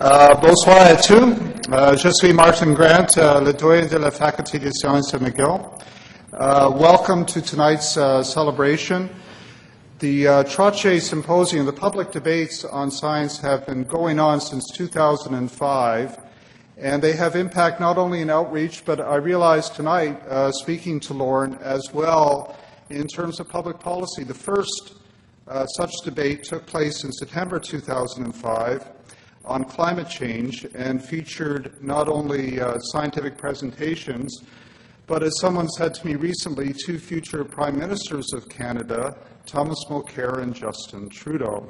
Bonsoir à tous. Je suis Martin Grant, le doyen de la Faculty des Sciences at McGill. Welcome to tonight's celebration. The Trottier Symposium, the public debates on science have been going on since 2005, and they have impact not only in outreach, but I realize tonight, speaking to Lauren, as well in terms of public policy. The first such debate took place in September 2005 on climate change and featured not only scientific presentations, but as someone said to me recently, two future Prime Ministers of Canada, Thomas Mulcair and Justin Trudeau.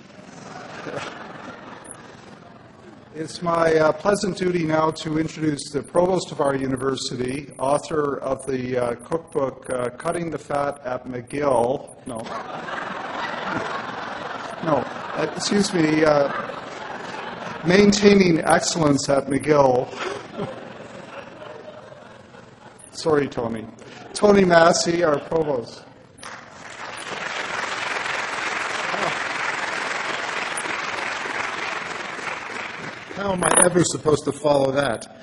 It's my pleasant duty now to introduce the Provost of our university, author of the cookbook, Cutting the Fat at McGill. Excuse me, Maintaining Excellence at McGill. Sorry, Tony. Tony Massey, our Provost. How am I ever supposed to follow that?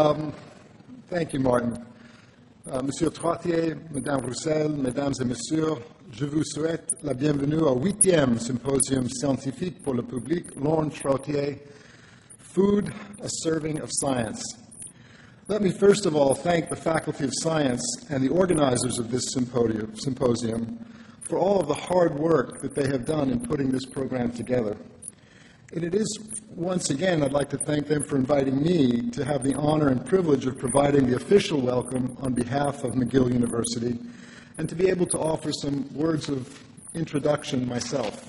Thank you, Martin. Monsieur Trottier, Madame Roussel, Mesdames et Messieurs, je vous souhaite la bienvenue au 8e Symposium scientifique pour le public, Lorne Trottier, Food, a Serving of Science. Let me first of all thank the Faculty of Science and the organizers of this symposium for all of the hard work that they have done in putting this program together. And it is, once again, I'd like to thank them for inviting me to have the honor and privilege of providing the official welcome on behalf of McGill University and to be able to offer some words of introduction myself.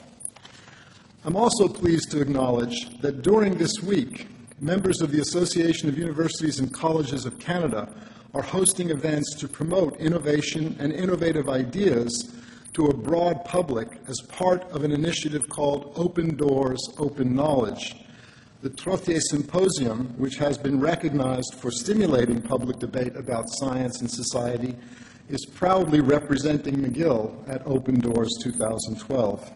I'm also pleased to acknowledge that during this week, members of the Association of Universities and Colleges of Canada are hosting events to promote innovation and innovative ideas to a broad public as part of an initiative called Open Doors, Open Knowledge. The Trottier Symposium, which has been recognized for stimulating public debate about science and society, is proudly representing McGill at Open Doors 2012.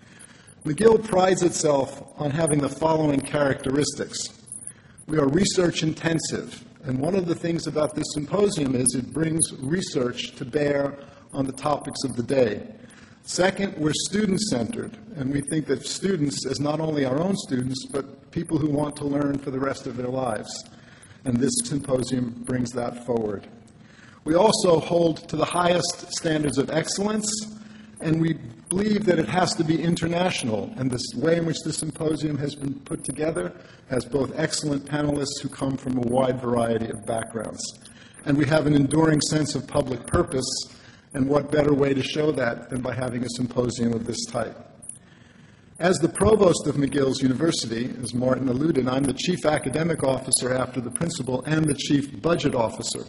McGill prides itself on having the following characteristics. We are research intensive, and one of the things about this symposium is it brings research to bear on the topics of the day. Second, we're student-centered, and we think that students, as not only our own students, but people who want to learn for the rest of their lives. And this symposium brings that forward. We also hold to the highest standards of excellence, and we believe that it has to be international, and the way in which the symposium has been put together has both excellent panelists who come from a wide variety of backgrounds. And we have an enduring sense of public purpose, and what better way to show that than by having a symposium of this type. As the provost of McGill's University, as Martin alluded, I'm the chief academic officer after the principal and the chief budget officer.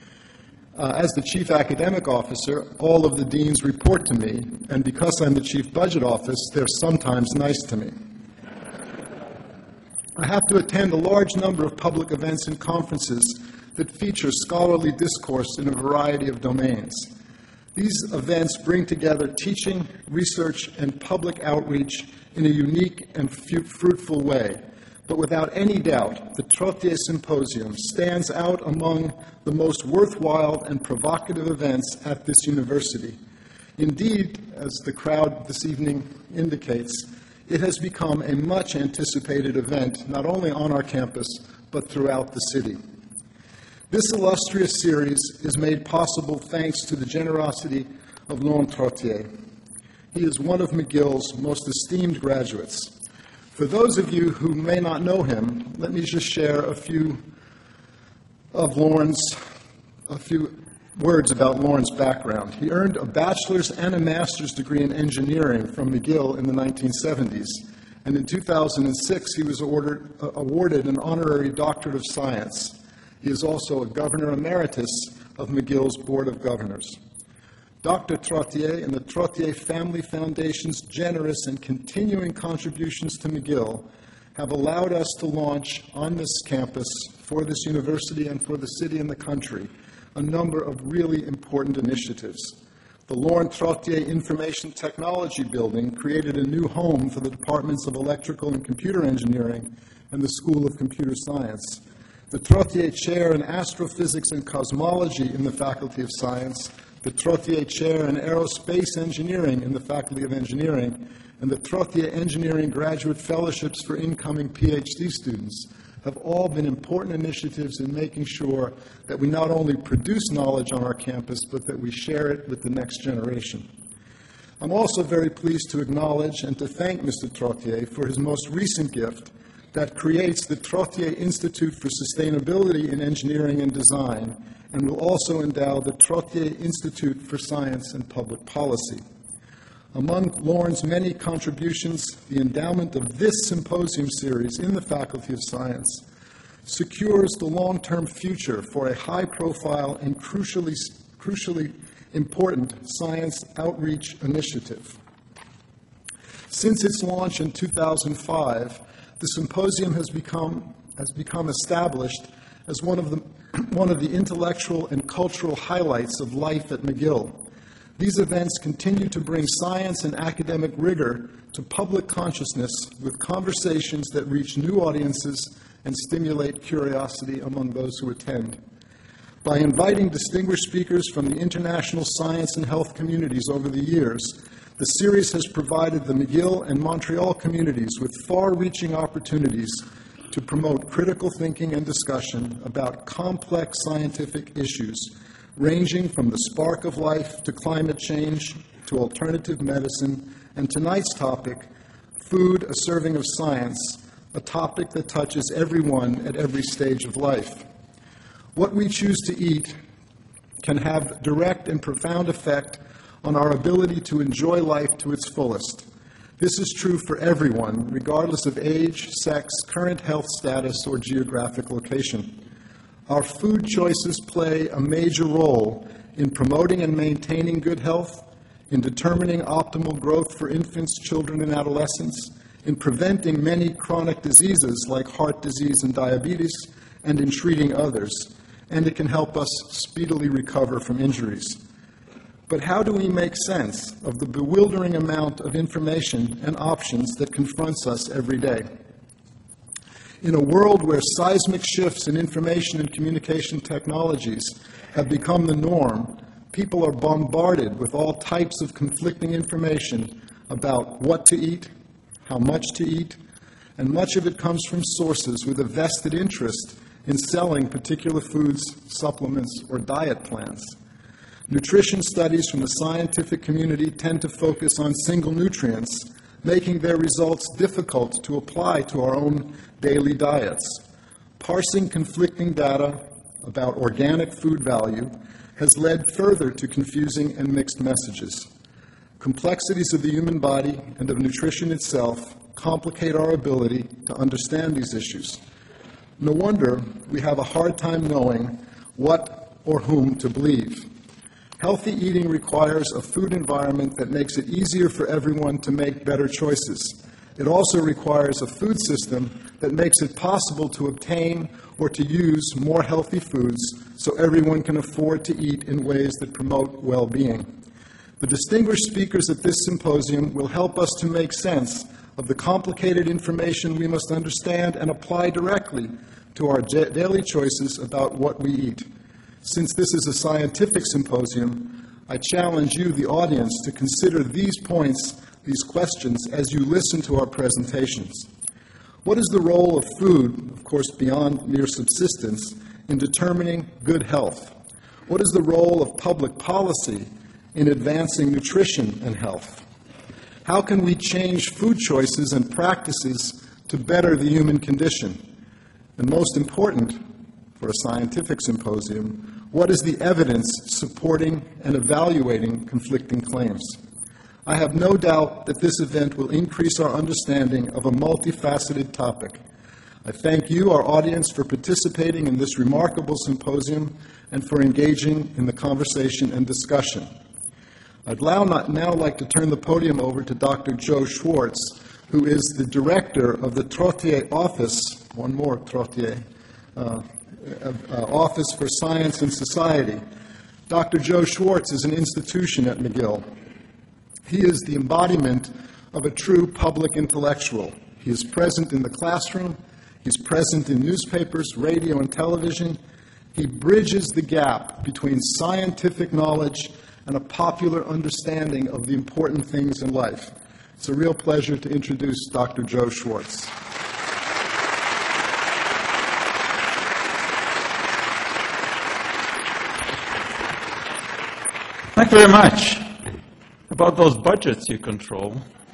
As the chief academic officer, all of the deans report to me, and because I'm the chief budget officer, they're sometimes nice to me. I have to attend a large number of public events and conferences that feature scholarly discourse in a variety of domains. These events bring together teaching, research, and public outreach in a unique and fruitful way. But without any doubt, the Trottier Symposium stands out among the most worthwhile and provocative events at this university. Indeed, as the crowd this evening indicates, it has become a much anticipated event, not only on our campus, but throughout the city. This illustrious series is made possible thanks to the generosity of Lorne Trottier. He is one of McGill's most esteemed graduates. For those of you who may not know him, let me just share a few words about Lorne's background. He earned a bachelor's and a master's degree in engineering from McGill in the 1970s, and in 2006 he was awarded an honorary doctorate of science. He is also a governor emeritus of McGill's Board of Governors. Dr. Trottier and the Trottier Family Foundation's generous and continuing contributions to McGill have allowed us to launch on this campus, for this university and for the city and the country, a number of really important initiatives. The Laurent Trottier Information Technology Building created a new home for the Departments of Electrical and Computer Engineering and the School of Computer Science. The Trottier Chair in Astrophysics and Cosmology in the Faculty of Science, the Trottier Chair in Aerospace Engineering in the Faculty of Engineering, and the Trottier Engineering Graduate Fellowships for incoming PhD students have all been important initiatives in making sure that we not only produce knowledge on our campus, but that we share it with the next generation. I'm also very pleased to acknowledge and to thank Mr. Trottier for his most recent gift that creates the Trottier Institute for Sustainability in Engineering and Design, and will also endow the Trottier Institute for Science and Public Policy. Among Laurent's many contributions, the endowment of this symposium series in the Faculty of Science secures the long-term future for a high-profile and crucially important science outreach initiative. Since its launch in 2005, the symposium has become established as one of the intellectual and cultural highlights of life at McGill. These events continue to bring science and academic rigor to public consciousness with conversations that reach new audiences and stimulate curiosity among those who attend. By inviting distinguished speakers from the international science and health communities over the years, the series has provided the McGill and Montreal communities with far-reaching opportunities to promote critical thinking and discussion about complex scientific issues, ranging from the spark of life to climate change to alternative medicine, and tonight's topic, food, a serving of science, a topic that touches everyone at every stage of life. What we choose to eat can have direct and profound effect on our ability to enjoy life to its fullest. This is true for everyone, regardless of age, sex, current health status, or geographic location. Our food choices play a major role in promoting and maintaining good health, in determining optimal growth for infants, children, and adolescents, in preventing many chronic diseases like heart disease and diabetes, and in treating others. And it can help us speedily recover from injuries. But how do we make sense of the bewildering amount of information and options that confronts us every day? In a world where seismic shifts in information and communication technologies have become the norm, people are bombarded with all types of conflicting information about what to eat, how much to eat, and much of it comes from sources with a vested interest in selling particular foods, supplements, or diet plans. Nutrition studies from the scientific community tend to focus on single nutrients, making their results difficult to apply to our own daily diets. Parsing conflicting data about organic food value has led further to confusing and mixed messages. Complexities of the human body and of nutrition itself complicate our ability to understand these issues. No wonder we have a hard time knowing what or whom to believe. Healthy eating requires a food environment that makes it easier for everyone to make better choices. It also requires a food system that makes it possible to obtain or to use more healthy foods so everyone can afford to eat in ways that promote well-being. The distinguished speakers at this symposium will help us to make sense of the complicated information we must understand and apply directly to our daily choices about what we eat. Since this is a scientific symposium, I challenge you, the audience, to consider these points, these questions, as you listen to our presentations. What is the role of food, of course beyond mere subsistence, in determining good health? What is the role of public policy in advancing nutrition and health? How can we change food choices and practices to better the human condition? And most important, for a scientific symposium, what is the evidence supporting and evaluating conflicting claims? I have no doubt that this event will increase our understanding of a multifaceted topic. I thank you, our audience, for participating in this remarkable symposium and for engaging in the conversation and discussion. I'd now like to turn the podium over to Dr. Joe Schwartz, who is the director of the Trottier Office, one more Trottier, Office for Science and Society. Dr. Joe Schwartz is an institution at McGill. He is the embodiment of a true public intellectual. He is present in the classroom. He's present in newspapers, radio, and television. He bridges the gap between scientific knowledge and a popular understanding of the important things in life. It's a real pleasure to introduce Dr. Joe Schwartz. Thank you very much. About those budgets you control.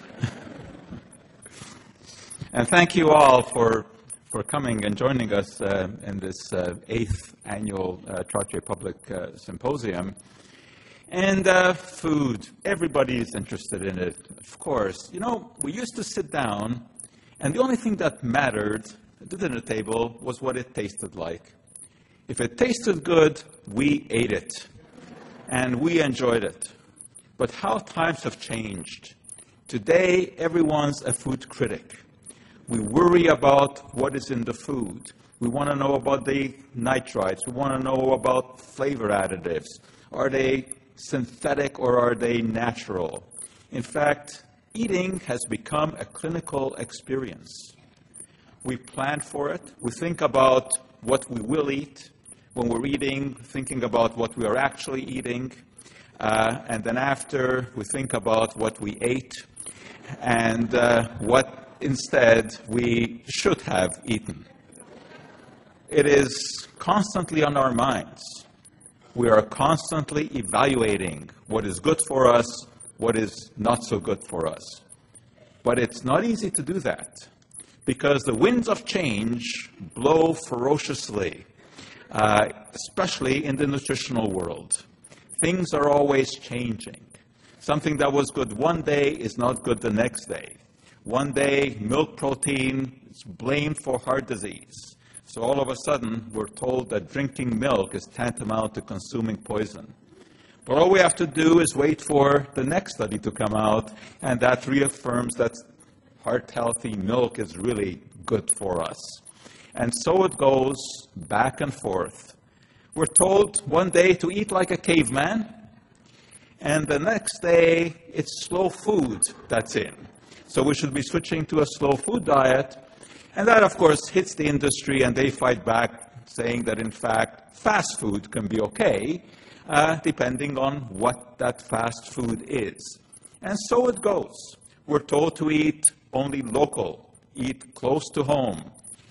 And thank you all for coming and joining us in this 8th annual Trottier Public Symposium. And food, everybody is interested in it, of course. You know, we used to sit down, and the only thing that mattered at the dinner table was what it tasted like. If it tasted good, we ate it, and we enjoyed it. But how times have changed. Today, everyone's a food critic. We worry about what is in the food. We want to know about the nitrites. We want to know about flavor additives. Are they synthetic or are they natural? In fact, eating has become a clinical experience. We plan for it. We think about what we will eat when we're eating, thinking about what we are actually eating. And then after, we think about what we ate and what instead we should have eaten. It is constantly on our minds. We are constantly evaluating what is good for us, what is not so good for us. But it's not easy to do that because the winds of change blow ferociously, especially in the nutritional world. Things are always changing. Something that was good one day is not good the next day. One day, milk protein is blamed for heart disease. So all of a sudden, we're told that drinking milk is tantamount to consuming poison. But all we have to do is wait for the next study to come out, and that reaffirms that heart-healthy milk is really good for us. And so it goes back and forth. We're told one day to eat like a caveman, and the next day, it's slow food that's in. So we should be switching to a slow food diet. And that, of course, hits the industry, and they fight back, saying that, in fact, fast food can be okay, depending on what that fast food is. And so it goes. We're told to eat only local, eat close to home,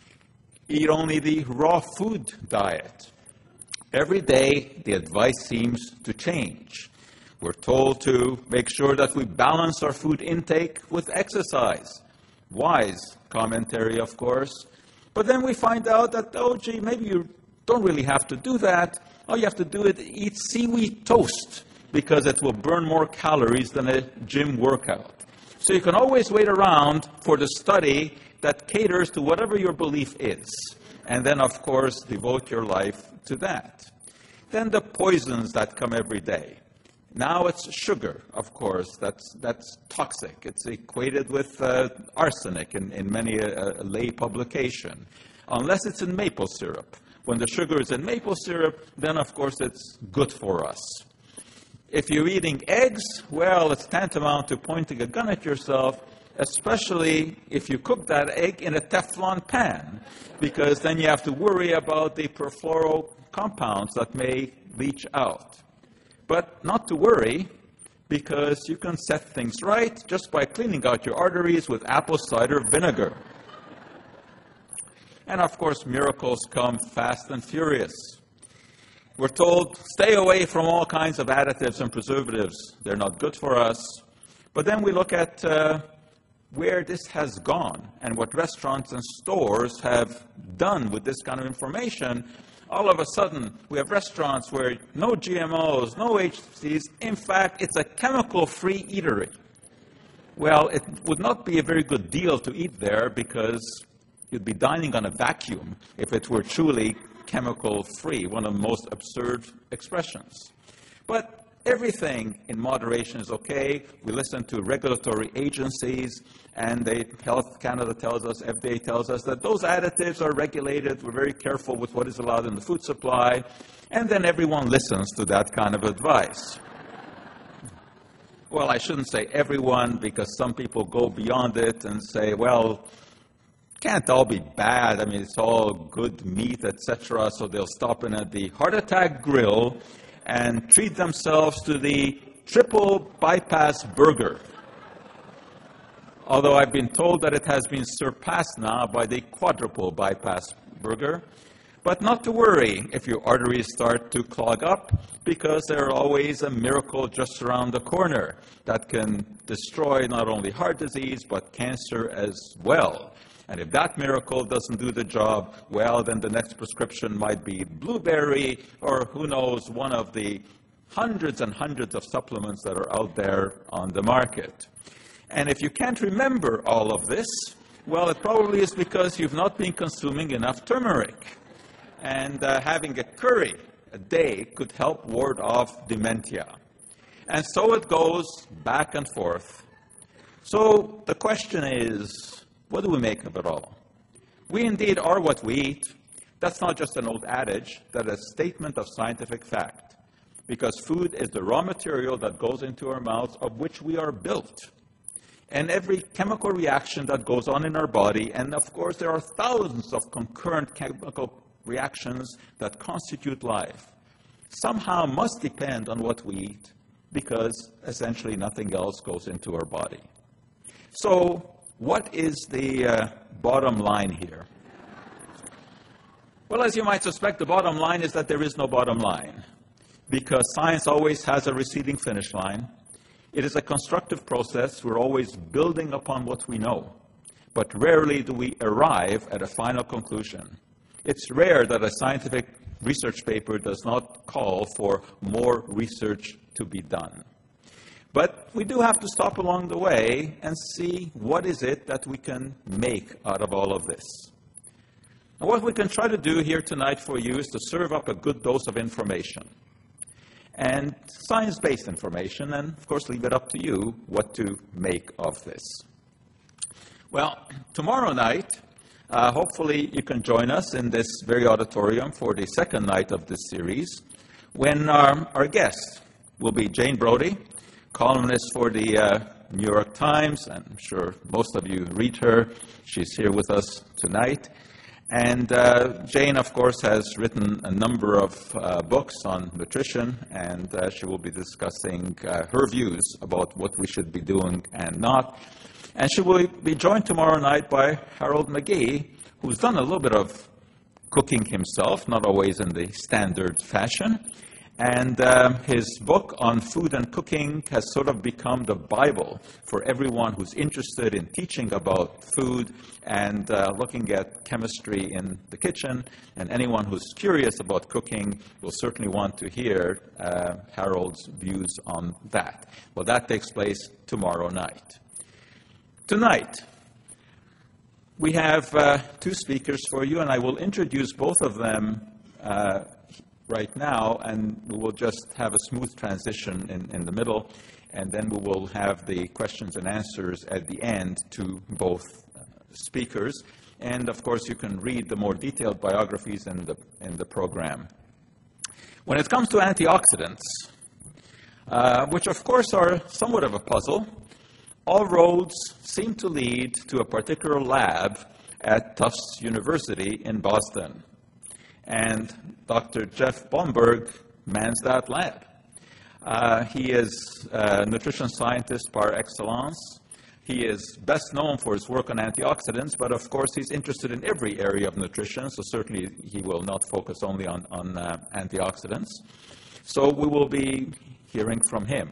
eat only the raw food diet. Every day, the advice seems to change. We're told to make sure that we balance our food intake with exercise. Wise commentary, of course. But then we find out that, oh, gee, maybe you don't really have to do that. All you have to do is eat seaweed toast because it will burn more calories than a gym workout. So you can always wait around for the study that caters to whatever your belief is. And then, of course, devote your life to that. Then the poisons that come every day. Now it's sugar, of course, that's toxic. It's equated with arsenic in many a lay publication, unless it's in maple syrup. When the sugar is in maple syrup, then, of course, it's good for us. If you're eating eggs, well, it's tantamount to pointing a gun at yourself, especially if you cook that egg in a Teflon pan, because then you have to worry about the perfluoro compounds that may leach out. But not to worry, because you can set things right just by cleaning out your arteries with apple cider vinegar. And of course, miracles come fast and furious. We're told, stay away from all kinds of additives and preservatives. They're not good for us. But then we look at where this has gone and what restaurants and stores have done with this kind of information. All of a sudden, we have restaurants where no GMOs, no HCs. In fact, it's a chemical-free eatery. Well, it would not be a very good deal to eat there because you'd be dining on a vacuum if it were truly chemical-free, one of the most absurd expressions. But everything in moderation is okay. We listen to regulatory agencies, and Health Canada tells us, FDA tells us that those additives are regulated. We're very careful with what is allowed in the food supply, and then everyone listens to that kind of advice. Well, I shouldn't say everyone, because some people go beyond it and say, well, can't all be bad. I mean, it's all good meat, etc. So they'll stop in at the Heart Attack Grill and treat themselves to the triple bypass burger. Although I've been told that it has been surpassed now by the quadruple bypass burger. But not to worry if your arteries start to clog up, because there's always a miracle just around the corner that can destroy not only heart disease, but cancer as well. And if that miracle doesn't do the job, well, then the next prescription might be blueberry, or who knows, one of the hundreds and hundreds of supplements that are out there on the market. And if you can't remember all of this, well, it probably is because you've not been consuming enough turmeric. And having a curry a day could help ward off dementia. And so it goes back and forth. So the question is, what do we make of it all? We indeed are what we eat. That's not just an old adage. That is a statement of scientific fact. Because food is the raw material that goes into our mouths, of which we are built. And every chemical reaction that goes on in our body, and of course there are thousands of concurrent chemical reactions that constitute life, somehow must depend on what we eat, because essentially nothing else goes into our body. So, what is the bottom line here? Well, as you might suspect, the bottom line is that there is no bottom line, because science always has a receding finish line. It is a constructive process. We're always building upon what we know, but rarely do we arrive at a final conclusion. It's rare that a scientific research paper does not call for more research to be done. But we do have to stop along the way and see what is it that we can make out of all of this. And what we can try to do here tonight for you is to serve up a good dose of information, and science-based information, and of course leave it up to you what to make of this. Well, tomorrow night, hopefully you can join us in this very auditorium for the second night of this series, when our guest will be Jane Brody, columnist for the New York Times. I'm sure most of you read her. She's here with us tonight. And Jane, of course, has written a number of books on nutrition, and she will be discussing her views about what we should be doing and not. And she will be joined tomorrow night by Harold McGee, who's done a little bit of cooking himself, not always in the standard fashion. And his book on food and cooking has sort of become the Bible for everyone who's interested in teaching about food and looking at chemistry in the kitchen. And anyone who's curious about cooking will certainly want to hear Harold's views on that. Well, that takes place tomorrow night. Tonight, we have two speakers for you, and I will introduce both of them right now, and we will just have a smooth transition in the middle, and then we will have the questions and answers at the end to both speakers. And of course, you can read the more detailed biographies in the program. When it comes to antioxidants, which of course are somewhat of a puzzle, all roads seem to lead to a particular lab at Tufts University in Boston. And Dr. Jeff Blumberg mans that lab. He is a nutrition scientist par excellence. He is best known for his work on antioxidants, but of course he's interested in every area of nutrition, so certainly he will not focus only on antioxidants. So we will be hearing from him.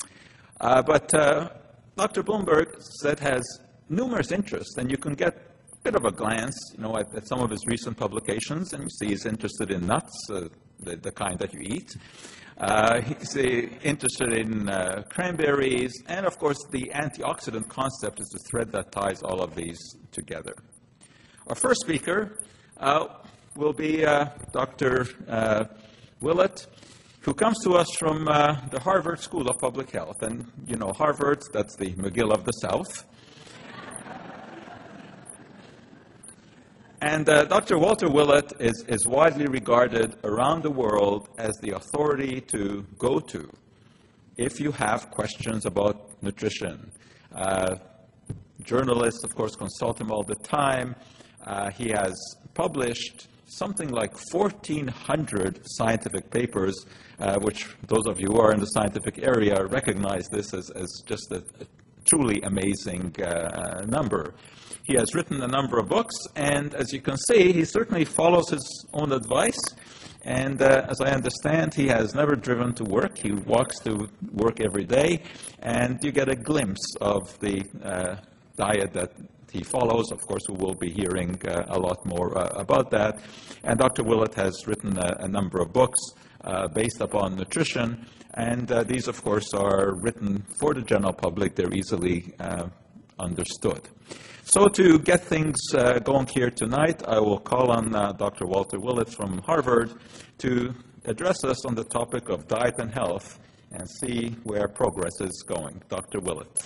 But Dr. Blumberg has numerous interests, and you can get bit of a glance, at some of his recent publications, and you see he's interested in nuts, the kind that you eat. He's interested in cranberries, and of course the antioxidant concept is the thread that ties all of these together. Our first speaker will be Dr. Willett, who comes to us from the Harvard School of Public Health. And you know, Harvard, that's the McGill of the South. And Dr. Walter Willett is widely regarded around the world as the authority to go to if you have questions about nutrition. Journalists, of course, consult him all the time. He has published something like 1,400 scientific papers, which those of you who are in the scientific area recognize this as just a truly amazing number. He has written a number of books, and as you can see, he certainly follows his own advice. And as I understand, he has never driven to work. He walks to work every day, and you get a glimpse of the diet that he follows. Of course, we will be hearing a lot more about that. And Dr. Willett has written a number of books based upon nutrition, and these, of course, are written for the general public. They're easily understood. So to get things going here tonight, I will call on Dr. Walter Willett from Harvard to address us on the topic of diet and health and see where progress is going. Dr. Willett.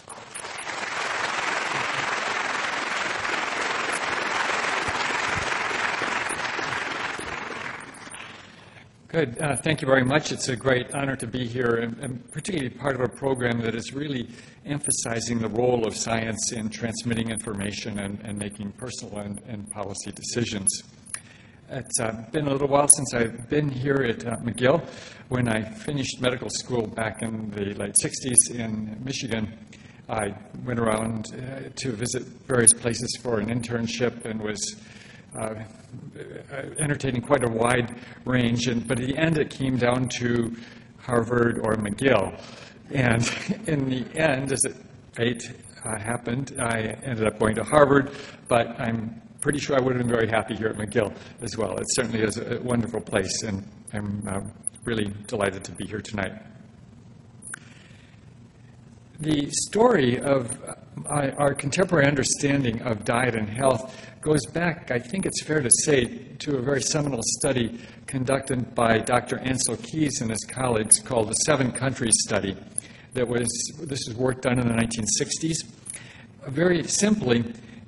Good. Thank you very much. It's a great honor to be here, and particularly part of a program that is really emphasizing the role of science in transmitting information and making personal and policy decisions. It's been a little while since I've been here at McGill. When I finished medical school back in the late 60s in Michigan, I went around to visit various places for an internship and was entertaining quite a wide range, but at the end it came down to Harvard or McGill. And in the end, as fate happened, I ended up going to Harvard, but I'm pretty sure I would have been very happy here at McGill as well. It certainly is a wonderful place, and I'm really delighted to be here tonight. The story of our contemporary understanding of diet and health goes back, I think it's fair to say, to a very seminal study conducted by Dr. Ancel Keys and his colleagues called the 7 Countries Study. This was work done in the 1960s. Very simply,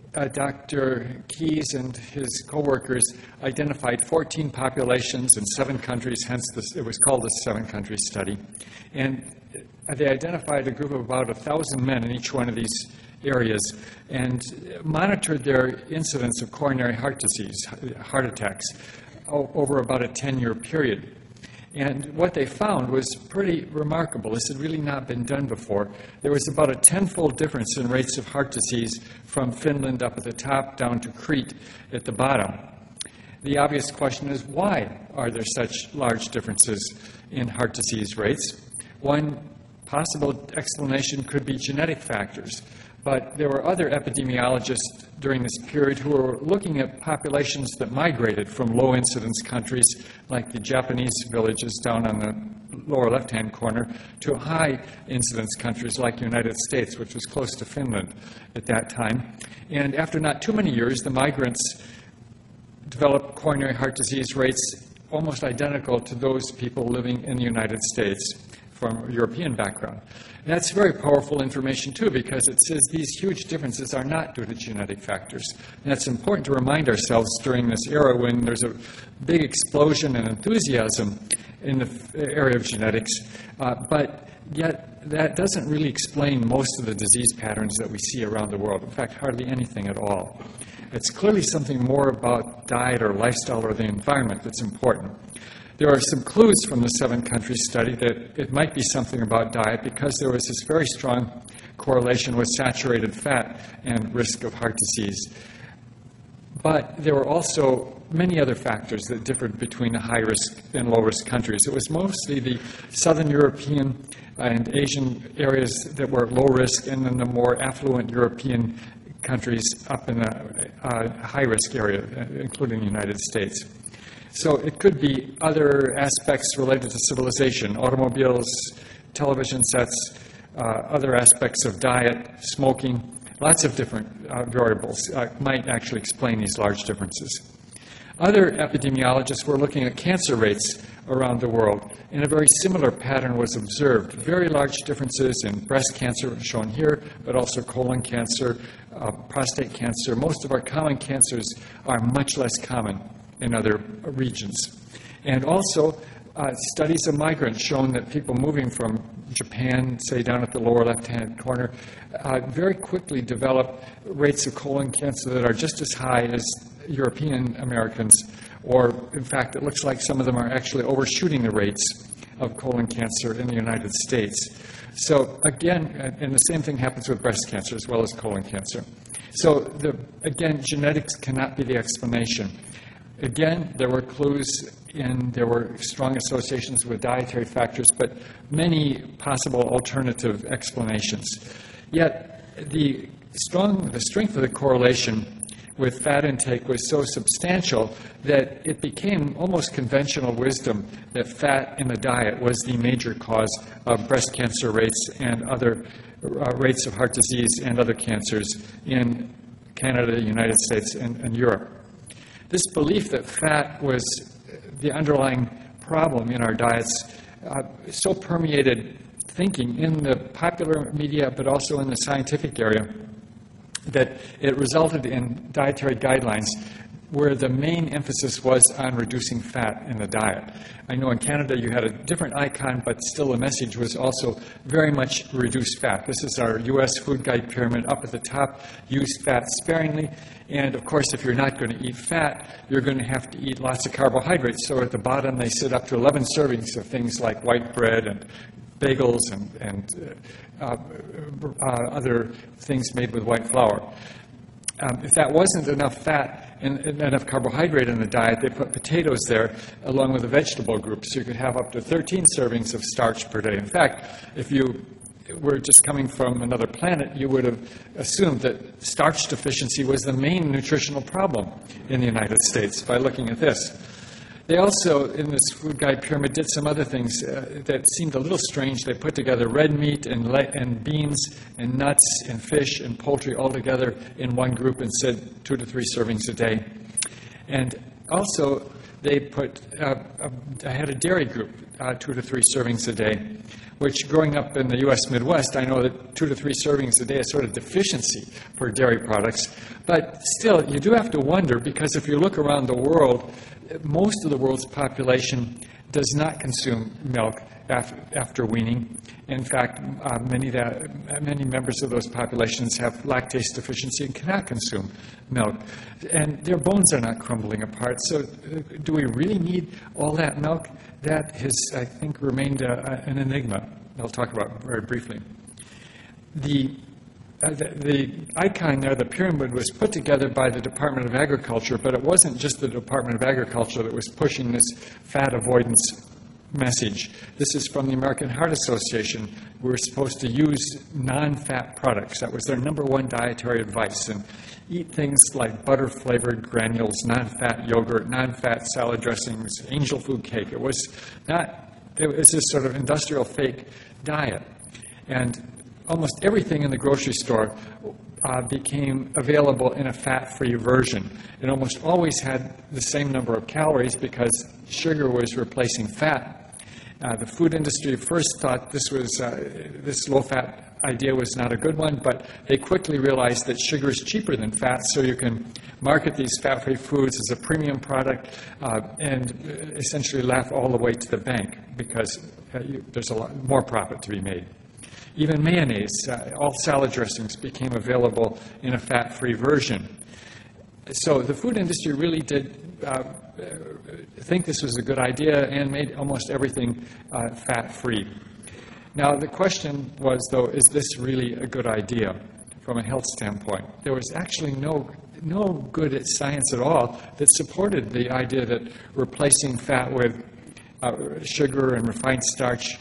Dr. Keys and his co-workers identified 14 populations in 7 countries, hence it was called the 7 Countries Study. And they identified a group of about 1,000 men in each one of these areas and monitored their incidence of coronary heart disease, heart attacks, over about a 10-year period. And what they found was pretty remarkable. This had really not been done before. There was about a 10-fold difference in rates of heart disease from Finland up at the top down to Crete at the bottom. The obvious question is, why are there such large differences in heart disease rates? One possible explanation could be genetic factors. But there were other epidemiologists during this period who were looking at populations that migrated from low-incidence countries like the Japanese villages down on the lower left-hand corner to high-incidence countries like the United States, which was close to Finland at that time. And after not too many years, the migrants developed coronary heart disease rates almost identical to those people living in the United States from a European background. And that's very powerful information, too, because it says these huge differences are not due to genetic factors. And that's important to remind ourselves during this era when there's a big explosion and enthusiasm in the area of genetics, but yet that doesn't really explain most of the disease patterns that we see around the world. In fact, hardly anything at all. It's clearly something more about diet or lifestyle or the environment that's important. There are some clues from the 7 Countries Study that it might be something about diet because there was this very strong correlation with saturated fat and risk of heart disease. But there were also many other factors that differed between the high-risk and low-risk countries. It was mostly the Southern European and Asian areas that were low risk, and then the more affluent European countries up in the high-risk area, including the United States. So it could be other aspects related to civilization, automobiles, television sets, other aspects of diet, smoking. Lots of different variables might actually explain these large differences. Other epidemiologists were looking at cancer rates around the world, and a very similar pattern was observed. Very large differences in breast cancer, shown here, but also colon cancer, prostate cancer. Most of our common cancers are much less common in other regions. And also, studies of migrants shown that people moving from Japan, say down at the lower left-hand corner, very quickly develop rates of colon cancer that are just as high as European Americans, or in fact, it looks like some of them are actually overshooting the rates of colon cancer in the United States. So again, and the same thing happens with breast cancer as well as colon cancer. So again, genetics cannot be the explanation. Again, there were clues and there were strong associations with dietary factors, but many possible alternative explanations. Yet the strength of the correlation with fat intake was so substantial that it became almost conventional wisdom that fat in the diet was the major cause of breast cancer rates and other rates of heart disease and other cancers in Canada, the United States, and Europe. This belief that fat was the underlying problem in our diets so permeated thinking in the popular media, but also in the scientific area, that it resulted in dietary guidelines where the main emphasis was on reducing fat in the diet. I know in Canada you had a different icon, but still the message was also very much reduce fat. This is our U.S. food guide pyramid. Up at the top, use fat sparingly. And of course, if you're not going to eat fat, you're going to have to eat lots of carbohydrates. So at the bottom, they sit up to 11 servings of things like white bread and bagels and other things made with white flour. If that wasn't enough fat and enough carbohydrate in the diet, they put potatoes there along with the vegetable group, so you could have up to 13 servings of starch per day. In fact, if you were just coming from another planet, you would have assumed that starch deficiency was the main nutritional problem in the United States by looking at this. They also, in this food guide pyramid, did some other things that seemed a little strange. They put together red meat and beans and nuts and fish and poultry all together in one group and said 2 to 3 servings a day. And also, they had a dairy group, 2 to 3 servings a day, which growing up in the U.S. Midwest, I know that 2 to 3 servings a day is sort of deficiency for dairy products. But still, you do have to wonder, because if you look around the world, most of the world's population does not consume milk after weaning. In fact, many members of those populations have lactase deficiency and cannot consume milk. And their bones are not crumbling apart. So do we really need all that milk? That has, I think, remained an enigma. I'll talk about very briefly. The icon there, the pyramid, was put together by the Department of Agriculture, but it wasn't just the Department of Agriculture that was pushing this fat avoidance message. This is from the American Heart Association. We were supposed to use non-fat products. That was their number one dietary advice. And eat things like butter-flavored granules, non-fat yogurt, non-fat salad dressings, angel food cake. It was this sort of industrial fake diet. And almost everything in the grocery store became available in a fat-free version. It almost always had the same number of calories because sugar was replacing fat. The food industry first thought this low-fat idea was not a good one, but they quickly realized that sugar is cheaper than fat, so you can market these fat-free foods as a premium product and essentially laugh all the way to the bank because there's a lot more profit to be made. Even mayonnaise, all salad dressings became available in a fat-free version. So the food industry really did think this was a good idea and made almost everything fat-free. Now the question was, though, is this really a good idea from a health standpoint? There was actually no good science at all that supported the idea that replacing fat with sugar and refined starch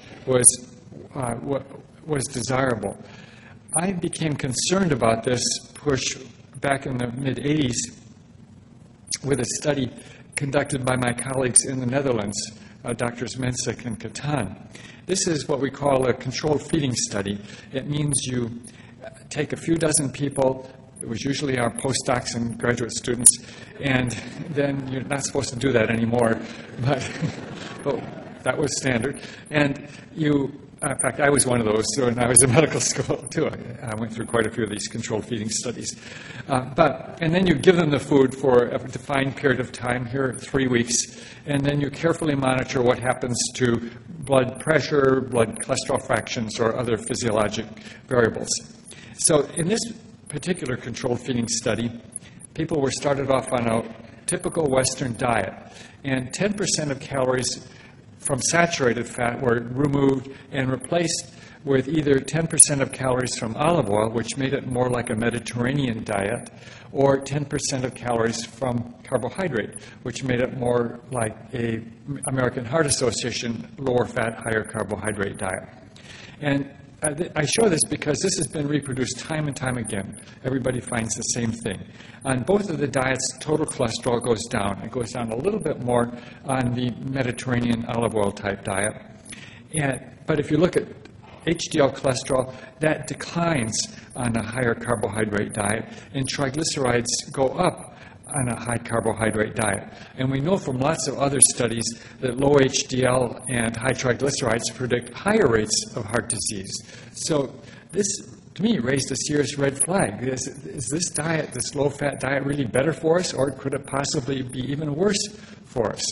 was desirable. I became concerned about this push back in the mid-'80s with a study conducted by my colleagues in the Netherlands, Drs. Mensik and Catan. This is what we call a controlled feeding study. It means you take a few dozen people, It was usually our postdocs and graduate students, and then you're not supposed to do that anymore, but that was standard. And in fact, I was one of those, so when I was in medical school, too. I went through quite a few of these controlled feeding studies. And then you give them the food for a defined period of time, here 3 weeks, and then you carefully monitor what happens to blood pressure, blood cholesterol fractions, or other physiologic variables. So in this particular controlled feeding study, people were started off on a typical Western diet, and 10% of calories from saturated fat were removed and replaced with either 10% of calories from olive oil, which made it more like a Mediterranean diet, or 10% of calories from carbohydrate, which made it more like a American Heart Association lower fat, higher carbohydrate diet. And I show this because this has been reproduced time and time again. Everybody finds the same thing. On both of the diets, total cholesterol goes down. It goes down a little bit more on the Mediterranean olive oil type diet. But if you look at HDL cholesterol, that declines on a higher carbohydrate diet, and triglycerides go up on a high carbohydrate diet. And we know from lots of other studies that low HDL and high triglycerides predict higher rates of heart disease. So this, to me, raised a serious red flag. Is this diet, this low-fat diet, really better for us, or could it possibly be even worse for us?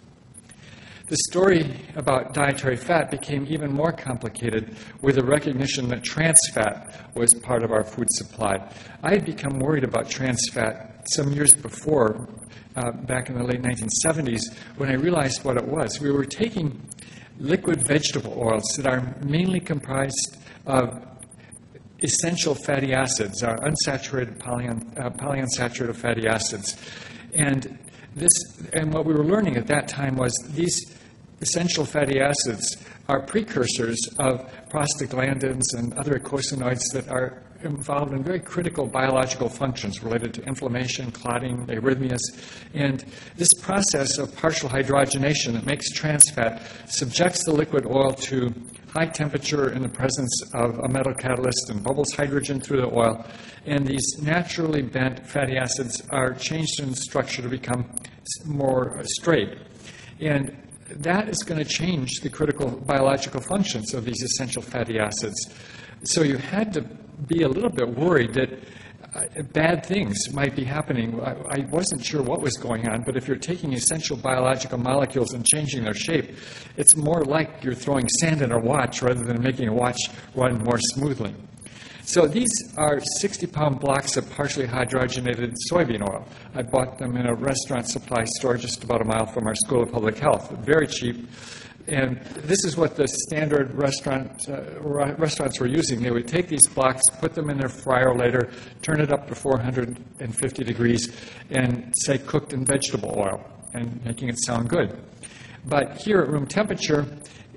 The story about dietary fat became even more complicated with the recognition that trans fat was part of our food supply. I had become worried about trans fat some years before, back in the late 1970s, when I realized what it was. We were taking liquid vegetable oils that are mainly comprised of essential fatty acids, our unsaturated polyunsaturated fatty acids. And what we were learning at that time was these essential fatty acids are precursors of prostaglandins and other eicosanoids that are involved in very critical biological functions related to inflammation, clotting, arrhythmias. And this process of partial hydrogenation that makes trans fat subjects the liquid oil to high temperature in the presence of a metal catalyst and bubbles hydrogen through the oil. And these naturally bent fatty acids are changed in structure to become more straight. And that is going to change the critical biological functions of these essential fatty acids. So you had to be a little bit worried that bad things might be happening. I wasn't sure what was going on, but if you're taking essential biological molecules and changing their shape, it's more like you're throwing sand in a watch rather than making a watch run more smoothly. So these are 60-pound blocks of partially hydrogenated soybean oil. I bought them in a restaurant supply store just about a mile from our School of Public Health. Very cheap. And this is what the standard restaurants were using. They would take these blocks, put them in their fryer later, turn it up to 450 degrees, and say cooked in vegetable oil, and making it sound good. But here at room temperature,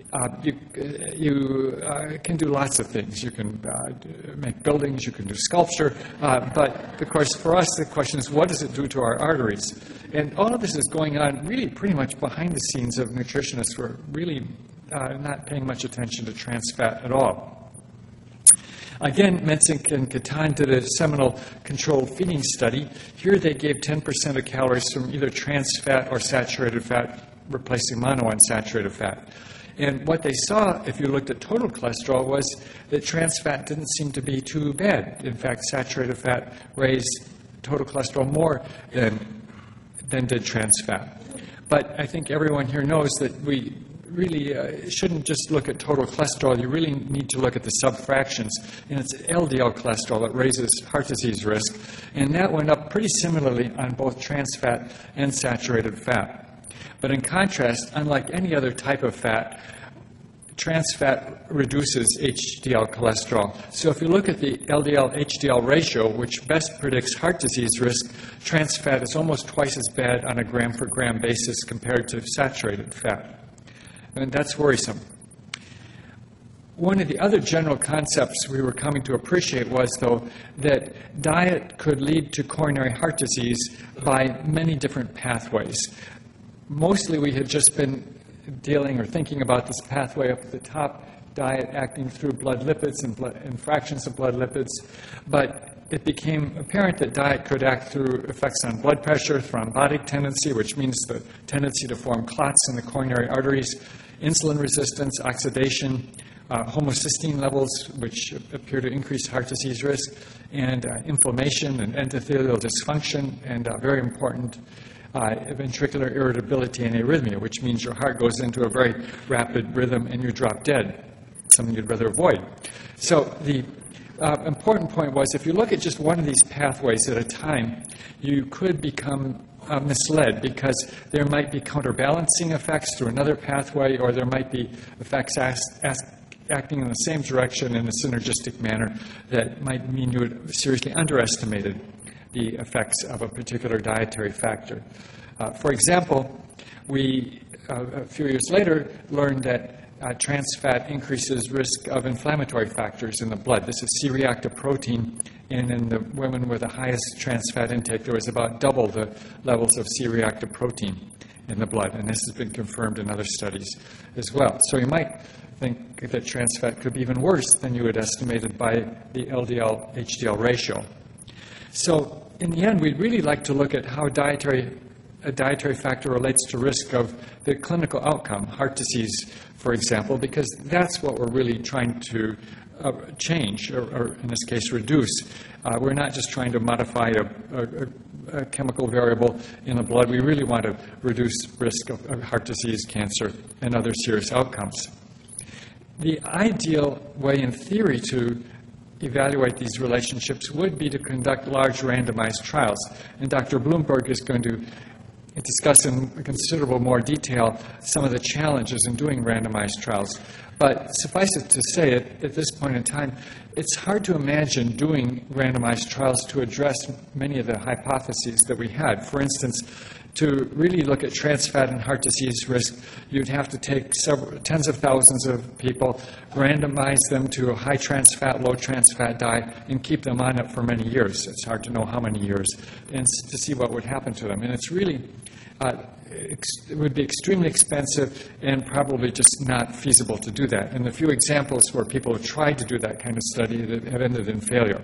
you can do lots of things. You can make buildings, you can do sculpture, but of course for us the question is, what does it do to our arteries? And all of this is going on really pretty much behind the scenes of nutritionists who are really not paying much attention to trans fat at all. Again, Mensink and Katan did a seminal controlled feeding study. Here they gave 10% of calories from either trans fat or saturated fat, replacing monounsaturated fat. And what they saw, if you looked at total cholesterol, was that trans fat didn't seem to be too bad. In fact, saturated fat raised total cholesterol more than did trans fat. But I think everyone here knows that we really shouldn't just look at total cholesterol. You really need to look at the subfractions. And it's LDL cholesterol that raises heart disease risk. And that went up pretty similarly on both trans fat and saturated fat. But in contrast, unlike any other type of fat, trans fat reduces HDL cholesterol. So if you look at the LDL-HDL ratio, which best predicts heart disease risk, trans fat is almost twice as bad on a gram-per-gram basis compared to saturated fat. And that's worrisome. One of the other general concepts we were coming to appreciate was, though, that diet could lead to coronary heart disease by many different pathways. Mostly we had just been dealing or thinking about this pathway up at the top, diet acting through blood lipids and fractions of blood lipids. But it became apparent that diet could act through effects on blood pressure, thrombotic tendency, which means the tendency to form clots in the coronary arteries, insulin resistance, oxidation, homocysteine levels, which appear to increase heart disease risk, and inflammation and endothelial dysfunction, and very important, ventricular irritability and arrhythmia, which means your heart goes into a very rapid rhythm and you drop dead, something you'd rather avoid. So the important point was, if you look at just one of these pathways at a time, you could become misled, because there might be counterbalancing effects through another pathway, or there might be effects acting in the same direction in a synergistic manner that might mean you had seriously underestimated the effects of a particular dietary factor. For example, we, a few years later, learned that trans fat increases risk of inflammatory factors in the blood. This is C-reactive protein, and in the women with the highest trans fat intake, there was about double the levels of C-reactive protein in the blood, and this has been confirmed in other studies as well. So you might think that trans fat could be even worse than you had estimated by the LDL-HDL ratio. So in the end, we'd really like to look at how a dietary factor relates to risk of the clinical outcome, heart disease, for example, because that's what we're really trying to change, or in this case, reduce. We're not just trying to modify a chemical variable in the blood. We really want to reduce risk of heart disease, cancer, and other serious outcomes. The ideal way in theory to evaluate these relationships would be to conduct large randomized trials. And Dr. Bloomberg is going to discuss in considerable more detail some of the challenges in doing randomized trials. But suffice it to say, at this point in time, it's hard to imagine doing randomized trials to address many of the hypotheses that we had. For instance, to really look at trans fat and heart disease risk, you'd have to take tens of thousands of people, randomize them to a high trans fat, low trans fat diet, and keep them on it for many years. It's hard to know how many years, and to see what would happen to them. And it's really, it would be extremely expensive and probably just not feasible to do that. And the few examples where people have tried to do that kind of study have ended in failure.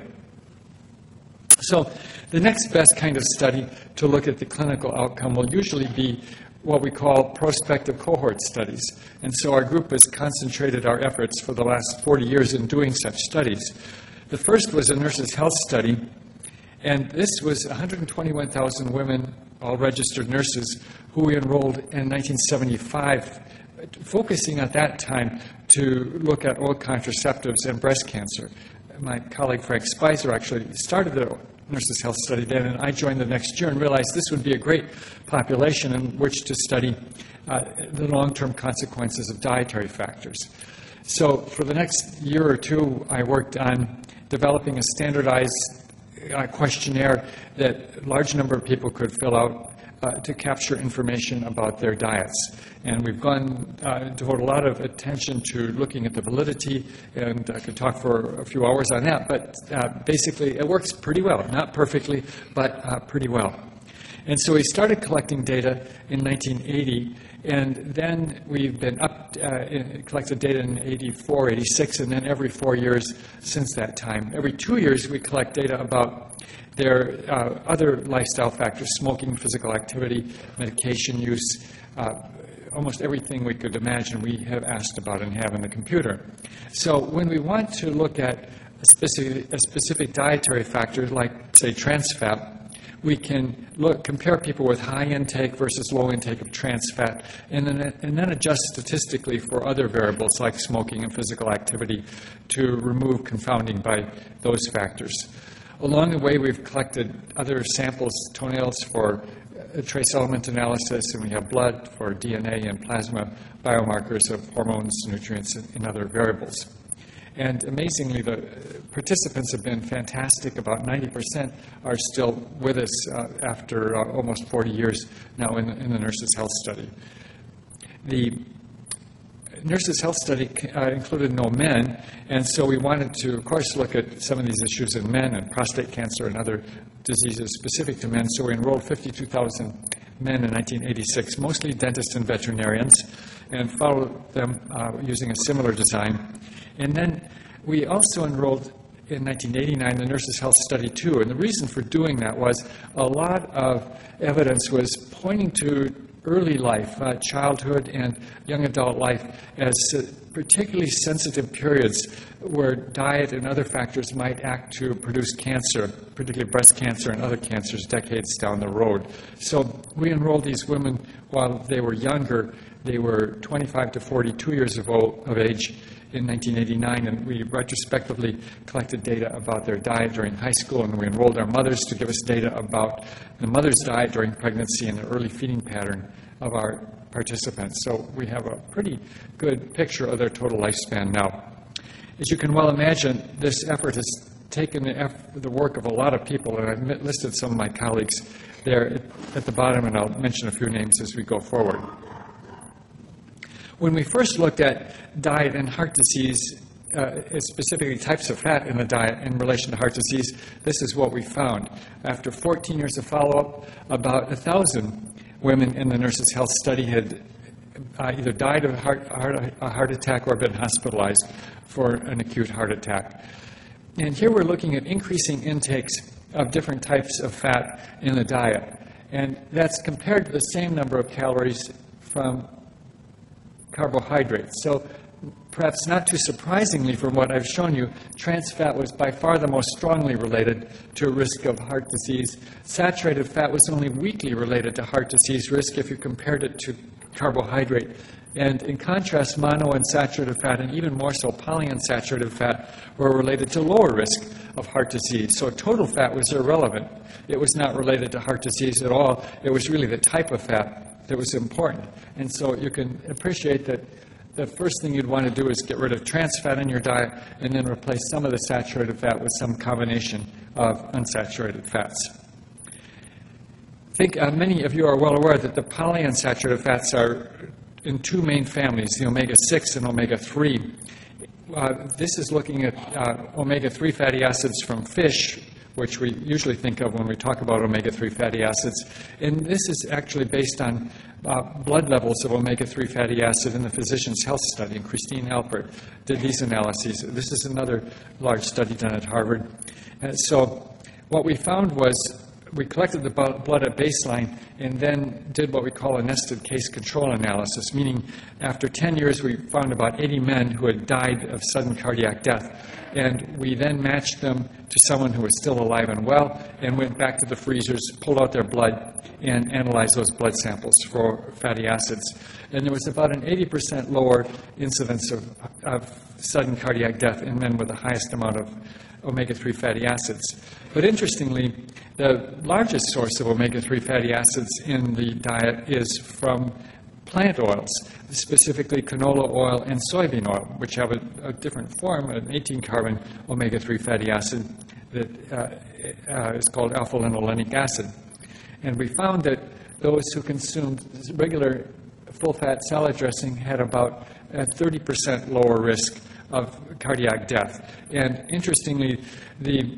So the next best kind of study to look at the clinical outcome will usually be what we call prospective cohort studies. And so our group has concentrated our efforts for the last 40 years in doing such studies. The first was a Nurses' Health study, and this was 121,000 women, all registered nurses, who we enrolled in 1975, focusing at that time to look at oral contraceptives and breast cancer. My colleague Frank Spicer actually started the Nurses' Health study then, and I joined the next year and realized this would be a great population in which to study the long-term consequences of dietary factors. So for the next year or two, I worked on developing a standardized questionnaire that a large number of people could fill out to capture information about their diets. And we've devoted a lot of attention to looking at the validity, and I could talk for a few hours on that, but basically it works pretty well. Not perfectly, but pretty well. And so we started collecting data in 1980, and then we've been collected data in 84, 86, and then every 4 years since that time. Every 2 years we collect data about their other lifestyle factors, smoking, physical activity, medication use, almost everything we could imagine we have asked about and have in the computer. So when we want to look at a specific dietary factor, like, say, trans fat, we can compare people with high intake versus low intake of trans fat, and then adjust statistically for other variables like smoking and physical activity to remove confounding by those factors. Along the way, we've collected other samples, toenails for trace element analysis, and we have blood for DNA and plasma biomarkers of hormones, nutrients, and other variables. And amazingly, the participants have been fantastic. About 90% are still with us after almost 40 years now in the Nurses' Health study. The Nurses' Health study included no men, and so we wanted to, of course, look at some of these issues in men and prostate cancer and other diseases specific to men. So we enrolled 52,000 men in 1986, mostly dentists and veterinarians, and followed them using a similar design. And then we also enrolled in 1989, the Nurses' Health Study 2. And the reason for doing that was a lot of evidence was pointing to early life, childhood and young adult life, as particularly sensitive periods where diet and other factors might act to produce cancer, particularly breast cancer and other cancers decades down the road. So we enrolled these women while they were younger. They were 25 to 42 years of age in 1989, and we retrospectively collected data about their diet during high school, and we enrolled our mothers to give us data about the mother's diet during pregnancy and the early feeding pattern of our participants. So we have a pretty good picture of their total lifespan now. As you can well imagine, this effort has taken the work of a lot of people, and I've listed some of my colleagues there at the bottom, and I'll mention a few names as we go forward. When we first looked at diet and heart disease, specifically types of fat in the diet in relation to heart disease, this is what we found. After 14 years of follow-up, about 1,000 women in the Nurses' Health Study had either died of a heart attack or been hospitalized for an acute heart attack. And here we're looking at increasing intakes of different types of fat in the diet. And that's compared to the same number of calories from carbohydrates. So perhaps not too surprisingly from what I've shown you, trans fat was by far the most strongly related to risk of heart disease. Saturated fat was only weakly related to heart disease risk if you compared it to carbohydrate. And in contrast, monounsaturated fat and even more so polyunsaturated fat were related to lower risk of heart disease. So total fat was irrelevant. It was not related to heart disease at all. It was really the type of fat that was important. And so you can appreciate that the first thing you'd want to do is get rid of trans fat in your diet and then replace some of the saturated fat with some combination of unsaturated fats. I think many of you are well aware that the polyunsaturated fats are in two main families, the omega-6 and omega-3. This is looking at omega-3 fatty acids from fish, which we usually think of when we talk about omega-3 fatty acids. And this is actually based on blood levels of omega-3 fatty acid in the Physician's Health Study, and Christine Alpert did these analyses. This is another large study done at Harvard. And so what we found was we collected the blood at baseline and then did what we call a nested case control analysis, meaning after 10 years we found about 80 men who had died of sudden cardiac death. And we then matched them to someone who was still alive and well and went back to the freezers, pulled out their blood, and analyzed those blood samples for fatty acids. And there was about an 80% lower incidence of sudden cardiac death in men with the highest amount of omega-3 fatty acids. But interestingly, the largest source of omega-3 fatty acids in the diet is from plant oils, specifically canola oil and soybean oil, which have a different form, an 18-carbon omega-3 fatty acid that is called alpha-linolenic acid. And we found that those who consumed regular full-fat salad dressing had about a 30% lower risk of cardiac death. And interestingly, the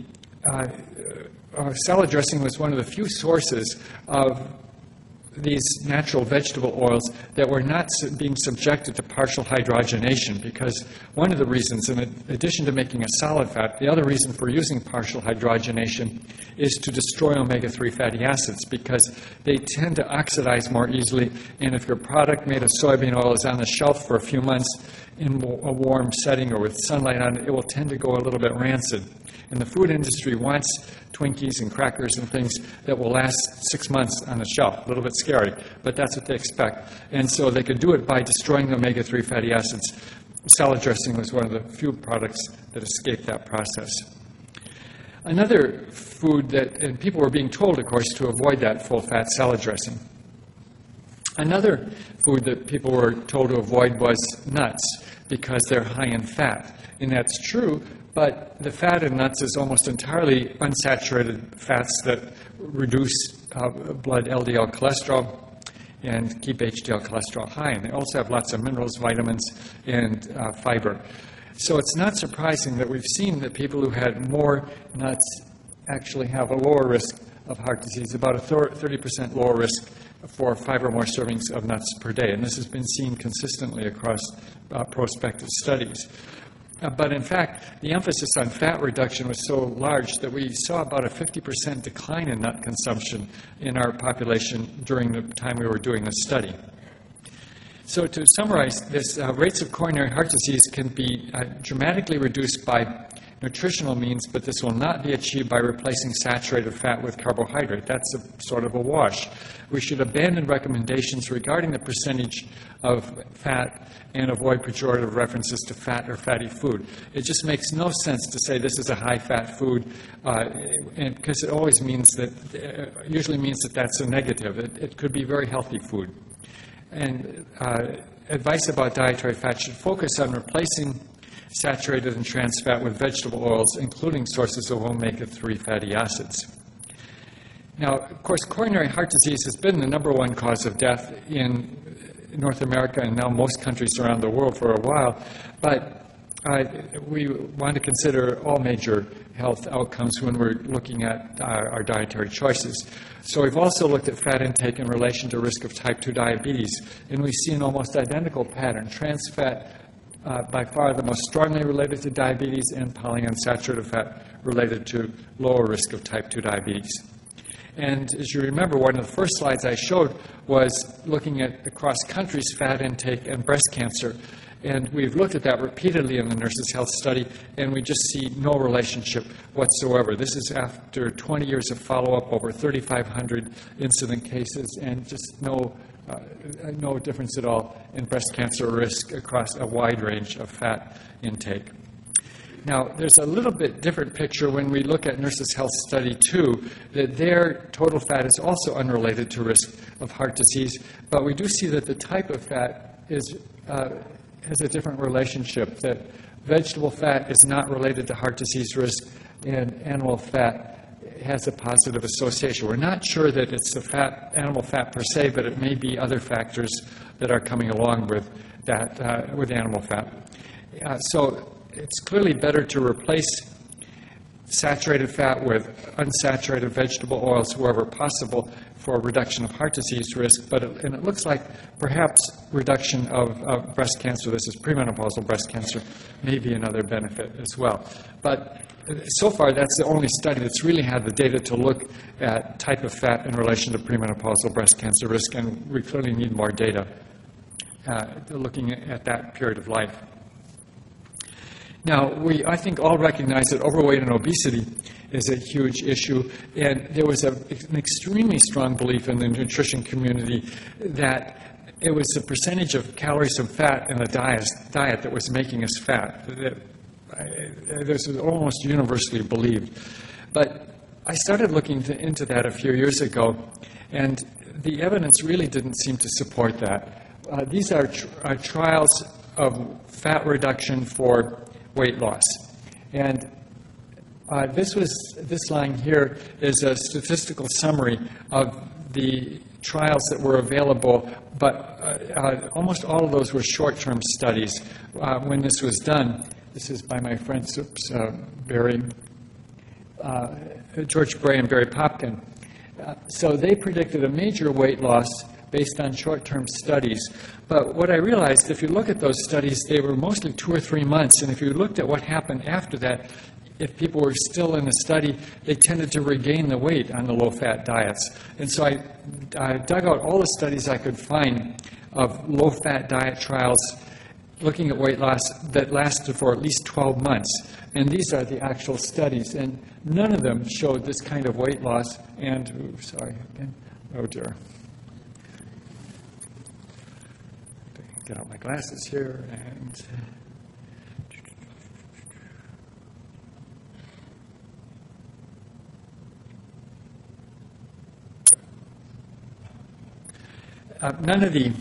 salad dressing was one of the few sources of these natural vegetable oils that were not being subjected to partial hydrogenation, because one of the reasons, in addition to making a solid fat, the other reason for using partial hydrogenation is to destroy omega-3 fatty acids, because they tend to oxidize more easily, and if your product made of soybean oil is on the shelf for a few months in a warm setting or with sunlight on it, it will tend to go a little bit rancid. And the food industry wants Twinkies and crackers and things that will last 6 months on the shelf. A little bit scary, but that's what they expect. And so they could do it by destroying the omega-3 fatty acids. Salad dressing was one of the few products that escaped that process. Another food that, and people were being told, of course, to avoid that full-fat salad dressing. Another food that people were told to avoid was nuts, because they're high in fat. And that's true, but the fat in nuts is almost entirely unsaturated fats that reduce blood LDL cholesterol and keep HDL cholesterol high. And they also have lots of minerals, vitamins, and fiber. So it's not surprising that we've seen that people who had more nuts actually have a lower risk of heart disease, about a 30% lower risk for 5 or more servings of nuts per day. And this has been seen consistently across prospective studies. But in fact, the emphasis on fat reduction was so large that we saw about a 50% decline in nut consumption in our population during the time we were doing the study. So to summarize this, rates of coronary heart disease can be dramatically reduced by nutritional means, but this will not be achieved by replacing saturated fat with carbohydrate. That's sort of a wash. We should abandon recommendations regarding the percentage of fat and avoid pejorative references to fat or fatty food. It just makes no sense to say this is a high-fat food, because it always means that, usually means that that's a negative. It could be very healthy food. And advice about dietary fat should focus on replacing saturated and trans fat with vegetable oils, including sources of omega-3 fatty acids. Now, of course, coronary heart disease has been the #1 cause of death in North America and now most countries around the world for a while, but we want to consider all major health outcomes when we're looking at our dietary choices. So we've also looked at fat intake in relation to risk of type 2 diabetes, and we see an almost identical pattern. Trans fat by far the most strongly related to diabetes, and polyunsaturated fat related to lower risk of type 2 diabetes. And as you remember, one of the first slides I showed was looking at across countries fat intake and breast cancer. And we've looked at that repeatedly in the Nurses' Health Study, and we just see no relationship whatsoever. This is after 20 years of follow-up, over 3,500 incident cases, and just no difference at all in breast cancer risk across a wide range of fat intake. Now, there's a little bit different picture when we look at Nurses' Health Study 2, that their total fat is also unrelated to risk of heart disease, but we do see that the type of fat has a different relationship, that vegetable fat is not related to heart disease risk, and animal fat has a positive association. We're not sure that it's the animal fat per se, but it may be other factors that are coming along with that, with animal fat. So it's clearly better to replace saturated fat with unsaturated vegetable oils wherever possible for reduction of heart disease risk, and it looks like perhaps reduction of breast cancer, this is premenopausal breast cancer, may be another benefit as well. But so far, that's the only study that's really had the data to look at type of fat in relation to premenopausal breast cancer risk, and we clearly need more data looking at that period of life. Now, I think all recognize that overweight and obesity is a huge issue, and there was an extremely strong belief in the nutrition community that it was the percentage of calories of fat in the diet that was making us fat. This is almost universally believed. But I started looking into that a few years ago, and the evidence really didn't seem to support that. These are trials of fat reduction for weight loss. And this line here is a statistical summary of the trials that were available, but almost all of those were short-term studies. When this was done, this is by my friends George Bray and Barry Popkin. So they predicted a major weight loss based on short-term studies. But what I realized, if you look at those studies, they were mostly 2 or 3 months. And if you looked at what happened after that, if people were still in the study, they tended to regain the weight on the low-fat diets. And so I dug out all the studies I could find of low-fat diet trials looking at weight loss that lasted for at least 12 months. And these are the actual studies. And none of them showed this kind of weight loss. And, oh dear. Get out my glasses here, and none of the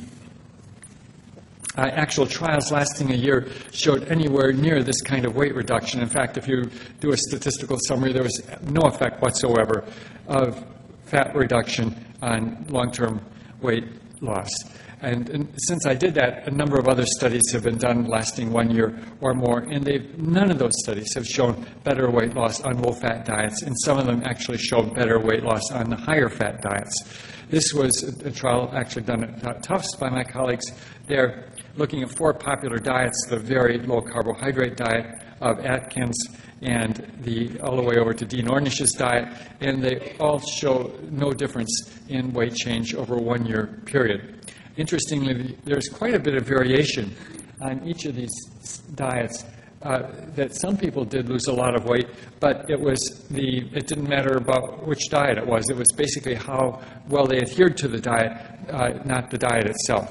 actual trials lasting a year showed anywhere near this kind of weight reduction. In fact, if you do a statistical summary, there was no effect whatsoever of fat reduction on long-term weight loss. And since I did that, a number of other studies have been done lasting 1 year or more, and none of those studies have shown better weight loss on low-fat diets, and some of them actually showed better weight loss on the higher-fat diets. This was a trial actually done at Tufts by my colleagues there, looking at 4 popular diets, the very low-carbohydrate diet of Atkins, and all the way over to Dean Ornish's diet, and they all show no difference in weight change over a 1-year period. Interestingly, there's quite a bit of variation on each of these diets. That some people did lose a lot of weight, but it didn't matter about which diet it was. It was basically how well they adhered to the diet, not the diet itself.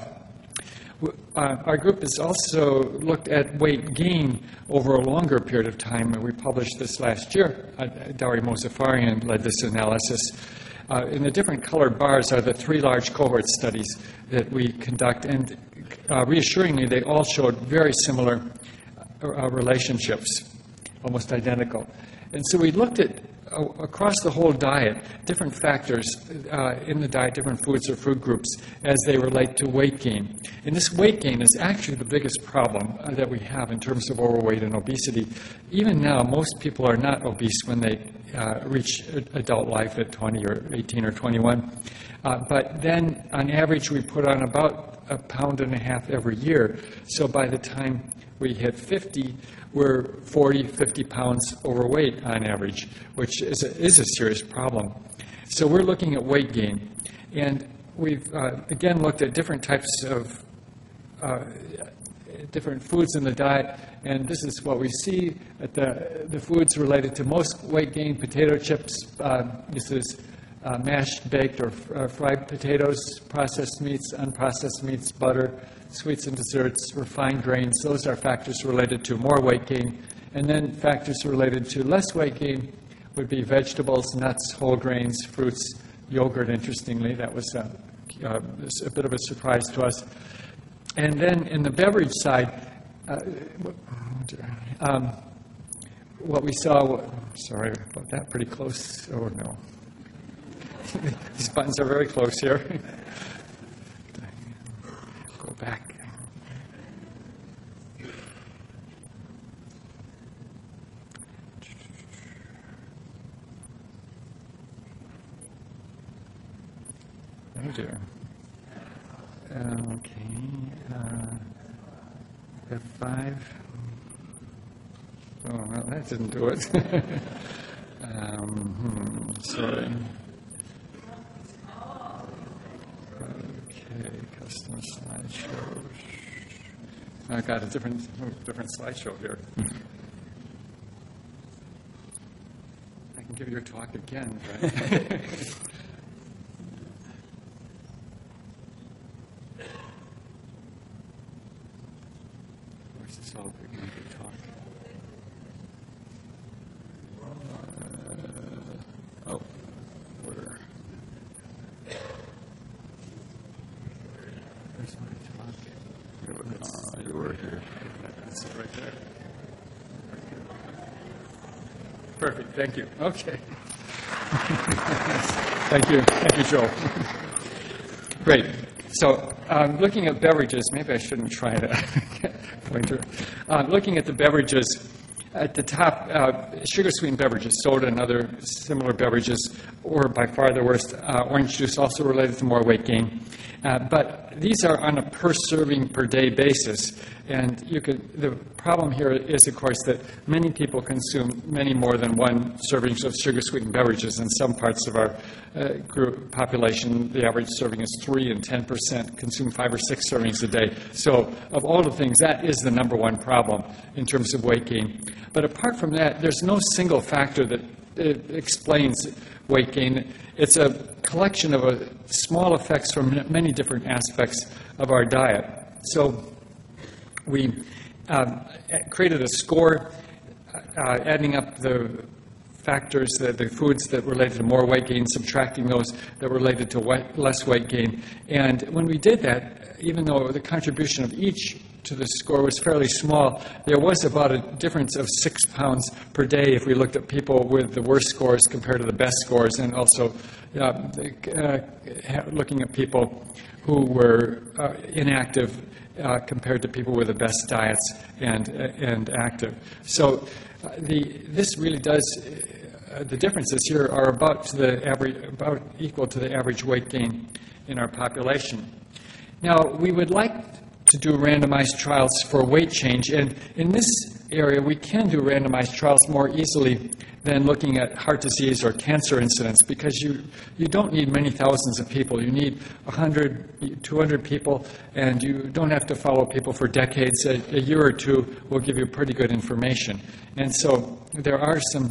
Our group has also looked at weight gain over a longer period of time, and we published this last year. Dari Mozaffarian led this analysis. In the different colored bars are the 3 large cohort studies that we conduct, and reassuringly, they all showed very similar relationships, almost identical. And so we looked at, across the whole diet, different factors in the diet, different foods or food groups, as they relate to weight gain. And this weight gain is actually the biggest problem that we have in terms of overweight and obesity. Even now, most people are not obese when they reach adult life at 20 or 18 or 21. But then, on average, we put on about 1.5 pounds every year. So by the time we hit 50, we're 40, 50 pounds overweight on average, which is a serious problem. So we're looking at weight gain. And we've, again, looked at different types of different foods in the diet, and this is what we see at the foods related to most weight gain: potato chips. This is mashed, baked, or fried potatoes, processed meats, unprocessed meats, butter, sweets and desserts, refined grains. Those are factors related to more weight gain. And then factors related to less weight gain would be vegetables, nuts, whole grains, fruits, yogurt, interestingly. That was a bit of a surprise to us. And then in the beverage side, what we saw, sorry about that, pretty close. Oh, no. These buttons are very close here. Go back. Oh dear. Okay. F5. Oh, well, that didn't do it. Sorry. Okay, custom slideshow. I've got a different slideshow here. I can give your talk again, right? Perfect. Thank you. Okay. Thank you, Joel. Great. So, looking at beverages, maybe I shouldn't try to pointer. Looking at the beverages, at the top, sugar-sweetened beverages, soda and other similar beverages, were by far the worst. Orange juice also related to more weight gain. But these are on a per-serving, per-day basis. And the problem here is, of course, that many people consume many more than 1 servings of sugar-sweetened beverages. In some parts of our group population, the average serving is 3, and 10% consume 5 or 6 servings a day. So of all the things, that is the number 1 problem in terms of weight gain. But apart from that, there's no single factor that explains weight gain. It's a collection of small effects from many different aspects of our diet. So we created a score adding up the factors, the foods that related to more weight gain, subtracting those that related to less weight gain. And when we did that, even though the contribution of each to the score was fairly small. There was about a difference of 6 pounds per day if we looked at people with the worst scores compared to the best scores, and also looking at people who were inactive compared to people with the best diets and active. So this really does. The differences here are about equal to the average weight gain in our population. Now, we would like to do randomized trials for weight change, and in this area we can do randomized trials more easily than looking at heart disease or cancer incidence, because you don't need many thousands of people. You need 100, 200 people, and you don't have to follow people for decades. A year or two will give you pretty good information. And so there are some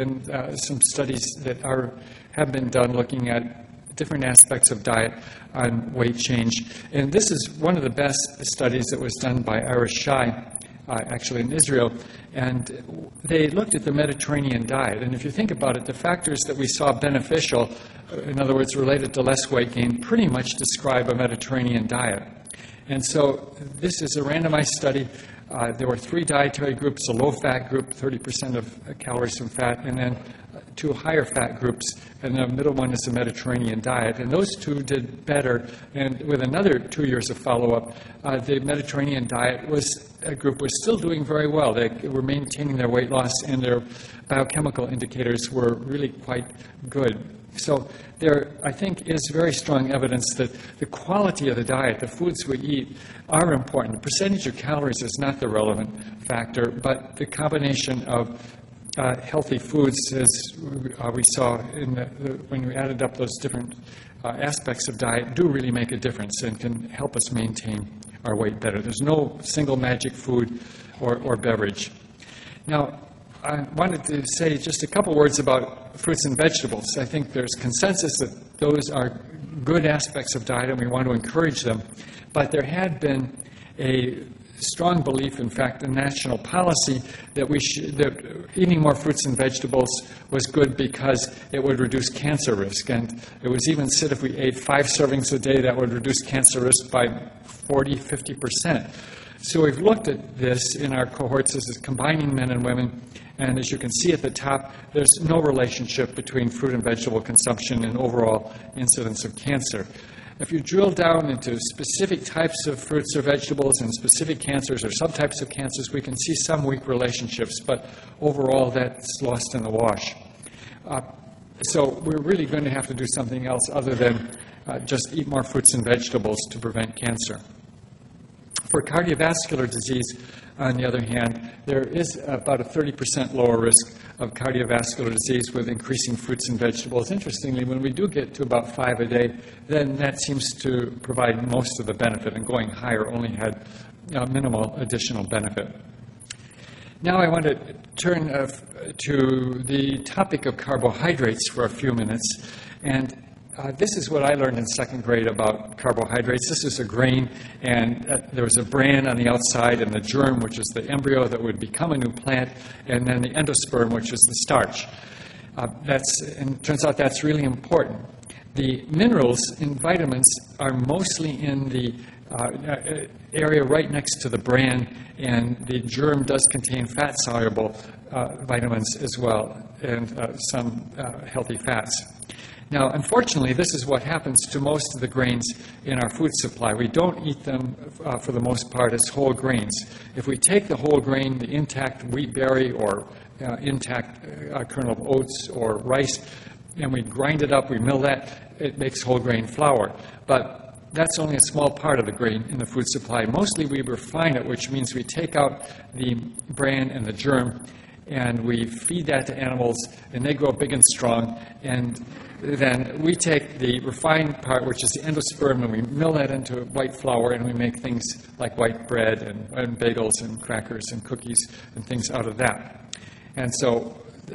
studies that have been done looking at different aspects of diet on weight change. And this is one of the best studies that was done by Irish Shai, actually in Israel, and they looked at the Mediterranean diet. And if you think about it, the factors that we saw beneficial, in other words, related to less weight gain, pretty much describe a Mediterranean diet. And so this is a randomized study. There were 3 dietary groups: a low-fat group, 30% of calories from fat, and then 2 higher-fat groups, and the middle one is the Mediterranean diet. And those 2 did better, and with another 2 years of follow-up, the Mediterranean diet group was still doing very well. They were maintaining their weight loss, and their biochemical indicators were really quite good. So there, I think, is very strong evidence that the quality of the diet, the foods we eat, are important. The percentage of calories is not the relevant factor, but the combination of healthy foods, as we saw when we added up those different aspects of diet, do really make a difference and can help us maintain our weight better. There's no single magic food or beverage. Now, I wanted to say just a couple words about fruits and vegetables. I think there's consensus that those are good aspects of diet and we want to encourage them. But there had been a strong belief, in fact, in national policy that that eating more fruits and vegetables was good because it would reduce cancer risk. And it was even said if we ate 5 servings a day, that would reduce cancer risk by 40-50%. So we've looked at this in our cohorts as combining men and women, and as you can see at the top, there's no relationship between fruit and vegetable consumption and overall incidence of cancer. If you drill down into specific types of fruits or vegetables and specific cancers or subtypes of cancers, we can see some weak relationships, but overall that's lost in the wash. So we're really going to have to do something else other than just eat more fruits and vegetables to prevent cancer. For cardiovascular disease, on the other hand, there is about a 30% lower risk of cardiovascular disease with increasing fruits and vegetables. Interestingly, when we do get to about 5 a day, then that seems to provide most of the benefit, and going higher only had minimal additional benefit. Now I want to turn to the topic of carbohydrates for a few minutes. And this is what I learned in 2nd grade about carbohydrates. This is a grain, and there was a bran on the outside, and the germ, which is the embryo that would become a new plant, and then the endosperm, which is the starch. And it turns out that's really important. The minerals and vitamins are mostly in the area right next to the bran, and the germ does contain fat-soluble vitamins as well, and some healthy fats. Now, unfortunately, this is what happens to most of the grains in our food supply. We don't eat them, for the most part, as whole grains. If we take the whole grain, the intact wheat berry or intact kernel of oats or rice, and we grind it up, we mill that, it makes whole grain flour. But that's only a small part of the grain in the food supply. Mostly we refine it, which means we take out the bran and the germ, and we feed that to animals, and they grow big and strong, and then we take the refined part, which is the endosperm, and we mill that into white flour, and we make things like white bread and bagels and crackers and cookies and things out of that. And so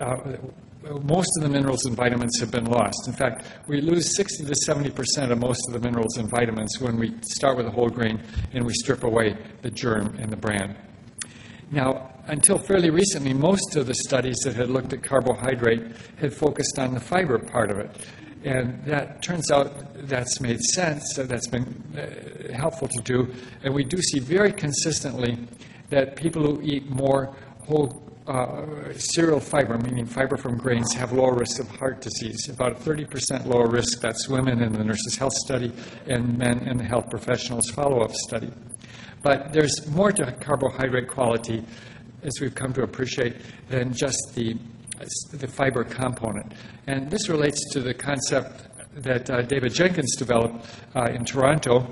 most of the minerals and vitamins have been lost. In fact, we lose 60 to 70% of most of the minerals and vitamins when we start with a whole grain and we strip away the germ and the bran. Now, until fairly recently, most of the studies that had looked at carbohydrate had focused on the fiber part of it. And that turns out that's made sense, so that's been helpful to do. And we do see very consistently that people who eat more whole cereal fiber, meaning fiber from grains, have lower risk of heart disease, about a 30% lower risk. That's women in the Nurses' Health Study and men in the Health Professionals Follow-Up Study. But there's more to carbohydrate quality, as we've come to appreciate, than just the fiber component. And this relates to the concept that David Jenkins developed in Toronto,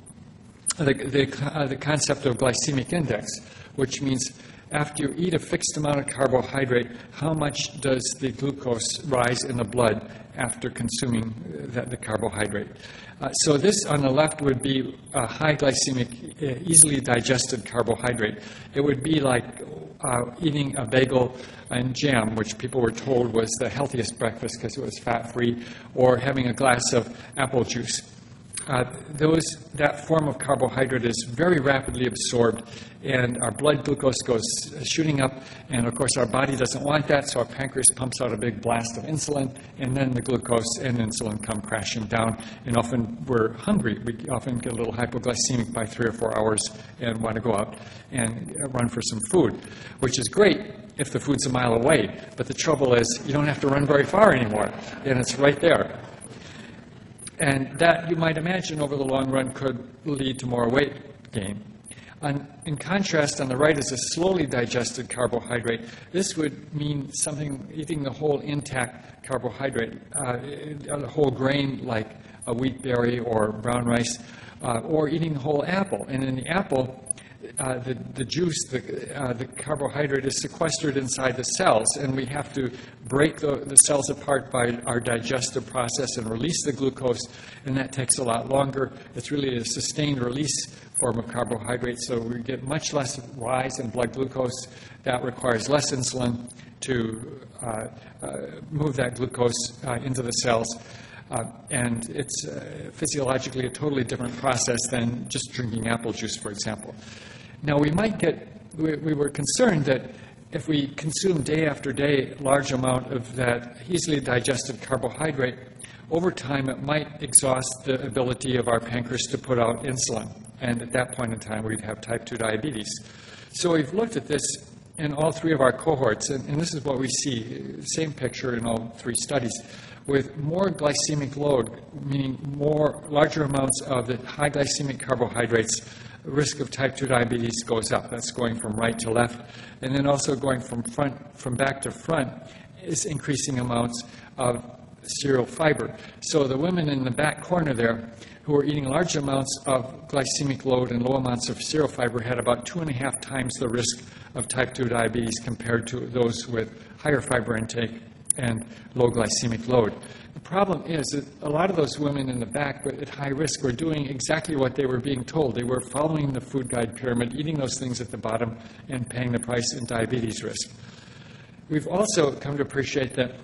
the concept of glycemic index, which means after you eat a fixed amount of carbohydrate, how much does the glucose rise in the blood after consuming the carbohydrate? So this on the left would be a high glycemic, easily digested carbohydrate. It would be like eating a bagel and jam, which people were told was the healthiest breakfast because it was fat-free, or having a glass of apple juice. That form of carbohydrate is very rapidly absorbed, and our blood glucose goes shooting up, and of course our body doesn't want that, so our pancreas pumps out a big blast of insulin, and then the glucose and insulin come crashing down, and often we're hungry. We often get a little hypoglycemic by 3 or 4 hours and want to go out and run for some food, which is great if the food's a mile away, but the trouble is you don't have to run very far anymore, and it's right there. And that, you might imagine, over the long run could lead to more weight gain. In contrast, on the right is a slowly digested carbohydrate. This would mean something, eating the whole intact carbohydrate, a whole grain like a wheat berry or brown rice, or eating the whole apple. And in the apple, the juice, the carbohydrate is sequestered inside the cells, and we have to break the cells apart by our digestive process and release the glucose, and that takes a lot longer. It's really a sustained release form of carbohydrate, so we get much less rise in blood glucose. That requires less insulin to move that glucose into the cells. And it's physiologically a totally different process than just drinking apple juice, for example. Now, we were concerned that if we consume day after day a large amount of that easily digested carbohydrate, over time it might exhaust the ability of our pancreas to put out insulin. And at that point in time, we'd have type 2 diabetes. So we've looked at this in all 3 of our cohorts, and this is what we see, same picture in all 3 studies. With more glycemic load, meaning larger amounts of the high glycemic carbohydrates, the risk of type 2 diabetes goes up. That's going from right to left. And then also going from back to front is increasing amounts of cereal fiber. So the women in the back corner there who were eating large amounts of glycemic load and low amounts of cereal fiber had about 2.5 times the risk of type 2 diabetes compared to those with higher fiber intake and low glycemic load. The problem is that a lot of those women in the back at high risk were doing exactly what they were being told. They were following the food guide pyramid, eating those things at the bottom, and paying the price in diabetes risk. We've also come to appreciate that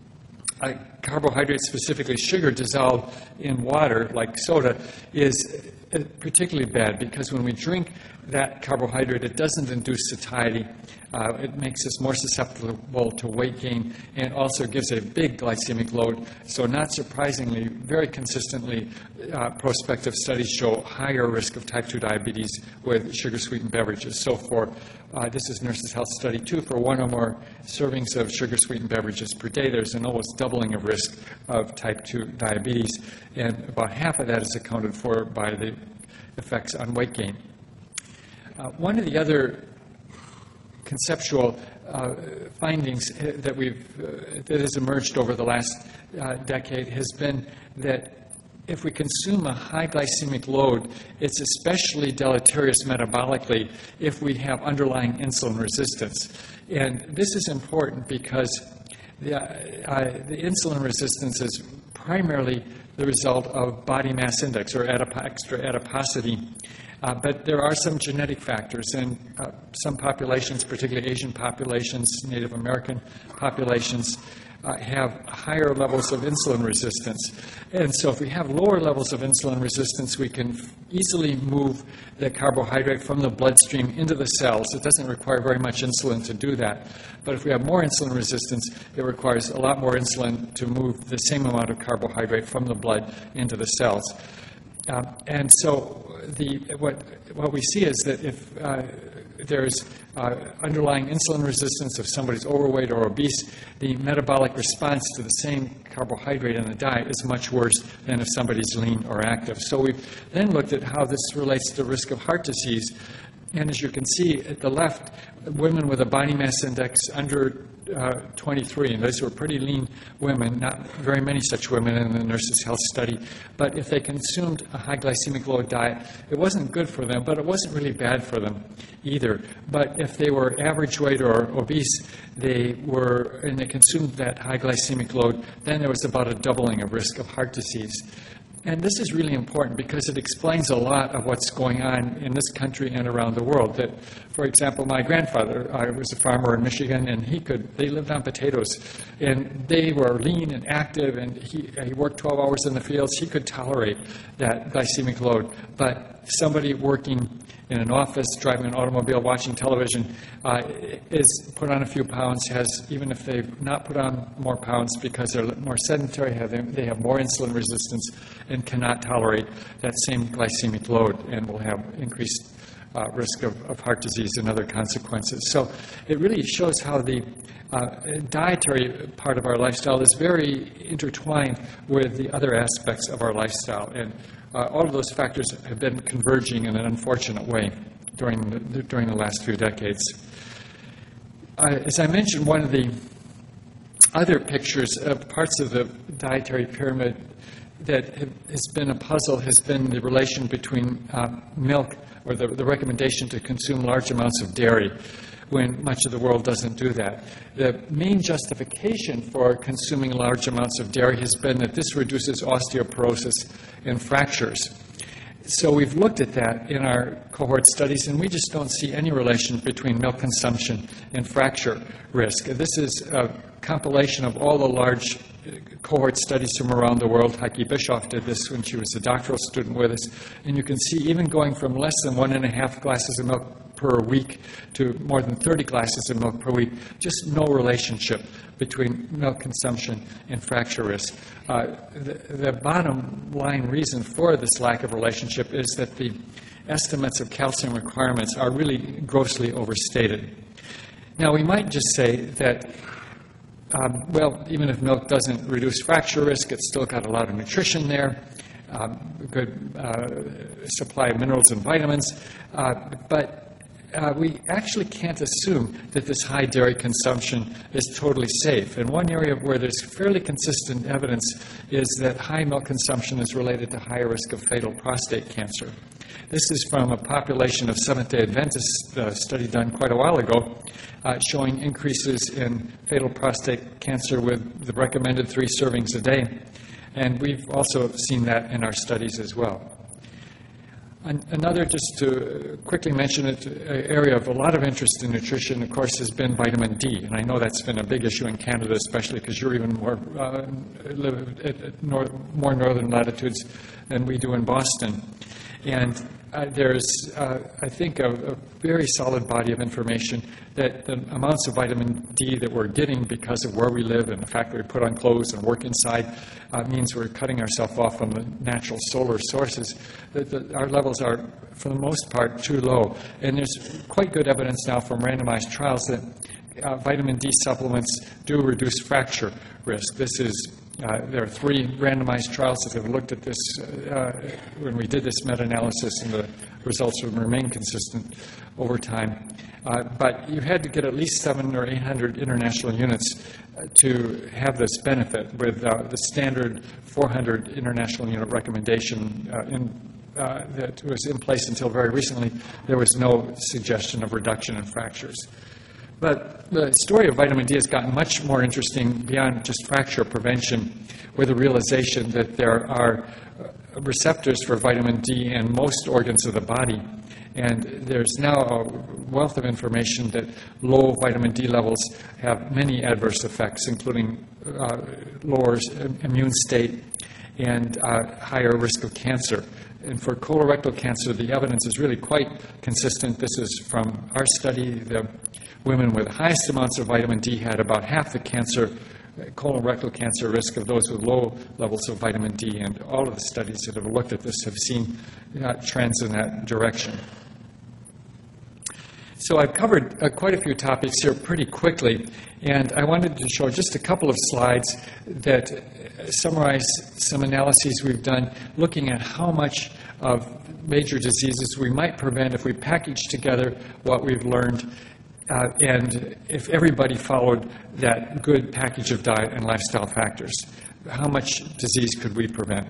carbohydrates, specifically sugar dissolved in water, like soda, is particularly bad because when we drink that carbohydrate, it doesn't induce satiety. It makes us more susceptible to weight gain and also gives a big glycemic load. So not surprisingly, very consistently, prospective studies show higher risk of type 2 diabetes with sugar-sweetened beverages. So this is Nurses' Health Study 2. For 1 or more servings of sugar-sweetened beverages per day, there's an almost doubling of risk of type 2 diabetes, and about half of that is accounted for by the effects on weight gain. One of the other conceptual findings that has emerged over the last decade has been that if we consume a high glycemic load, it's especially deleterious metabolically if we have underlying insulin resistance. And this is important because the insulin resistance is primarily the result of body mass index or extra adiposity. But there are some genetic factors, and some populations, particularly Asian populations, Native American populations, have higher levels of insulin resistance. And so if we have lower levels of insulin resistance, we can easily move the carbohydrate from the bloodstream into the cells. It doesn't require very much insulin to do that. But if we have more insulin resistance, it requires a lot more insulin to move the same amount of carbohydrate from the blood into the cells. And so what we see is that if there's underlying insulin resistance, if somebody's overweight or obese, the metabolic response to the same carbohydrate in the diet is much worse than if somebody's lean or active. So we've then looked at how this relates to the risk of heart disease. And as you can see at the left, women with a body mass index under 23, and those were pretty lean women, not very many such women in the Nurses' Health Study, but if they consumed a high glycemic load diet, it wasn't good for them, but it wasn't really bad for them either. But if they were average weight or obese, and they consumed that high glycemic load, then there was about a doubling of risk of heart disease. And this is really important because it explains a lot of what's going on in this country and around the world. That, for example, my grandfather was a farmer in Michigan, and they lived on potatoes, and they were lean and active, and he worked 12 hours in the fields. He could tolerate that glycemic load. But somebody working in an office, driving an automobile, watching television, is put on a few pounds, even if they've not put on more pounds because they're more sedentary, they have more insulin resistance and cannot tolerate that same glycemic load and will have increased risk of heart disease and other consequences. So it really shows how the dietary part of our lifestyle is very intertwined with the other aspects of our lifestyle. And all of those factors have been converging in an unfortunate way during the last few decades. As I mentioned, one of the other pictures of parts of the dietary pyramid that has been a puzzle has been the relation between milk, or the recommendation to consume large amounts of dairy, when much of the world doesn't do that. The main justification for consuming large amounts of dairy has been that this reduces osteoporosis and fractures. So we've looked at that in our cohort studies, and we just don't see any relation between milk consumption and fracture risk. This is a compilation of all the large cohort studies from around the world. Heike Bischoff did this when she was a doctoral student with us. And you can see even going from less than 1.5 glasses of milk per week to more than 30 glasses of milk per week, just no relationship between milk consumption and fracture risk. The bottom line reason for this lack of relationship is that the estimates of calcium requirements are really grossly overstated. Now, we might just say that even if milk doesn't reduce fracture risk, it's still got a lot of nutrition there, a good supply of minerals and vitamins, but we actually can't assume that this high dairy consumption is totally safe. And one area where there's fairly consistent evidence is that high milk consumption is related to higher risk of fatal prostate cancer. This is from a population of Seventh-day Adventists study done quite a while ago, showing increases in fatal prostate cancer with the recommended 3 servings a day. And we've also seen that in our studies as well. Another, just to quickly mention it, area of a lot of interest in nutrition, of course, has been vitamin D. And I know that's been a big issue in Canada, especially because you're even live at more northern latitudes than we do in Boston. And there's, I think, a very solid body of information that the amounts of vitamin D that we're getting because of where we live and the fact that we put on clothes and work inside means we're cutting ourselves off from the natural solar sources. Our levels are, for the most part, too low. And there's quite good evidence now from randomized trials that vitamin D supplements do reduce fracture risk. There are 3 randomized trials that have looked at this when we did this meta-analysis, and the results would remain consistent over time. But you had to get at least 700 or 800 international units to have this benefit, with the standard 400 international unit recommendation that was in place until very recently. There was no suggestion of reduction in fractures. But the story of vitamin D has gotten much more interesting beyond just fracture prevention, with the realization that there are receptors for vitamin D in most organs of the body, And there's now a wealth of information that low vitamin D levels have many adverse effects, including lower immune state and higher risk of cancer. And for colorectal cancer, the evidence is really quite consistent. This is from our study. The women with the highest amounts of vitamin D had about half the colorectal cancer risk of those with low levels of vitamin D. And all of the studies that have looked at this have seen trends in that direction. So I've covered quite a few topics here pretty quickly, and I wanted to show just a couple of slides that summarize some analyses we've done looking at how much of major diseases we might prevent if we package together what we've learned and if everybody followed that good package of diet and lifestyle factors. How much disease could we prevent?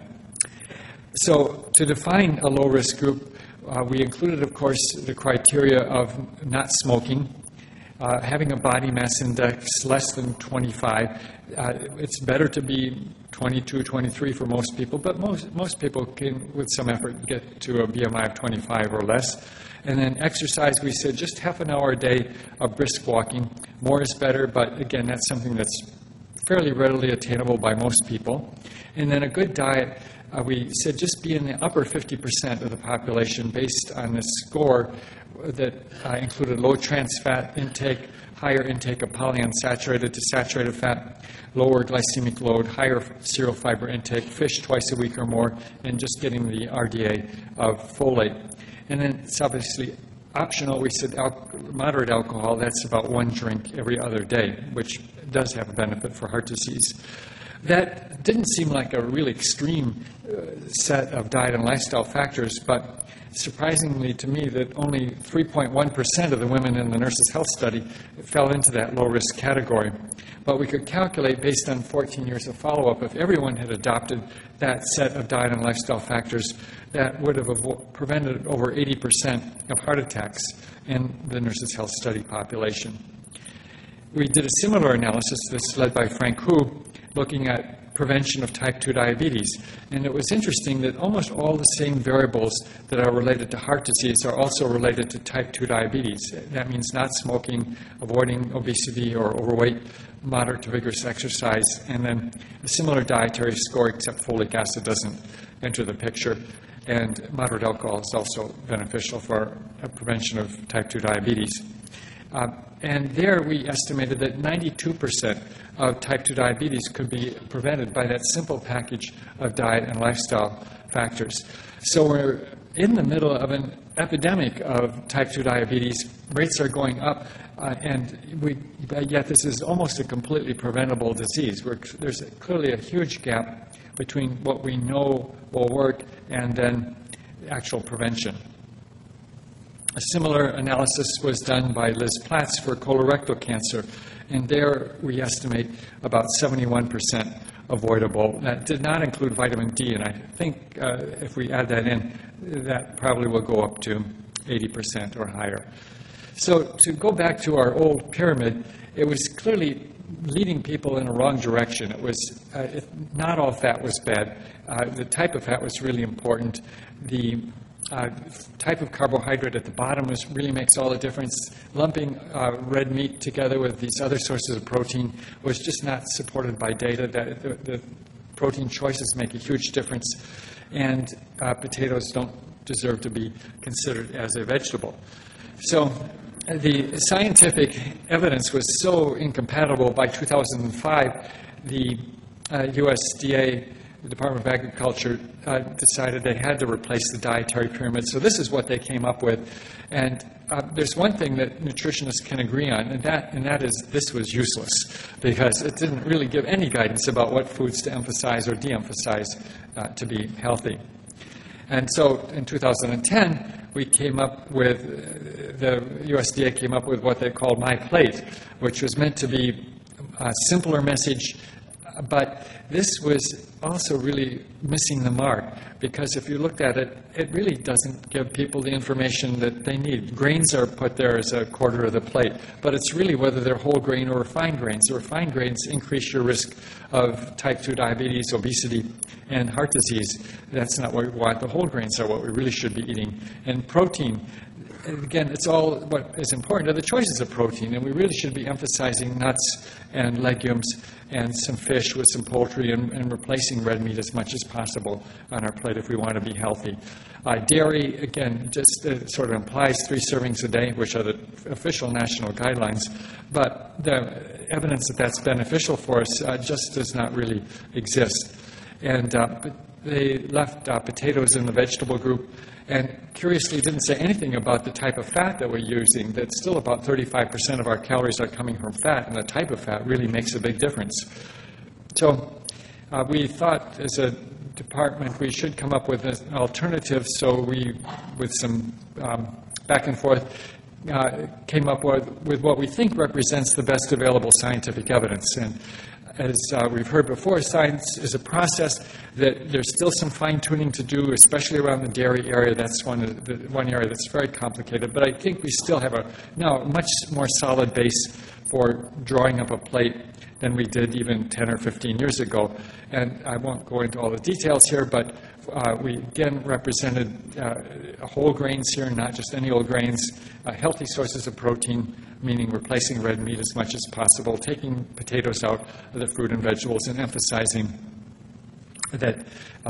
So to define a low-risk group, we included, of course, the criteria of not smoking, having a body mass index less than 25. It's better to be 22, 23 for most people, but most people can, with some effort, get to a BMI of 25 or less. And then exercise, we said just half an hour a day of brisk walking. More is better, but again, that's something that's fairly readily attainable by most people. And then a good diet, we said just be in the upper 50% of the population based on this score that included low trans fat intake, higher intake of polyunsaturated to saturated fat, lower glycemic load, higher cereal fiber intake, fish twice a week or more, and just getting the RDA of folate. And then it's obviously optional. We said moderate alcohol, that's about 1 drink every other day, which does have a benefit for heart disease. That didn't seem like a really extreme set of diet and lifestyle factors, but surprisingly to me that only 3.1% of the women in the Nurses' Health Study fell into that low-risk category. But we could calculate, based on 14 years of follow-up, if everyone had adopted that set of diet and lifestyle factors, that would have prevented over 80% of heart attacks in the Nurses' Health Study population. We did a similar analysis, this led by Frank Hu, looking at prevention of type 2 diabetes. And it was interesting that almost all the same variables that are related to heart disease are also related to type 2 diabetes. That means not smoking, avoiding obesity or overweight, moderate to vigorous exercise, and then a similar dietary score, except folic acid doesn't enter the picture. And moderate alcohol is also beneficial for prevention of type 2 diabetes. And there we estimated that 92% of type 2 diabetes could be prevented by that simple package of diet and lifestyle factors. So we're in the middle of an epidemic of type 2 diabetes. Rates are going up, yet this is almost a completely preventable disease. There's clearly a huge gap between what we know will work and then actual prevention. A similar analysis was done by Liz Platts for colorectal cancer, and there we estimate about 71% avoidable. That did not include vitamin D, and I think if we add that in, that probably will go up to 80% or higher. So to go back to our old pyramid, it was clearly leading people in a wrong direction. It was not all fat was bad. The type of fat was really important. The type of carbohydrate at the bottom really makes all the difference. Lumping red meat together with these other sources of protein was just not supported by data. That the protein choices make a huge difference, and potatoes don't deserve to be considered as a vegetable. So the scientific evidence was so incompatible. By 2005, the USDA, the Department of Agriculture, decided they had to replace the dietary pyramid. So this is what they came up with. And there's one thing that nutritionists can agree on, and that is this was useless, because it didn't really give any guidance about what foods to emphasize or de-emphasize to be healthy. And so in 2010, we came up with, the USDA came up with what they called My Plate, which was meant to be a simpler message, but this was also really missing the mark, because if you looked at it, it really doesn't give people the information that they need. Grains are put there as a quarter of the plate, but it's really whether they're whole grain or refined grains. The refined grains increase your risk of type 2 diabetes, obesity, and heart disease. That's not what we want. The whole grains are what we really should be eating. And protein, again, it's all what is important are the choices of protein, and we really should be emphasizing nuts and legumes and some fish with some poultry and replacing red meat as much as possible on our plate if we want to be healthy. Dairy, again, just sort of implies 3 servings a day, which are the official national guidelines, but the evidence that that's beneficial for us just does not really exist. And they left potatoes in the vegetable group, and curiously didn't say anything about the type of fat that we're using, that still about 35% of our calories are coming from fat, and the type of fat really makes a big difference. So we thought as a department we should come up with an alternative, so we, with some back and forth, came up with what we think represents the best available scientific evidence. And as we've heard before, science is a process that there's still some fine-tuning to do, especially around the dairy area. That's one area that's very complicated. But I think we still have now a much more solid base for drawing up a plate than we did even 10 or 15 years ago. And I won't go into all the details here, but we again represented whole grains here, not just any old grains, healthy sources of protein, meaning replacing red meat as much as possible, taking potatoes out of the fruit and vegetables, and emphasizing that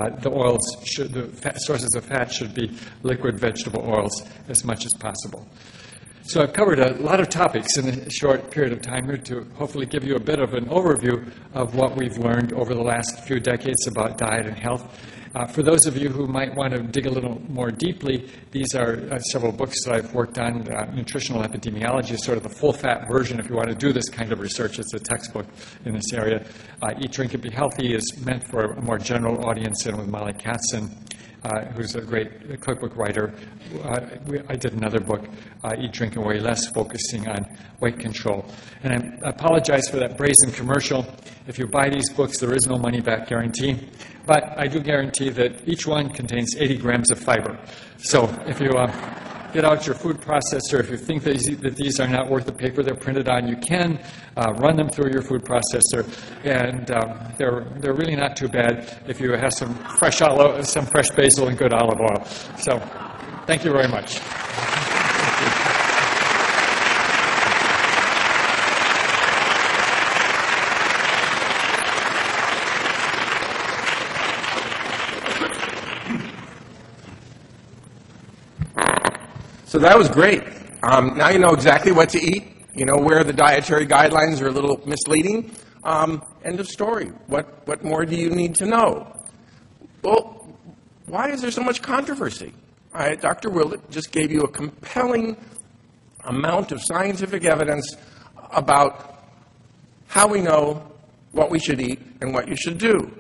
the sources of fat should be liquid vegetable oils as much as possible. So I've covered a lot of topics in a short period of time here to hopefully give you a bit of an overview of what we've learned over the last few decades about diet and health. For those of you who might want to dig a little more deeply, these are several books that I've worked on. Nutritional Epidemiology is sort of the full-fat version if you want to do this kind of research. It's a textbook in this area. Eat, Drink, and Be Healthy is meant for a more general audience, and with Molly Katzen, who's a great cookbook writer. I did another book, Eat, Drink, and Weigh Less, focusing on weight control. And I apologize for that brazen commercial. If you buy these books, there is no money-back guarantee. But I do guarantee that each one contains 80 grams of fiber. So if you get out your food processor, if you think that these are not worth the paper they're printed on, you can run them through your food processor, and they're really not too bad if you have some fresh basil and good olive oil. So thank you very much. So that was great. Now you know exactly what to eat. You know where the dietary guidelines are a little misleading. End of story. What more do you need to know? Well, why is there so much controversy? Dr. Willett just gave you a compelling amount of scientific evidence about how we know what we should eat and what you should do.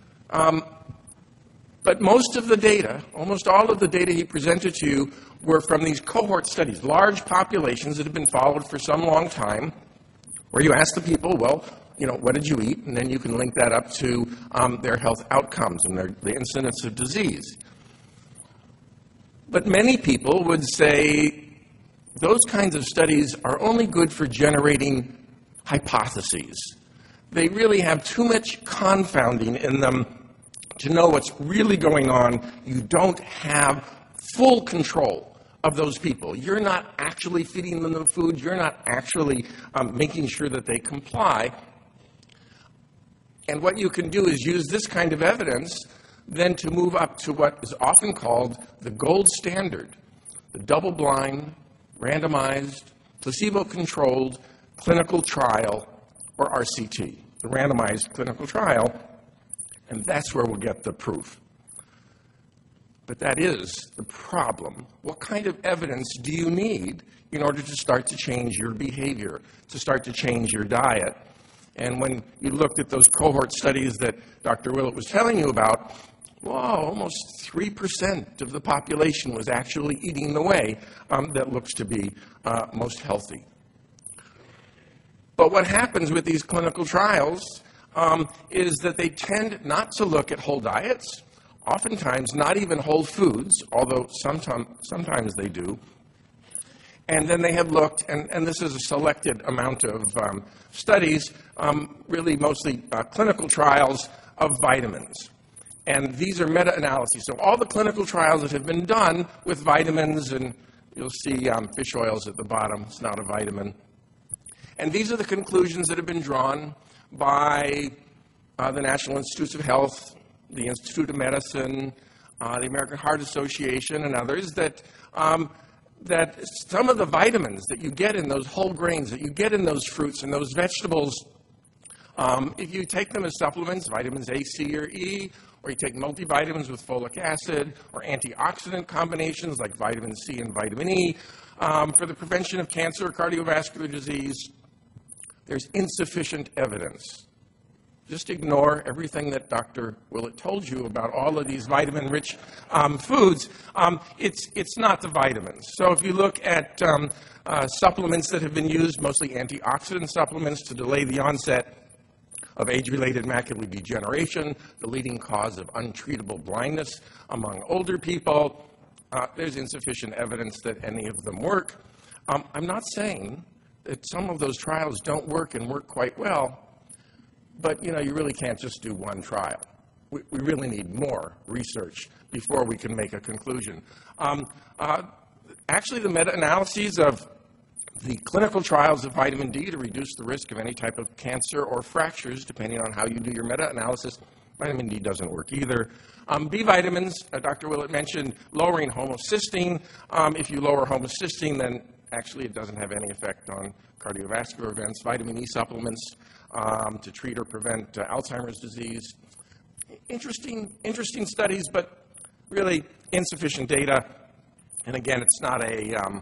But most of the data, almost all of the data he presented to you, were from these cohort studies, large populations that have been followed for some long time, where you ask the people, well, you know, what did you eat? And then you can link that up to their health outcomes and the incidence of disease. But many people would say those kinds of studies are only good for generating hypotheses. They really have too much confounding in them to know what's really going on. You don't have full control of those people. You're not actually feeding them the food. You're not actually making sure that they comply. And what you can do is use this kind of evidence then to move up to what is often called the gold standard, the double-blind, randomized, placebo-controlled clinical trial, or RCT, the randomized clinical trial, and that's where we'll get the proof. But that is the problem. What kind of evidence do you need in order to start to change your behavior, to start to change your diet? And when you looked at those cohort studies that Dr. Willett was telling you about, well, almost 3% of the population was actually eating the way that looks to be most healthy. But what happens with these clinical trials is that they tend not to look at whole diets, oftentimes not even whole foods, although sometimes they do. And then they have looked, and this is a selected amount of studies, really mostly clinical trials of vitamins. And these are meta-analyses. So all the clinical trials that have been done with vitamins and You'll see fish oils at the bottom. It's not a vitamin. And these are the conclusions that have been drawn by the National Institutes of Health, the Institute of Medicine, the American Heart Association, and others, that some of the vitamins that you get in those whole grains, that you get in those fruits and those vegetables, if you take them as supplements, vitamins A, C, or E, or you take multivitamins with folic acid, or antioxidant combinations like vitamin C and vitamin E, for the prevention of cancer or cardiovascular disease, there's insufficient evidence. Just ignore everything that Dr. Willett told you about all of these vitamin-rich foods. It's not the vitamins. So if you look at supplements that have been used, mostly antioxidant supplements, to delay the onset of age-related macular degeneration, the leading cause of untreatable blindness among older people, there's insufficient evidence that any of them work. I'm not saying that some of those trials don't work and work quite well, but, you really can't just do one trial. We really need more research before we can make a conclusion. Actually, the meta-analyses of the clinical trials of vitamin D to reduce the risk of any type of cancer or fractures, depending on how you do your meta-analysis, vitamin D doesn't work either. B vitamins, Dr. Willett mentioned lowering homocysteine. If you lower homocysteine, then actually it doesn't have any effect on cardiovascular events. Vitamin E supplements to treat or prevent Alzheimer's disease. Interesting studies, but really insufficient data. And again, it's not a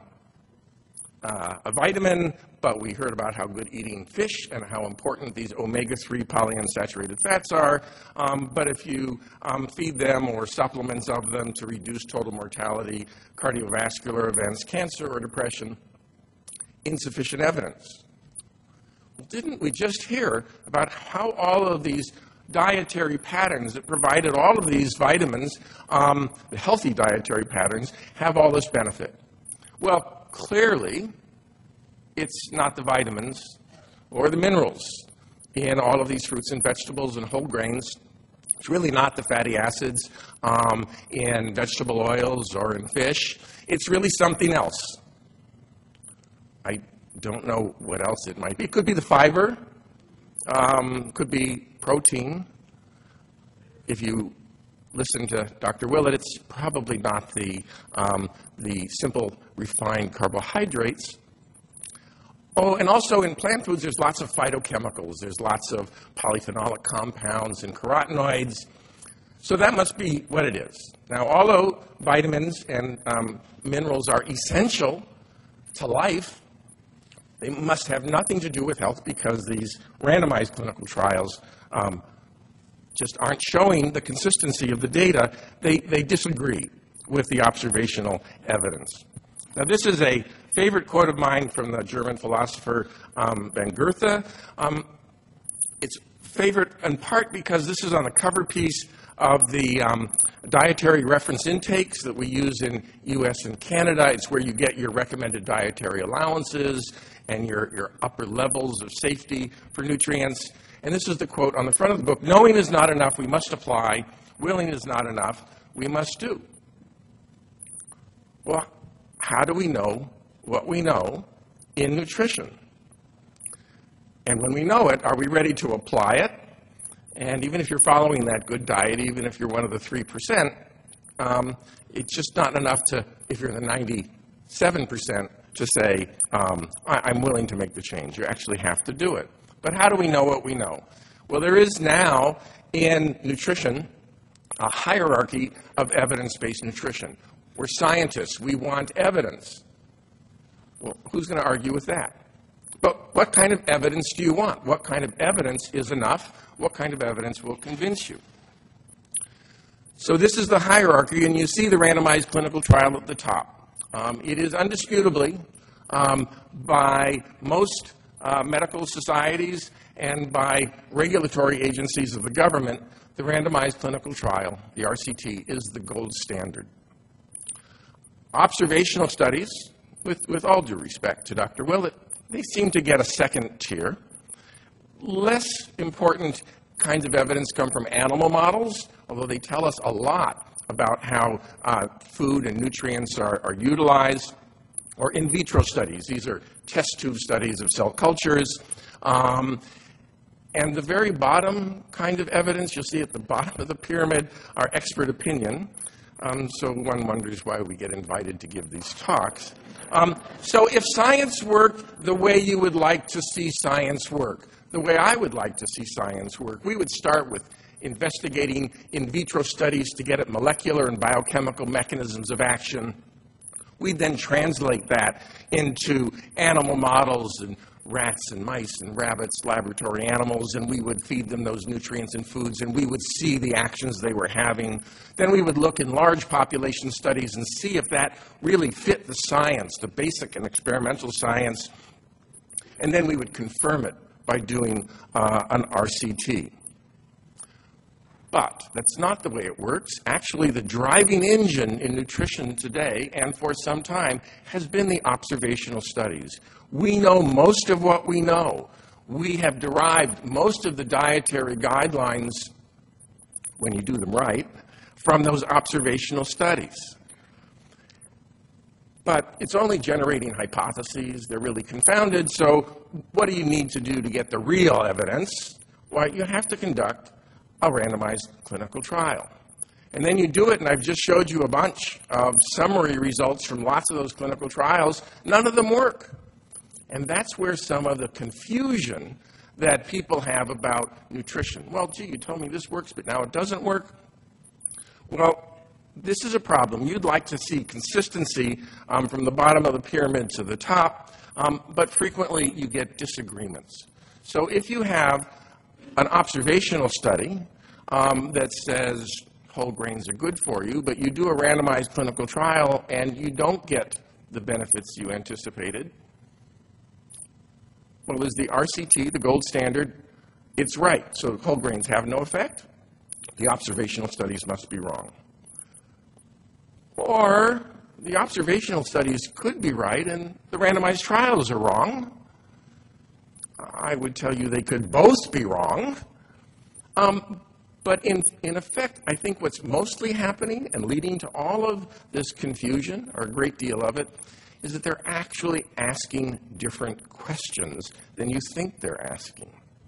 vitamin, but we heard about how good eating fish and how important these omega-3 polyunsaturated fats are. But if you feed them or supplements of them to reduce total mortality, cardiovascular events, cancer, or depression, insufficient evidence. Didn't we just hear about how all of these dietary patterns that provided all of these vitamins, the healthy dietary patterns, have all this benefit? Well, clearly, it's not the vitamins or the minerals in all of these fruits and vegetables and whole grains. It's really not the fatty acids in vegetable oils or in fish. It's really something else. I don't know what else it might be. It could be the fiber, could be protein. If you listen to Dr. Willett, it's probably not the simple refined carbohydrates. Oh, and also in plant foods, there's lots of phytochemicals. There's lots of polyphenolic compounds and carotenoids. So that must be what it is. Now, although vitamins and minerals are essential to life, they must have nothing to do with health because these randomized clinical trials just aren't showing the consistency of the data. They disagree with the observational evidence. Now, this is a favorite quote of mine from the German philosopher von Goethe. It's favorite in part because this is on the cover piece of the dietary reference intakes that we use in U.S. and Canada. It's where you get your recommended dietary allowances and your upper levels of safety for nutrients. And this is the quote on the front of the book: "Knowing is not enough, we must apply. Willing is not enough, we must do." Well, how do we know what we know in nutrition? And when we know it, are we ready to apply it? And even if you're following that good diet, even if you're one of the 3%, it's just not enough to, if you're the 97%, to say, I'm willing to make the change. You actually have to do it. But how do we know what we know? Well, there is now in nutrition a hierarchy of evidence-based nutrition. We're scientists. We want evidence. Well, who's going to argue with that? But what kind of evidence do you want? What kind of evidence is enough? What kind of evidence will convince you? So this is the hierarchy, and you see the randomized clinical trial at the top. It is undisputably, by most medical societies and by regulatory agencies of the government, the randomized clinical trial, the RCT, is the gold standard. Observational studies, with all due respect to Dr. Willett, they seem to get a second tier. Less important kinds of evidence come from animal models, although they tell us a lot about how food and nutrients are utilized. or in vitro studies. These are test tube studies of cell cultures. And the very bottom kind of evidence, you'll see at the bottom of the pyramid, are expert opinion. So one wonders why we get invited to give these talks. So if science worked the way you would like to see science work, the way I would like to see science work, we would start with investigating in vitro studies to get at molecular and biochemical mechanisms of action. We'd then translate that into animal models and rats and mice and rabbits, laboratory animals, and we would feed them those nutrients and foods, and we would see the actions they were having. Then we would look in large population studies and see if that really fit the science, the basic and experimental science, and then we would confirm it by doing an RCT. But that's not the way it works. Actually, the driving engine in nutrition today, and for some time, has been the observational studies. We know most of what we know. We have derived most of the dietary guidelines, when you do them right, from those observational studies. But it's only generating hypotheses. They're really confounded. So what do you need to do to get the real evidence? Well, you have to conduct a randomized clinical trial. And then you do it, and I've just showed you a bunch of summary results from lots of those clinical trials. None of them work. And that's where some of the confusion that people have about nutrition. Well, gee, you told me this works, but now it doesn't work. Well, this is a problem. You'd like to see consistency from the bottom of the pyramid to the top, but frequently you get disagreements. So if you have an observational study that says whole grains are good for you, but you do a randomized clinical trial and you don't get the benefits you anticipated, well, is the RCT the gold standard? It's right. So whole grains have no effect. The observational studies must be wrong. Or the observational studies could be right and the randomized trials are wrong. I would tell you they could both be wrong. But in effect, I think what's mostly happening and leading to all of this confusion, or a great deal of it, is that they're actually asking different questions than you think they're asking.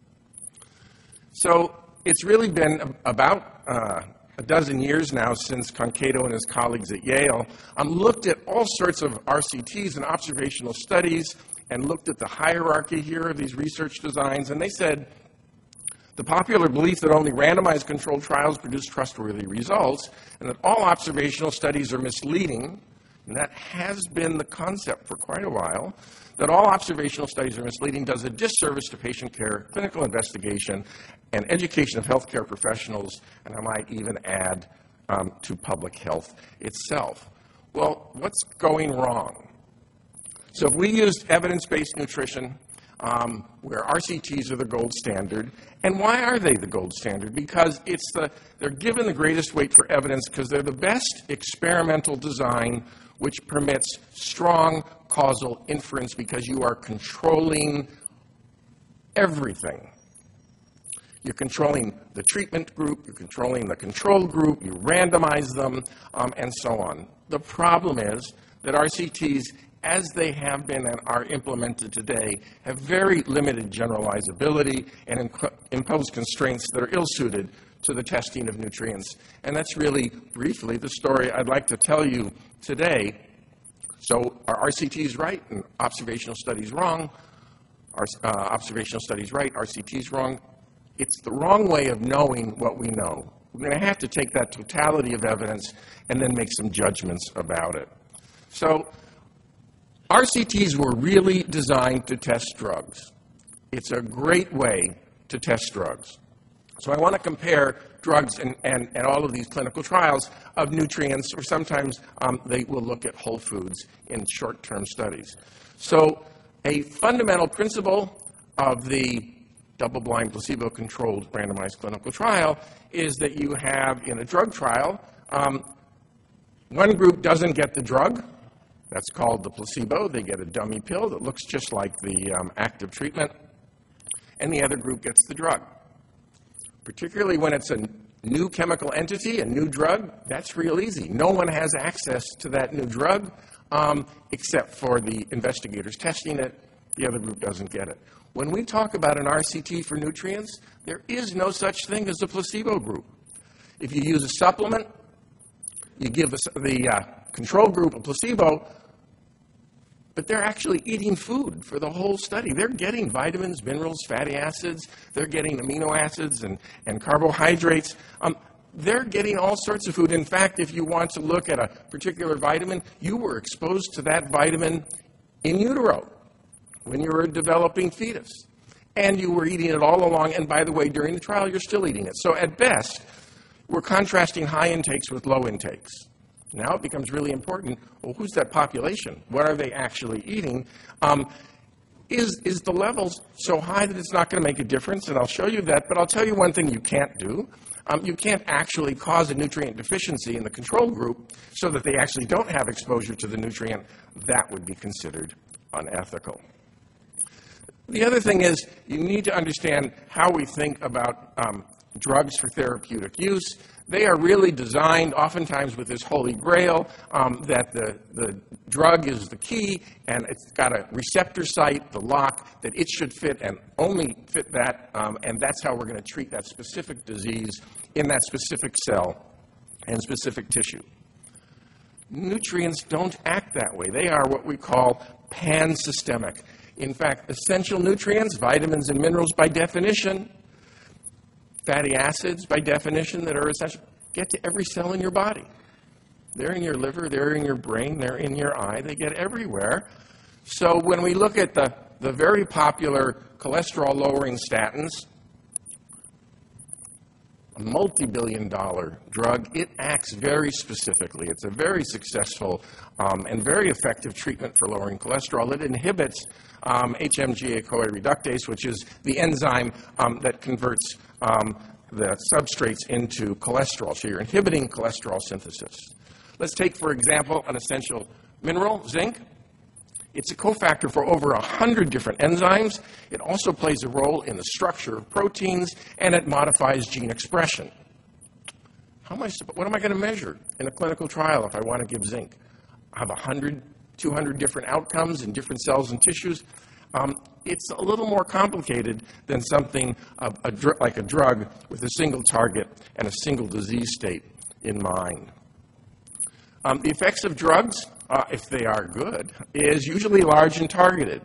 So it's really been about a dozen years now since Concato and his colleagues at Yale looked at all sorts of RCTs and observational studies and looked at the hierarchy here of these research designs, and they said the popular belief that only randomized controlled trials produce trustworthy results and that all observational studies are misleading, and that has been the concept for quite a while, that all observational studies are misleading does a disservice to patient care, clinical investigation, and education of healthcare professionals, and I might even add to public health itself. Well, what's going wrong? So if we used evidence-based nutrition, where RCTs are the gold standard, and why are they the gold standard? Because they're given the greatest weight for evidence because they're the best experimental design which permits strong causal inference because you are controlling everything. You're controlling the treatment group, you're controlling the control group, you randomize them, and so on. The problem is that RCTs, as they have been and are implemented today, have very limited generalizability and impose constraints that are ill-suited to the testing of nutrients. And that's really, briefly, the story I'd like to tell you today. So are RCTs right and observational studies wrong? Are observational studies right, RCTs wrong? It's the wrong way of knowing what we know. We're going to have to take that totality of evidence and then make some judgments about it. So RCTs were really designed to test drugs. It's a great way to test drugs. So I want to compare drugs and all of these clinical trials of nutrients, or sometimes they will look at whole foods in short-term studies. So a fundamental principle of the double-blind, placebo-controlled randomized clinical trial is that you have, in a drug trial, one group doesn't get the drug. That's called the placebo. They get a dummy pill that looks just like the active treatment, and the other group gets the drug. Particularly when it's a new chemical entity, a new drug, that's real easy. No one has access to that new drug except for the investigators testing it. The other group doesn't get it. When we talk about an RCT for nutrients, there is no such thing as a placebo group. If you use a supplement, you give the control group a placebo, but they're actually eating food for the whole study. They're getting vitamins, minerals, fatty acids. They're getting amino acids and carbohydrates. They're getting all sorts of food. In fact, if you want to look at a particular vitamin, you were exposed to that vitamin in utero when you were a developing fetus. And you were eating it all along. And by the way, during the trial, you're still eating it. So at best, we're contrasting high intakes with low intakes. Now it becomes really important, well, who's that population? What are they actually eating? Is the levels so high that it's not going to make a difference? And I'll show you that, but I'll tell you one thing you can't do. You can't actually cause a nutrient deficiency in the control group so that they actually don't have exposure to the nutrient. That would be considered unethical. The other thing is you need to understand how we think about drugs for therapeutic use. They are really designed, oftentimes with this holy grail, that the drug is the key, and it's got a receptor site, the lock, that it should fit and only fit that, and that's how we're going to treat that specific disease in that specific cell and specific tissue. Nutrients don't act that way. They are what we call pan-systemic. In fact, essential nutrients, vitamins and minerals by definition, fatty acids, by definition, that are essential, get to every cell in your body. They're in your liver, they're in your brain, they're in your eye, they get everywhere. So when we look at the very popular cholesterol-lowering statins, a multi-billion-dollar drug, it acts very specifically. It's a very successful and very effective treatment for lowering cholesterol. It inhibits HMG-CoA reductase, which is the enzyme that converts the substrates into cholesterol. So you're inhibiting cholesterol synthesis. Let's take, for example, an essential mineral, zinc. It's a cofactor for over 100 different enzymes. It also plays a role in the structure of proteins, and it modifies gene expression. What am I going to measure in a clinical trial if I want to give zinc? I have 100, 200 different outcomes in different cells and tissues. It's a little more complicated than something like a drug with a single target and a single disease state in mind. The effects of drugs, if they are good, is usually large and targeted.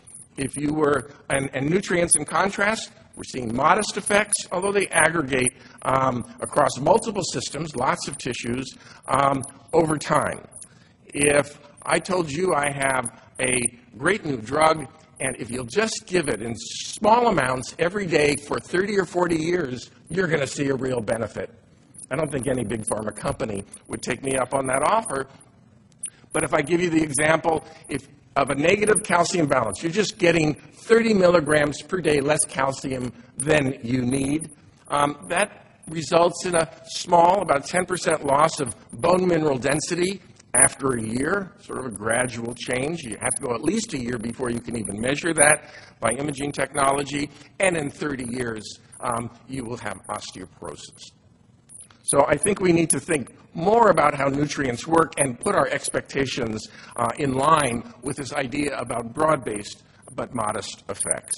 And nutrients in contrast, we're seeing modest effects, although they aggregate across multiple systems, lots of tissues, over time. If I told you I have a great new drug, and if you'll just give it in small amounts every day for 30 or 40 years, you're going to see a real benefit. I don't think any big pharma company would take me up on that offer. But if I give you the example of a negative calcium balance, you're just getting 30 milligrams per day less calcium than you need, that results in a small, about 10% loss of bone mineral density after a year, sort of a gradual change. You have to go at least a year before you can even measure that by imaging technology. And in 30 years, you will have osteoporosis. So I think we need to think more about how nutrients work and put our expectations in line with this idea about broad-based but modest effects.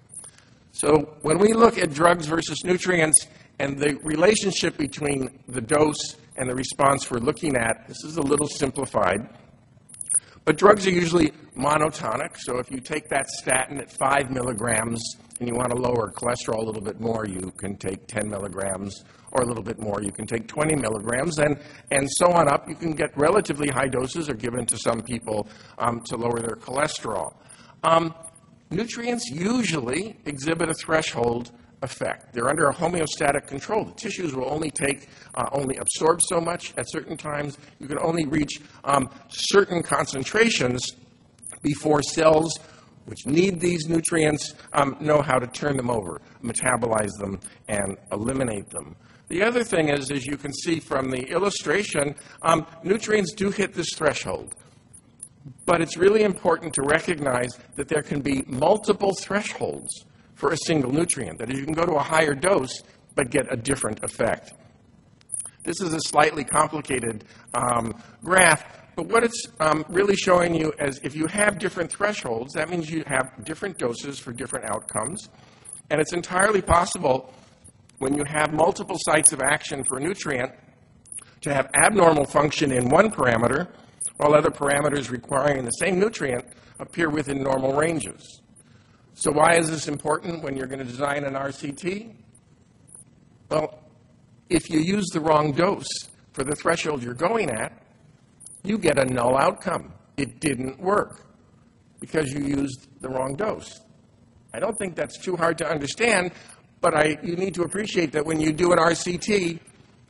So when we look at drugs versus nutrients and the relationship between the dose and the response we're looking at, this is a little simplified, but drugs are usually monotonic. So if you take that statin at 5 milligrams and you want to lower cholesterol a little bit more, you can take 10 milligrams, or a little bit more, you can take 20 milligrams, and so on up. You can get relatively high doses are given to some people to lower their cholesterol. Nutrients usually exhibit a threshold effect. They're under a homeostatic control. The tissues will only absorb so much at certain times. You can only reach certain concentrations before cells which need these nutrients know how to turn them over, metabolize them, and eliminate them. The other thing is, as you can see from the illustration, nutrients do hit this threshold. But it's really important to recognize that there can be multiple thresholds for a single nutrient. That is, you can go to a higher dose but get a different effect. This is a slightly complicated graph, But what it's really showing you is if you have different thresholds, that means you have different doses for different outcomes. And it's entirely possible when you have multiple sites of action for a nutrient to have abnormal function in one parameter, while other parameters requiring the same nutrient appear within normal ranges. So why is this important when you're going to design an RCT? Well, if you use the wrong dose for the threshold you're going at, you get a null outcome. It didn't work because you used the wrong dose. I don't think that's too hard to understand, but you need to appreciate that when you do an RCT,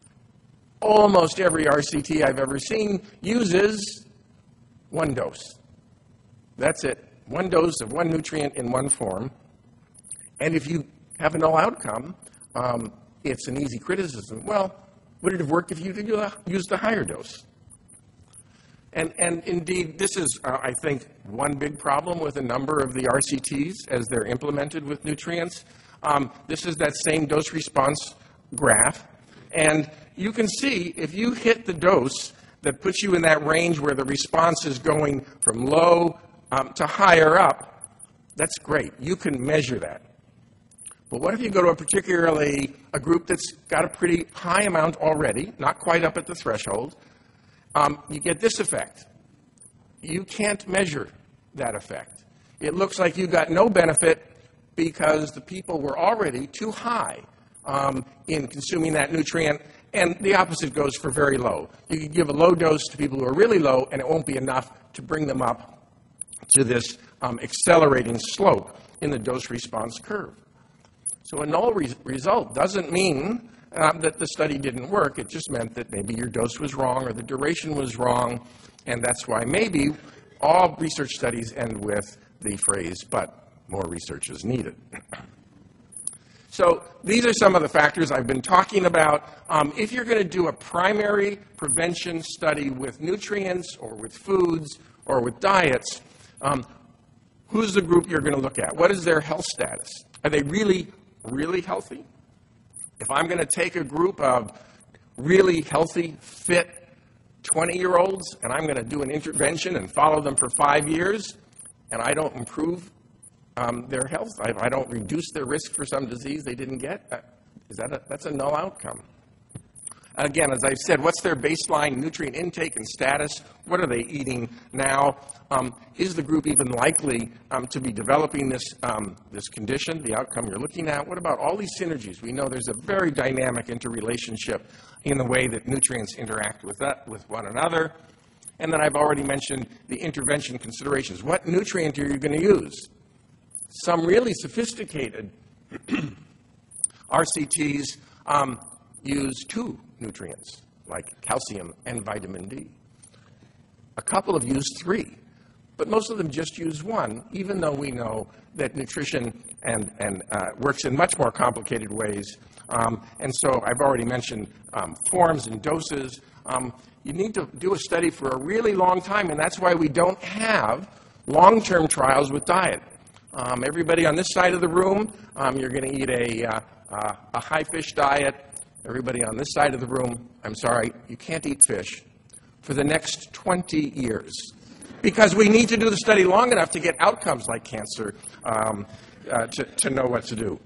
almost every RCT I've ever seen uses one dose. That's it. One dose of one nutrient in one form. And if you have a null outcome, it's an easy criticism. Well, would it have worked if you used the higher dose? And indeed, this is, I think, one big problem with a number of the RCTs as they're implemented with nutrients. This is that same dose-response graph. And you can see if you hit the dose that puts you in that range where the response is going from low to higher up, that's great. You can measure that. But what if you go to a group that's got a pretty high amount already, not quite up at the threshold? You get this effect. You can't measure that effect. It looks like you got no benefit because the people were already too high in consuming that nutrient, and the opposite goes for very low. You can give a low dose to people who are really low, and it won't be enough to bring them up to this accelerating slope in the dose-response curve. So a null result doesn't mean that the study didn't work. It just meant that maybe your dose was wrong or the duration was wrong, and that's why maybe all research studies end with the phrase, but more research is needed. So these are some of the factors I've been talking about. If you're going to do a primary prevention study with nutrients or with foods or with diets, who's the group you're going to look at? What is their health status? Are they really, really healthy? If I'm going to take a group of really healthy, fit 20-year-olds and I'm going to do an intervention and follow them for 5 years and I don't improve their health, I don't reduce their risk for some disease they didn't get, that's a null outcome. Again, as I've said, what's their baseline nutrient intake and status? What are they eating now? Is the group even likely to be developing this condition, the outcome you're looking at? What about all these synergies? We know there's a very dynamic interrelationship in the way that nutrients interact with one another. And then I've already mentioned the intervention considerations. What nutrient are you going to use? Some really sophisticated RCTs use 2 nutrients, like calcium and vitamin D. A couple have used 3, but most of them just use 1, even though we know that nutrition works in much more complicated ways. And so I've already mentioned forms and doses. You need to do a study for a really long time, and that's why we don't have long-term trials with diet. Everybody on this side of the room, you're going to eat a high-fish diet. Everybody on this side of the room, I'm sorry, you can't eat fish for the next 20 years because we need to do the study long enough to get outcomes like cancer to know what to do.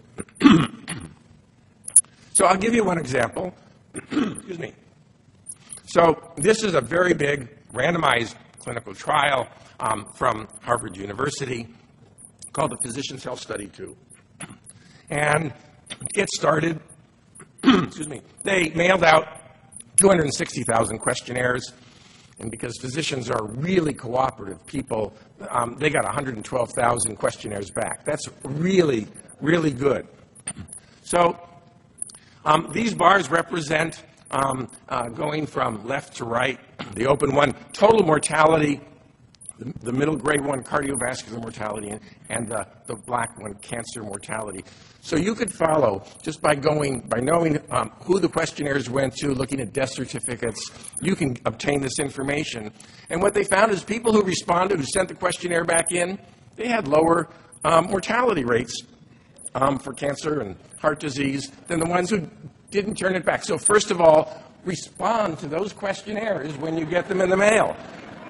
So I'll give you one example. Excuse me. So this is a very big randomized clinical trial from Harvard University called the Physician's Health Study 2. And to get started, excuse me, they mailed out 260,000 questionnaires, and because physicians are really cooperative people, they got 112,000 questionnaires back. That's really, really good. So these bars represent going from left to right, the open one, total mortality, the middle gray one, cardiovascular mortality, and the black one, cancer mortality. So you could follow just by knowing who the questionnaires went to, looking at death certificates, you can obtain this information. And what they found is people who responded, who sent the questionnaire back in, they had lower mortality rates for cancer and heart disease than the ones who didn't turn it back. So first of all, respond to those questionnaires when you get them in the mail.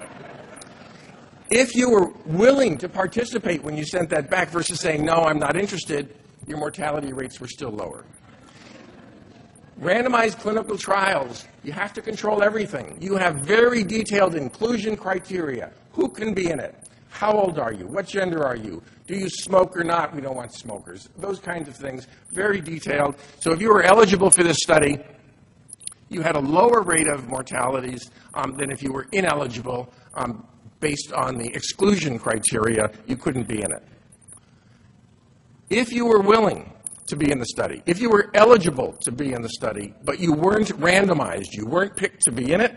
if you were willing to participate when you sent that back versus saying, no, I'm not interested, your mortality rates were still lower. Randomized clinical trials, you have to control everything. You have very detailed inclusion criteria. Who can be in it? How old are you? What gender are you? Do you smoke or not? We don't want smokers. Those kinds of things, very detailed. So if you were eligible for this study, you had a lower rate of mortalities than if you were ineligible based on the exclusion criteria. You couldn't be in it. If you were willing to be in the study, if you were eligible to be in the study, but you weren't randomized, you weren't picked to be in it,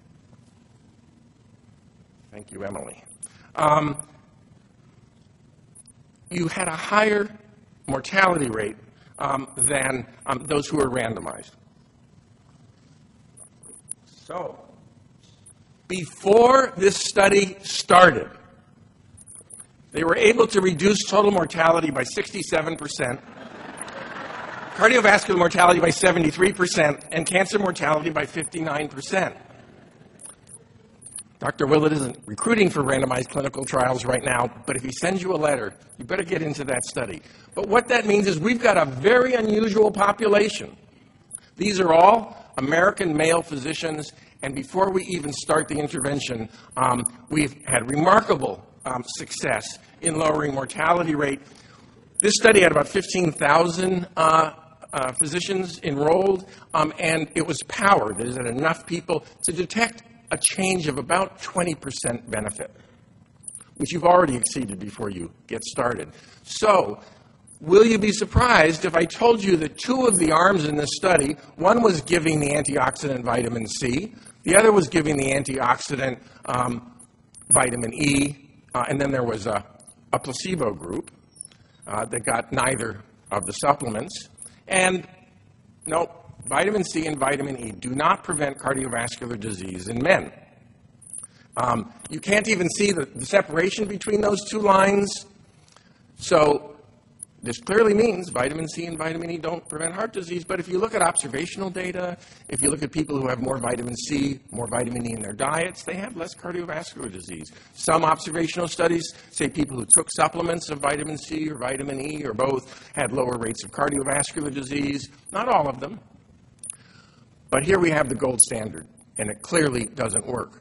thank you, Emily, you had a higher mortality rate than those who were randomized. So, before this study started, they were able to reduce total mortality by 67%, cardiovascular mortality by 73%, and cancer mortality by 59%. Dr. Willett isn't recruiting for randomized clinical trials right now, but if he sends you a letter, you better get into that study. But what that means is we've got a very unusual population. These are all American male physicians, and before we even start the intervention, we've had remarkable success in lowering mortality rate. This study had about 15,000 physicians enrolled, and it was powered. There's enough people to detect a change of about 20% benefit, which you've already exceeded before you get started. So, will you be surprised if I told you that two of the arms in this study, one was giving the antioxidant vitamin C, the other was giving the antioxidant vitamin E, and then there was a placebo group that got neither of the supplements. And no, vitamin C and vitamin E do not prevent cardiovascular disease in men. You can't even see the separation between those two lines. So this clearly means vitamin C and vitamin E don't prevent heart disease. But if you look at observational data, if you look at people who have more vitamin C, more vitamin E in their diets, they have less cardiovascular disease. Some observational studies say people who took supplements of vitamin C or vitamin E or both had lower rates of cardiovascular disease. Not all of them. But here we have the gold standard, and it clearly doesn't work.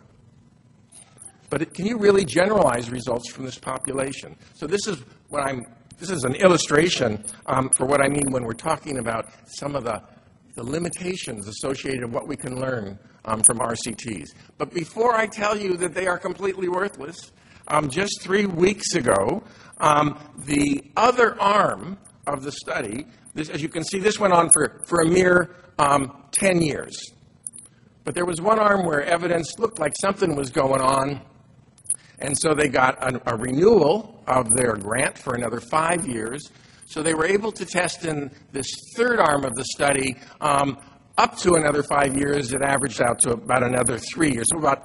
But can you really generalize results from this population? So this is an illustration for what I mean when we're talking about some of the limitations associated with what we can learn from RCTs. But before I tell you that they are completely worthless, just 3 weeks ago, the other arm of the study, as you can see, this went on for a mere 10 years. But there was one arm where evidence looked like something was going on, and so they got a renewal of their grant for another 5 years. So they were able to test in this third arm of the study up to another 5 years. It averaged out to about another 3 years, so about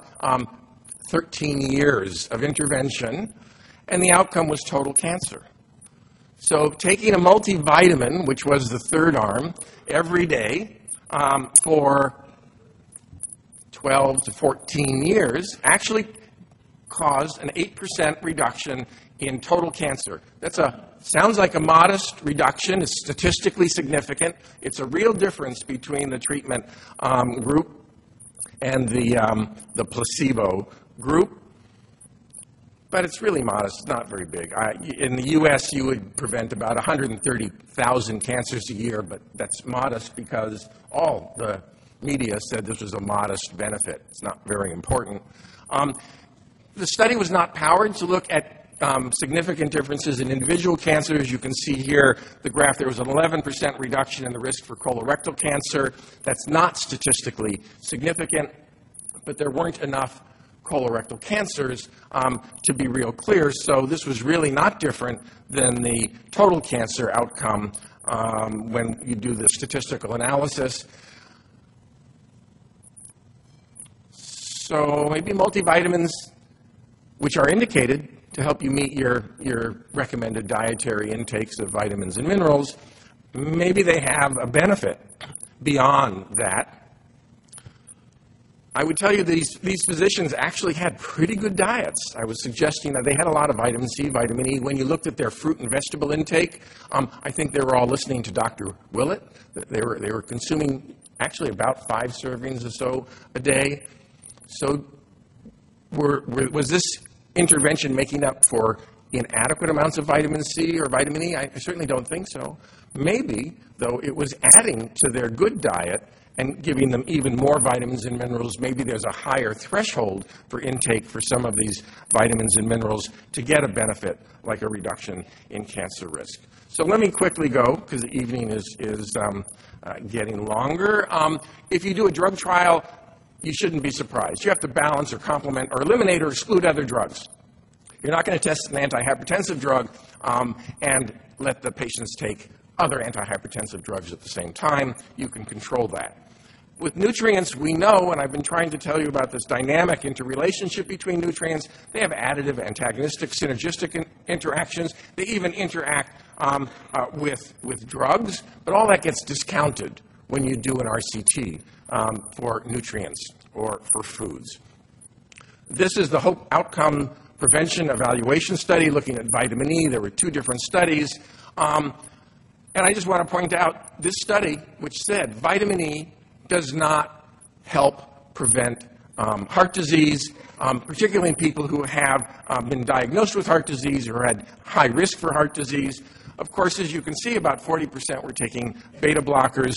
13 years of intervention, and the outcome was total cancer. So taking a multivitamin, which was the third arm, every day for 12 to 14 years actually caused an 8% reduction in total cancer. Sounds like a modest reduction. It's statistically significant. It's a real difference between the treatment group and the placebo group. But it's really modest. It's not very big. In the U.S., you would prevent about 130,000 cancers a year, but that's modest because all the media said this was a modest benefit. It's not very important. The study was not powered to look at significant differences in individual cancers. You can see here the graph. There was an 11% reduction in the risk for colorectal cancer. That's not statistically significant, but there weren't enough colorectal cancers to be real clear. So this was really not different than the total cancer outcome when you do the statistical analysis. So maybe multivitamins, which are indicated to help you meet your recommended dietary intakes of vitamins and minerals, maybe they have a benefit beyond that. I would tell you these physicians actually had pretty good diets. I was suggesting that they had a lot of vitamin C, vitamin E. When you looked at their fruit and vegetable intake, I think they were all listening to Dr. Willett. They were consuming actually about 5 servings or so a day. So was this intervention making up for inadequate amounts of vitamin C or vitamin E? I certainly don't think so. Maybe, though, it was adding to their good diet and giving them even more vitamins and minerals. Maybe there's a higher threshold for intake for some of these vitamins and minerals to get a benefit, like a reduction in cancer risk. So let me quickly go, because the evening is getting longer. If you do a drug trial, you shouldn't be surprised. You have to balance or complement or eliminate or exclude other drugs. You're not going to test an antihypertensive drug and let the patients take other antihypertensive drugs at the same time. You can control that. With nutrients, we know, and I've been trying to tell you about this dynamic interrelationship between nutrients, they have additive, antagonistic, synergistic interactions. They even interact with drugs, but all that gets discounted when you do an RCT for nutrients or for foods. This is the Hope Outcome Prevention Evaluation Study looking at vitamin E. There were 2 different studies. And I just want to point out this study, which said vitamin E does not help prevent heart disease, particularly in people who have been diagnosed with heart disease or had high risk for heart disease. Of course, as you can see, about 40% were taking beta blockers,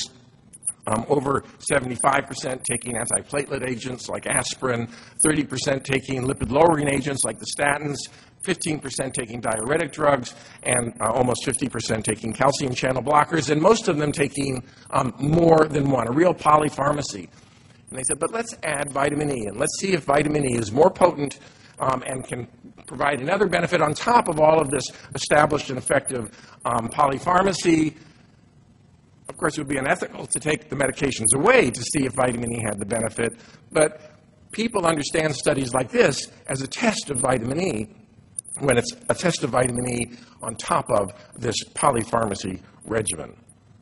over 75% taking antiplatelet agents like aspirin, 30% taking lipid-lowering agents like the statins, 15% taking diuretic drugs, and almost 50% taking calcium channel blockers, and most of them taking more than one, a real polypharmacy. And they said, but let's add vitamin E, and let's see if vitamin E is more potent and can provide another benefit on top of all of this established and effective polypharmacy. Of course, it would be unethical to take the medications away to see if vitamin E had the benefit, but people understand studies like this as a test of vitamin E, when it's a test of vitamin E on top of this polypharmacy regimen.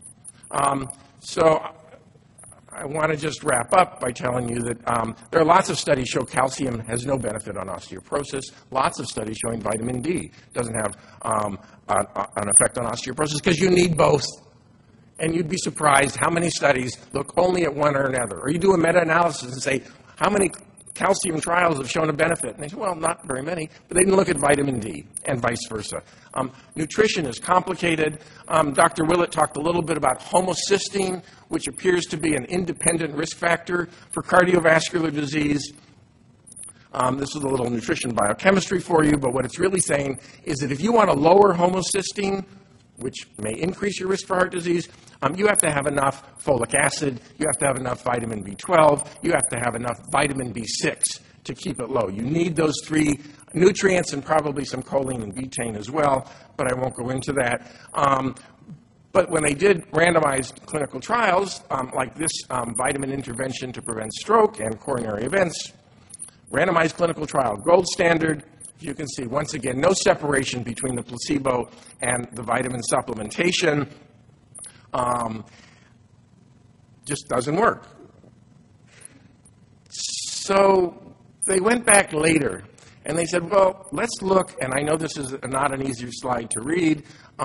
So I want to just wrap up by telling you that there are lots of studies show calcium has no benefit on osteoporosis, lots of studies showing vitamin D doesn't have an effect on osteoporosis, because you need both. And you'd be surprised how many studies look only at one or another. Or you do a meta-analysis and say, how many calcium trials have shown a benefit? And they say, well, not very many, but they didn't look at vitamin D, and vice versa. Nutrition is complicated. Dr. Willett talked a little bit about homocysteine, which appears to be an independent risk factor for cardiovascular disease. This is a little nutrition biochemistry for you, but what it's really saying is that if you want to lower homocysteine, which may increase your risk for heart disease, you have to have enough folic acid, you have to have enough vitamin B12, you have to have enough vitamin B6 to keep it low. You need those 3 nutrients and probably some choline and betaine as well, but I won't go into that. But when they did randomized clinical trials, like this vitamin intervention to prevent stroke and coronary events, randomized clinical trial, gold standard, you can see, once again, no separation between the placebo and the vitamin supplementation. Just doesn't work. So they went back later, and they said, well, let's look, and I know this is not an easy slide to read.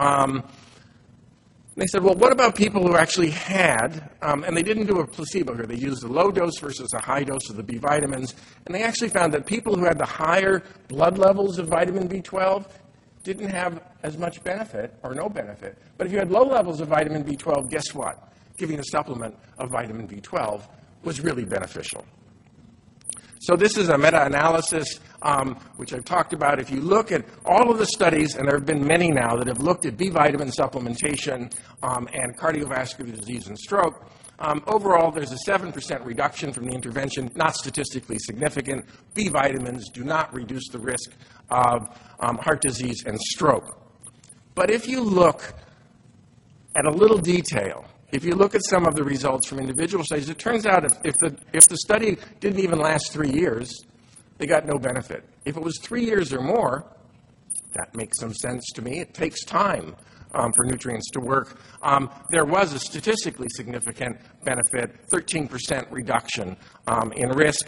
They said, well, what about people who actually had, and they didn't do a placebo here, they used a low dose versus a high dose of the B vitamins, and they actually found that people who had the higher blood levels of vitamin B12 didn't have as much benefit, or no benefit. But if you had low levels of vitamin B12, guess what? Giving a supplement of vitamin B12 was really beneficial. So this is a meta-analysis, which I've talked about. If you look at all of the studies, and there have been many now that have looked at B vitamin supplementation and cardiovascular disease and stroke, overall there's a 7% reduction from the intervention, not statistically significant. B vitamins do not reduce the risk of heart disease and stroke. But if you look at a little detail, if you look at some of the results from individual studies, it turns out if the study didn't even last 3 years, they got no benefit. If it was 3 years or more, That makes some sense to me. It takes time for nutrients to work. There was a statistically significant benefit, 13% reduction in risk.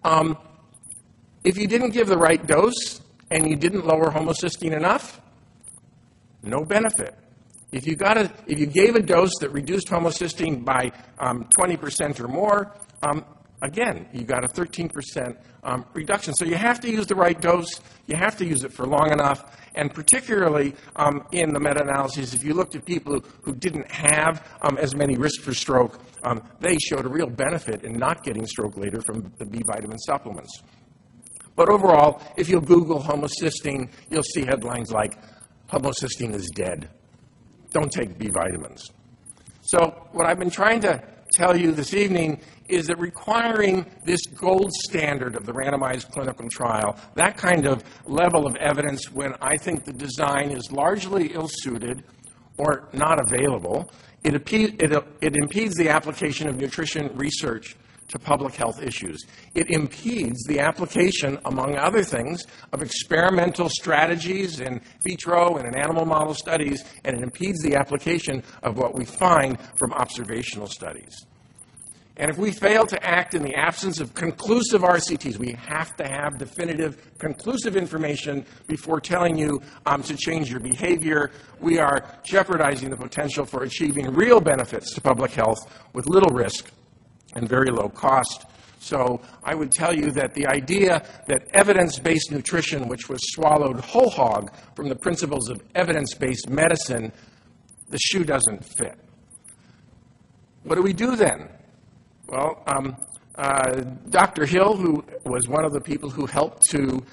If you didn't give the right dose and you didn't lower homocysteine enough, no benefit. If you gave a dose that reduced homocysteine by 20% or more, again, you got a 13% reduction. So you have to use the right dose. You have to use it for long enough. And particularly in the meta-analyses, if you looked at people who didn't have as many risks for stroke, they showed a real benefit in not getting stroke later from the B vitamin supplements. But overall, if you Google homocysteine, you'll see headlines like, homocysteine is dead. Don't take B vitamins. So what I've been trying to tell you this evening is that requiring this gold standard of the randomized clinical trial, that kind of level of evidence when I think the design is largely ill-suited or not available, it impedes the application of nutrition research to public health issues. It impedes the application, among other things, of experimental strategies in vitro and in animal model studies, and it impedes the application of what we find from observational studies. And if we fail to act in the absence of conclusive RCTs, we have to have definitive, conclusive information before telling you to change your behavior. We are jeopardizing the potential for achieving real benefits to public health with little risk and very low cost. So I would tell you that the idea that evidence-based nutrition, which was swallowed whole hog from the principles of evidence-based medicine, the shoe doesn't fit. What do we do then? Well, Dr. Hill, who was one of the people who helped to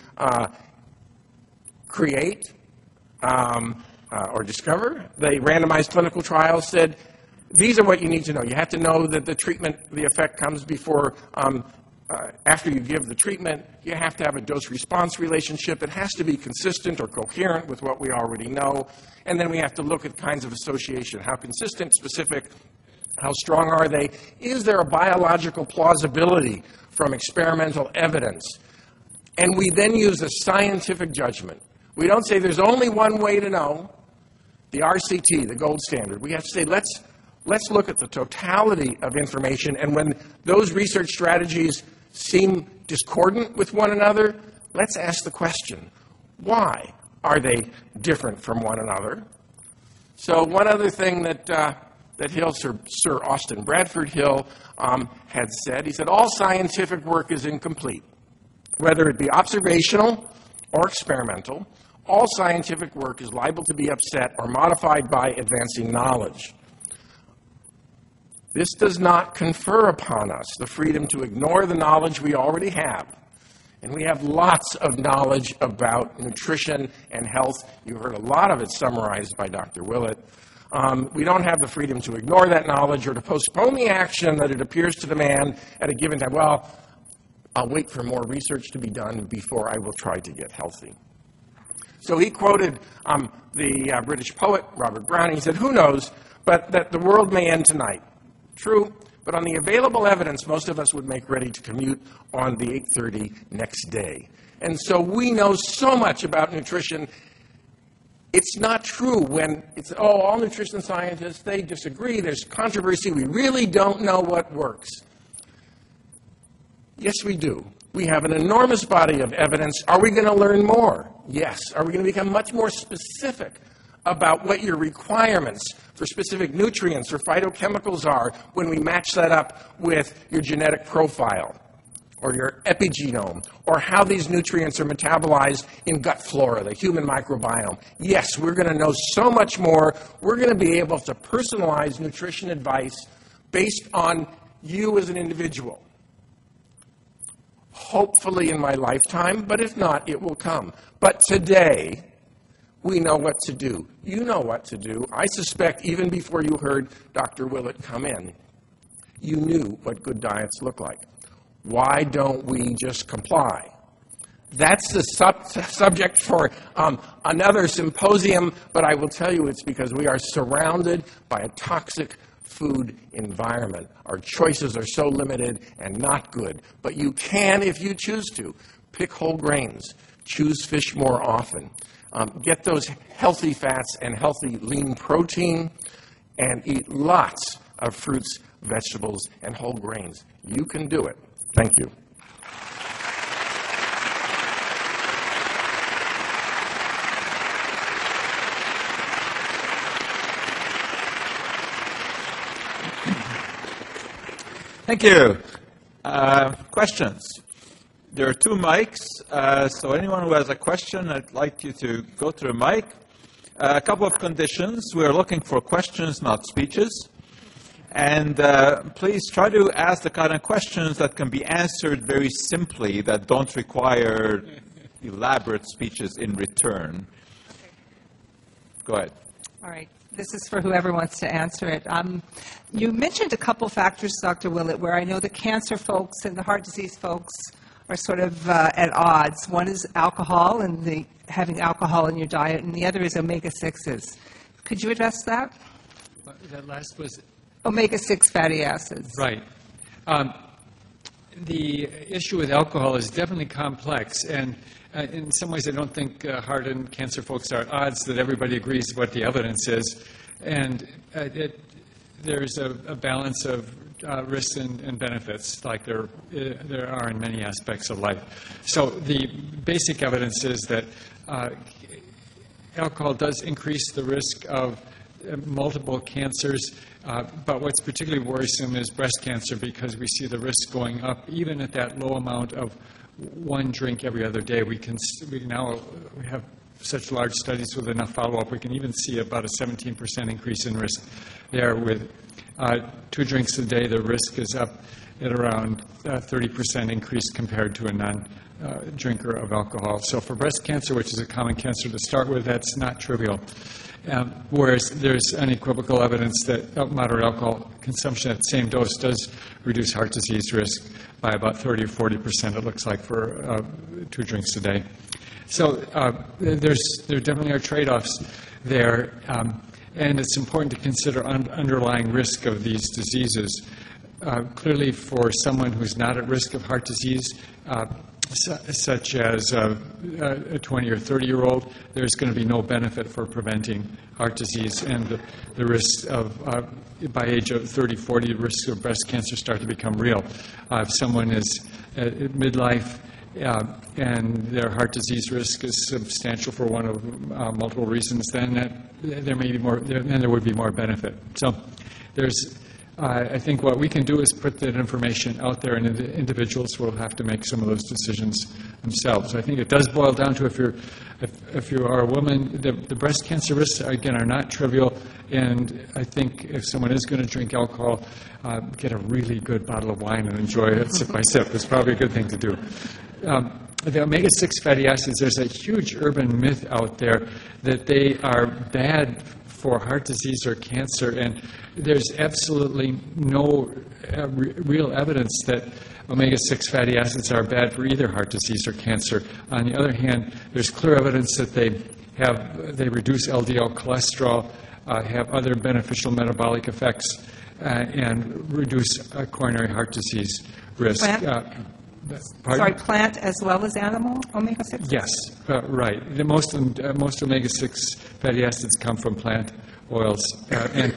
create or discover the randomized clinical trial, said, these are what you need to know. You have to know that the treatment, the effect comes before, after you give the treatment. You have to have a dose-response relationship. It has to be consistent or coherent with what we already know. And then we have to look at kinds of association. How consistent, specific, how strong are they? Is there a biological plausibility from experimental evidence? And we then use a scientific judgment. We don't say there's only one way to know, the RCT, the gold standard. We have to say, let's look at the totality of information, and when those research strategies seem discordant with one another, let's ask the question, why are they different from one another? So one other thing that Hill, Sir Austin Bradford Hill, had said, he said, all scientific work is incomplete, whether it be observational or experimental. All scientific work is liable to be upset or modified by advancing knowledge. This does not confer upon us the freedom to ignore the knowledge we already have. And we have lots of knowledge about nutrition and health. You heard a lot of it summarized by Dr. Willett. We don't have the freedom to ignore that knowledge or to postpone the action that it appears to demand at a given time. Well, I'll wait for more research to be done before I will try to get healthy. So he quoted the British poet Robert Browning. He said, who knows, but that the world may end tonight. True, but on the available evidence, most of us would make ready to commute on the 8:30 next day. And so we know so much about nutrition. It's not true when it's, all nutrition scientists, they disagree, there's controversy, we really don't know what works. Yes, we do. We have an enormous body of evidence. Are we going to learn more? Yes. Are we going to become much more specific about what your requirements for specific nutrients or phytochemicals are when we match that up with your genetic profile or your epigenome, or how these nutrients are metabolized in gut flora, the human microbiome? Yes, we're going to know so much more. We're going to be able to personalize nutrition advice based on you as an individual. Hopefully in my lifetime, but if not, it will come. But today, we know what to do. You know what to do. I suspect even before you heard Dr. Willett come in, you knew what good diets look like. Why don't we just comply? That's the subject for another symposium, but I will tell you it's because we are surrounded by a toxic food environment. Our choices are so limited and not good. But you can, if you choose to, pick whole grains, choose fish more often, Get those healthy fats and healthy lean protein, and eat lots of fruits, vegetables, and whole grains. You can do it. Thank you. Thank you. Questions? There are 2 mics, so anyone who has a question, I'd like you to go to the mic. A couple of conditions. We're looking for questions, not speeches. And please try to ask the kind of questions that can be answered very simply, that don't require elaborate speeches in return. Go ahead. All right. This is for whoever wants to answer it. You mentioned a couple factors, Dr. Willett, where I know the cancer folks and the heart disease folks are sort of at odds. One is alcohol and having alcohol in your diet, and the other is omega-6s. Could you address that? That last was... Omega-6 fatty acids. Right. The issue with alcohol is definitely complex, and in some ways I don't think heart and cancer folks are at odds that everybody agrees what the evidence is. And there's a balance of risks and benefits, like there are in many aspects of life. So the basic evidence is that alcohol does increase the risk of multiple cancers, but what's particularly worrisome is breast cancer, because we see the risk going up even at that low amount of 1 drink every other day. We have such large studies with enough follow-up, we can even see about a 17% increase in risk there. With 2 drinks a day, the risk is up at around 30% increase compared to a non-drinker of alcohol. So for breast cancer, which is a common cancer to start with, that's not trivial. Whereas there's unequivocal evidence that moderate alcohol consumption at the same dose does reduce heart disease risk by about 30 or 40%, it looks like, for 2 drinks a day. So there definitely are trade-offs there, and it's important to consider underlying risk of these diseases. Clearly, for someone who's not at risk of heart disease, such as a 20 or 30-year-old, there's going to be no benefit for preventing heart disease, and the risks of, by age of 30, 40, the risks of breast cancer start to become real. If someone is at midlife and their heart disease risk is substantial for one of multiple reasons, then there may be more. Then there would be more benefit. So there's. I think what we can do is put that information out there, and individuals will have to make some of those decisions themselves. I think it does boil down to if you are a woman, the breast cancer risks, again, are not trivial, and I think if someone is going to drink alcohol, get a really good bottle of wine and enjoy it sip by sip. It's probably a good thing to do. The omega-6 fatty acids, there's a huge urban myth out there that they are bad for heart disease or cancer, and there's absolutely no real evidence that omega-6 fatty acids are bad for either heart disease or cancer. On the other hand, there's clear evidence that they reduce LDL cholesterol, have other beneficial metabolic effects, and reduce coronary heart disease risk. Plant as well as animal omega-6? Yes, right. Most omega-6 fatty acids come from plant oils. And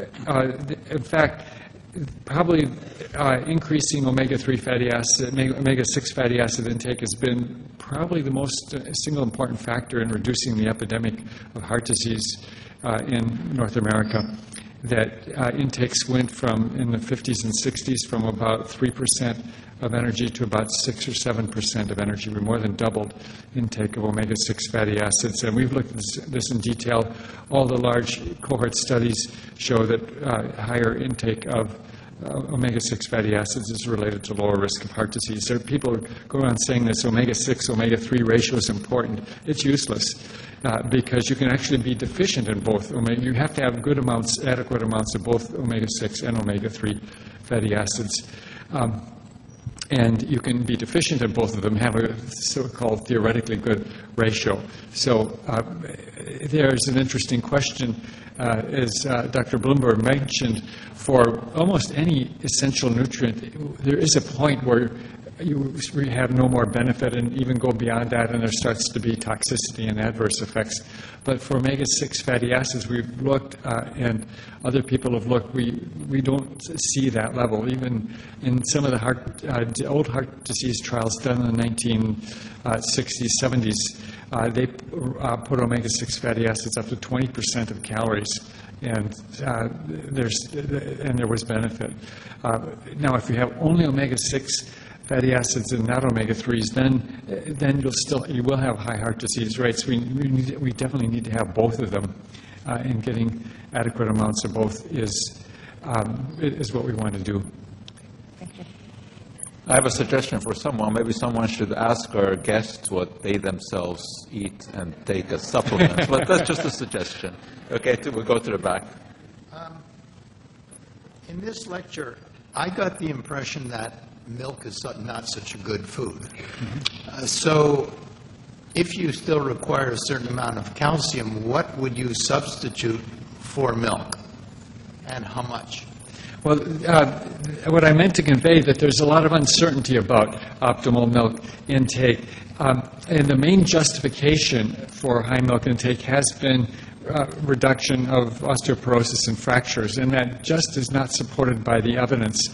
in fact, probably increasing omega-3 fatty acid, omega-6 fatty acid intake has been probably the most single important factor in reducing the epidemic of heart disease in North America. That intakes went from, in the 50s and 60s, from about 3% of energy to about 6 or 7% of energy. We more than doubled intake of omega-6 fatty acids. And we've looked at this in detail. All the large cohort studies show that higher intake of omega-6 fatty acids is related to lower risk of heart disease. There are people who go around saying this omega-6, omega-3 ratio is important. It's useless. Because you can actually be deficient in both. You have to have adequate amounts of both omega-6 and omega-3 fatty acids. And you can be deficient in both of them, have a so-called theoretically good ratio. So there's an interesting question, as Dr. Bloomberg mentioned, for almost any essential nutrient, there is a point where you have no more benefit and even go beyond that, and there starts to be toxicity and adverse effects. But for omega-6 fatty acids, we've looked, and other people have looked, we don't see that level. Even in some of the old heart disease trials done in the 1960s, 70s, they put omega-6 fatty acids up to 20% of calories. And there was benefit. Now, if you have only omega-6 fatty acids and not omega-3s, then you will have high heart disease rates. We definitely need to have both of them, and getting adequate amounts of both is what we want to do. Thank you. I have a suggestion for someone. Maybe someone should ask our guests what they themselves eat and take as supplements. But that's just a suggestion. Okay, we'll go to the back. In this lecture, I got the impression that milk is not such a good food. So if you still require a certain amount of calcium, what would you substitute for milk, and how much? Well, what I meant to convey that there's a lot of uncertainty about optimal milk intake. And the main justification for high milk intake has been reduction of osteoporosis and fractures, and that just is not supported by the evidence.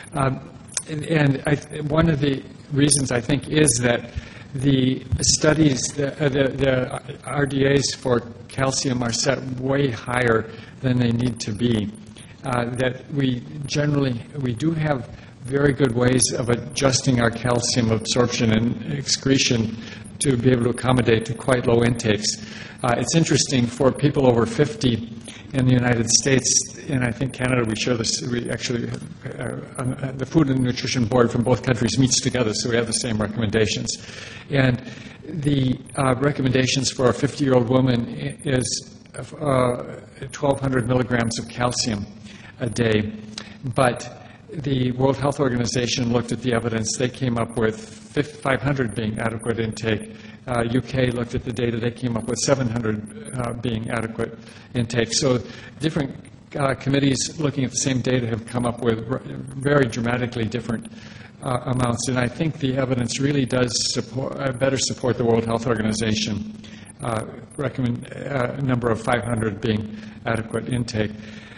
One of the reasons, I think, is that the studies, the RDAs for calcium are set way higher than they need to be. That we do have very good ways of adjusting our calcium absorption and excretion to be able to accommodate to quite low intakes. It's interesting for people over 50 in the United States, and I think Canada, we share this. We actually, the Food and Nutrition Board from both countries meets together, so we have the same recommendations. And the recommendations for a 50-year-old woman is 1,200 milligrams of calcium a day. But the World Health Organization looked at the evidence. They came up with 500 being adequate intake. UK looked at the data. They came up with 700 being adequate intake. So different committees looking at the same data have come up with very dramatically different amounts. And I think the evidence really does better support the World Health Organization recommend a number of 500 being adequate intake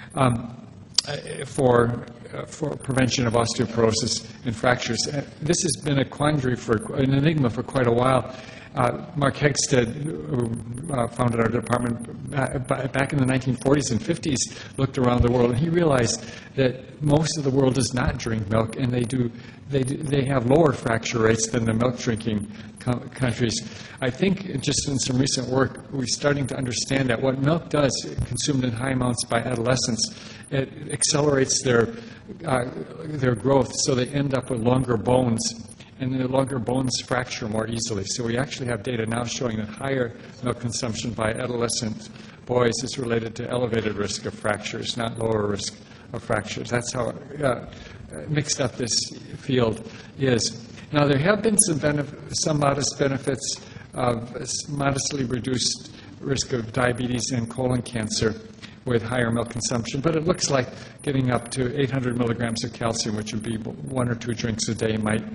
for prevention of osteoporosis and fractures. This has been a quandary, an enigma for quite a while. Mark Hegstead, who founded our department back in the 1940s and 50s, looked around the world, and he realized that most of the world does not drink milk, and they have lower fracture rates than the milk-drinking countries. I think just in some recent work, we're starting to understand that what milk does, consumed in high amounts by adolescents, it accelerates their growth, so they end up with longer bones, and the longer bones fracture more easily. So we actually have data now showing that higher milk consumption by adolescent boys is related to elevated risk of fractures, not lower risk of fractures. That's how mixed up this field is. Now, there have been some modest benefits of modestly reduced risk of diabetes and colon cancer with higher milk consumption, but it looks like getting up to 800 milligrams of calcium, which would be 1 or 2 drinks a day,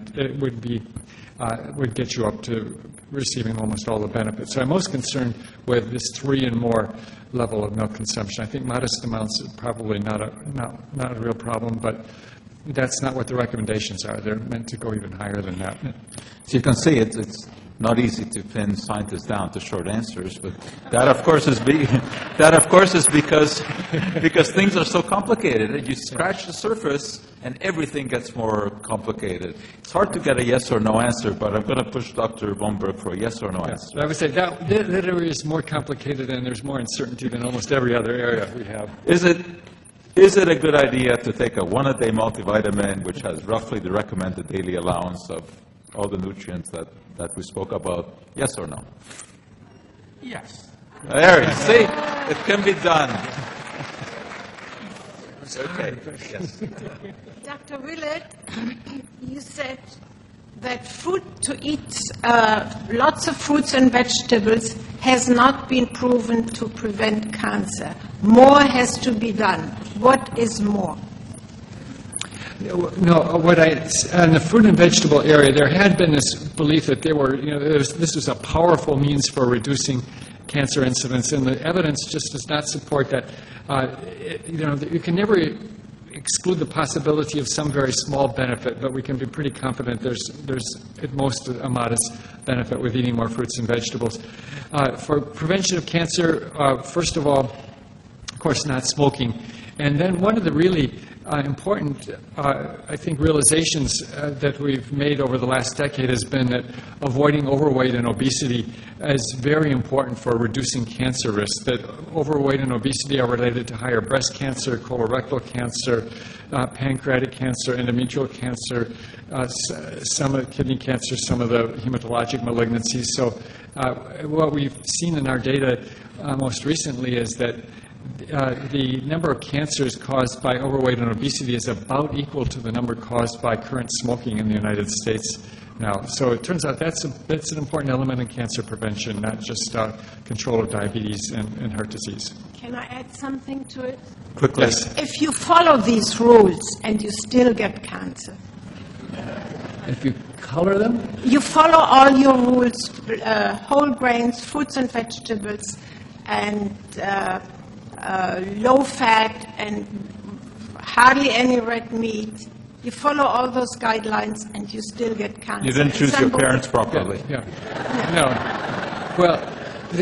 would get you up to receiving almost all the benefits. So I'm most concerned with this 3 and more level of milk consumption. I think modest amounts are probably not a real problem, but that's not what the recommendations are. They're meant to go even higher than that. So you can see it's not easy to pin scientists down to short answers, but that, of course, is because things are so complicated. You scratch the surface, and everything gets more complicated. It's hard to get a yes or no answer, but I'm going to push Dr. Blomberg for a yes or no answer. I would say that area is more complicated, and there's more uncertainty than almost every other area we have. Is it a good idea to take a 1-a-day multivitamin, which has roughly the recommended daily allowance of all the nutrients that we spoke about? Yes or no? Yes. There, you see? It can be done. Okay. Yes. Dr. Willett, you said that to eat lots of fruits and vegetables has not been proven to prevent cancer. More has to be done. What is more? No, in the fruit and vegetable area, there had been this belief that this was a powerful means for reducing cancer incidence, and the evidence just does not support that. You can never exclude the possibility of some very small benefit, but we can be pretty confident there's at most a modest benefit with eating more fruits and vegetables. For prevention of cancer, first of all, of course, not smoking. And then one of the really important, I think, realizations that we've made over the last decade has been that avoiding overweight and obesity is very important for reducing cancer risk, that overweight and obesity are related to higher breast cancer, colorectal cancer, pancreatic cancer, endometrial cancer, some of kidney cancer, some of the hematologic malignancies. So what we've seen in our data most recently is that the number of cancers caused by overweight and obesity is about equal to the number caused by current smoking in the United States now. So it turns out that's an important element in cancer prevention, not just control of diabetes and heart disease. Can I add something to it? Quickly. Yes. If you follow these rules and you still get cancer, If you color them? you follow all your rules, whole grains, fruits and vegetables, and low fat and hardly any red meat. You follow all those guidelines and you still get cancer. You didn't choose your parents properly. Yeah. No. Well,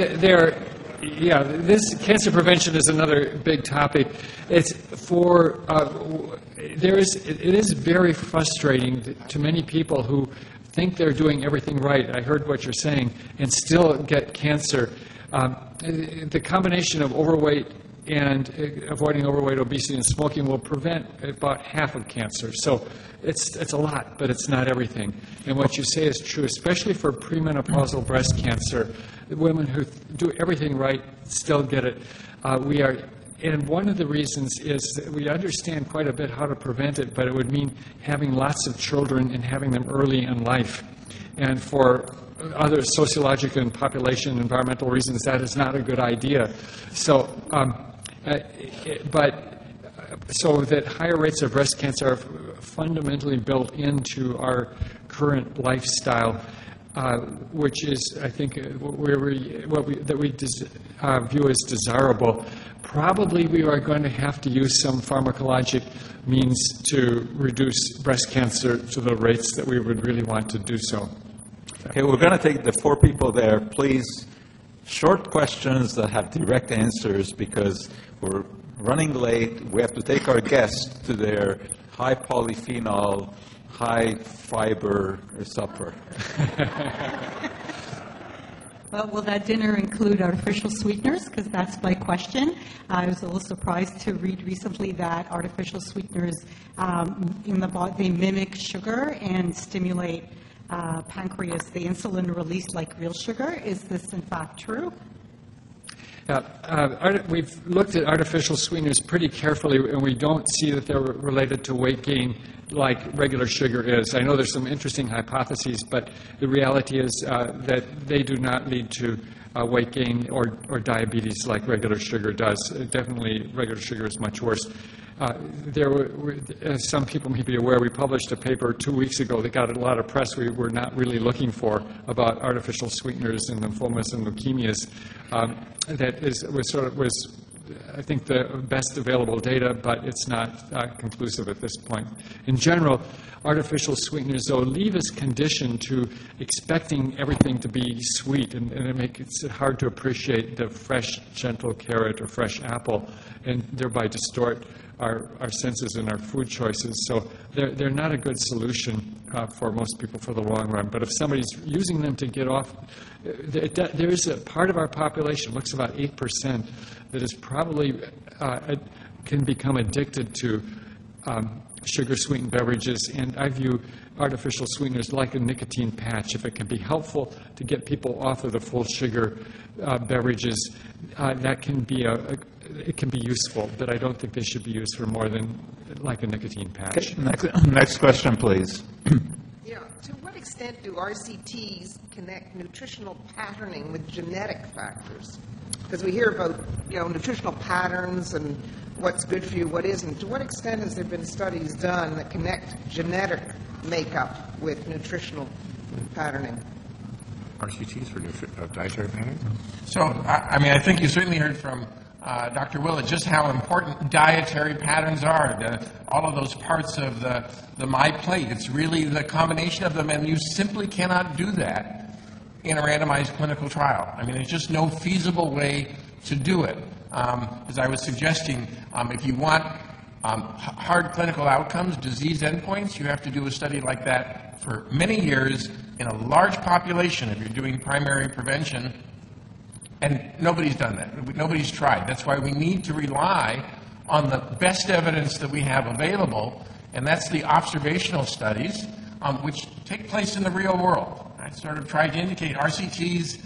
this cancer prevention is another big topic. It's for it is very frustrating to many people who think they're doing everything right. I heard what you're saying, and still get cancer. The combination of overweight and avoiding overweight, obesity, and smoking will prevent about half of cancer. So it's a lot, but it's not everything. And what you say is true, especially for premenopausal breast cancer. Women who do everything right still get it. And one of the reasons is that we understand quite a bit how to prevent it, but it would mean having lots of children and having them early in life. And for other sociological and population environmental reasons, that is not a good idea. So, so that higher rates of breast cancer are fundamentally built into our current lifestyle, which is, I think, that we view as desirable. Probably we are going to have to use some pharmacologic means to reduce breast cancer to the rates that we would really want to do so. Okay, we're going to take the four people there. Please, short questions that have direct answers, because we're running late. We have to take our guests to their high polyphenol, high fiber supper. Well, will that dinner include artificial sweeteners? Because that's my question. I was a little surprised to read recently that artificial sweeteners in the body, they mimic sugar and stimulate pancreas, the insulin released like real sugar. Is this in fact true? We've looked at artificial sweeteners pretty carefully, and we don't see that they're related to weight gain like regular sugar is. I know there's some interesting hypotheses, but the reality is that they do not lead to weight gain or diabetes like regular sugar does. Definitely, regular sugar is much worse. As some people may be aware, we published a paper 2 weeks ago that got a lot of press we were not really looking for about artificial sweeteners in lymphomas and leukemias. That was I think, the best available data, but it's not conclusive at this point. In general, artificial sweeteners, though, leave us conditioned to expecting everything to be sweet, and it makes it hard to appreciate the fresh, gentle carrot or fresh apple, and thereby distort our senses and our food choices. So they're not a good solution for most people for the long run. But if somebody's using them to get off, there is a part of our population, looks about 8%, that is probably can become addicted to sugar-sweetened beverages. And I view artificial sweeteners like a nicotine patch. If it can be helpful to get people off of the full sugar beverages, that can be it can be useful, but I don't think they should be used for more than like a nicotine patch. Okay. Next question, please. Yeah. To what extent do RCTs connect nutritional patterning with genetic factors? Because we hear about, nutritional patterns and what's good for you, what isn't. To what extent has there been studies done that connect genetic makeup with nutritional patterning? RCTs for dietary patterns? So, I think you certainly heard from Dr. Willett just how important dietary patterns are, all of those parts of the My Plate. It's really the combination of them, and you simply cannot do that in a randomized clinical trial. There's just no feasible way to do it. As I was suggesting, if you want hard clinical outcomes, disease endpoints, you have to do a study like that for many years in a large population if you're doing primary prevention, and nobody's done that. Nobody's tried. That's why we need to rely on the best evidence that we have available, and that's the observational studies, which take place in the real world. I sort of tried to indicate RCTs.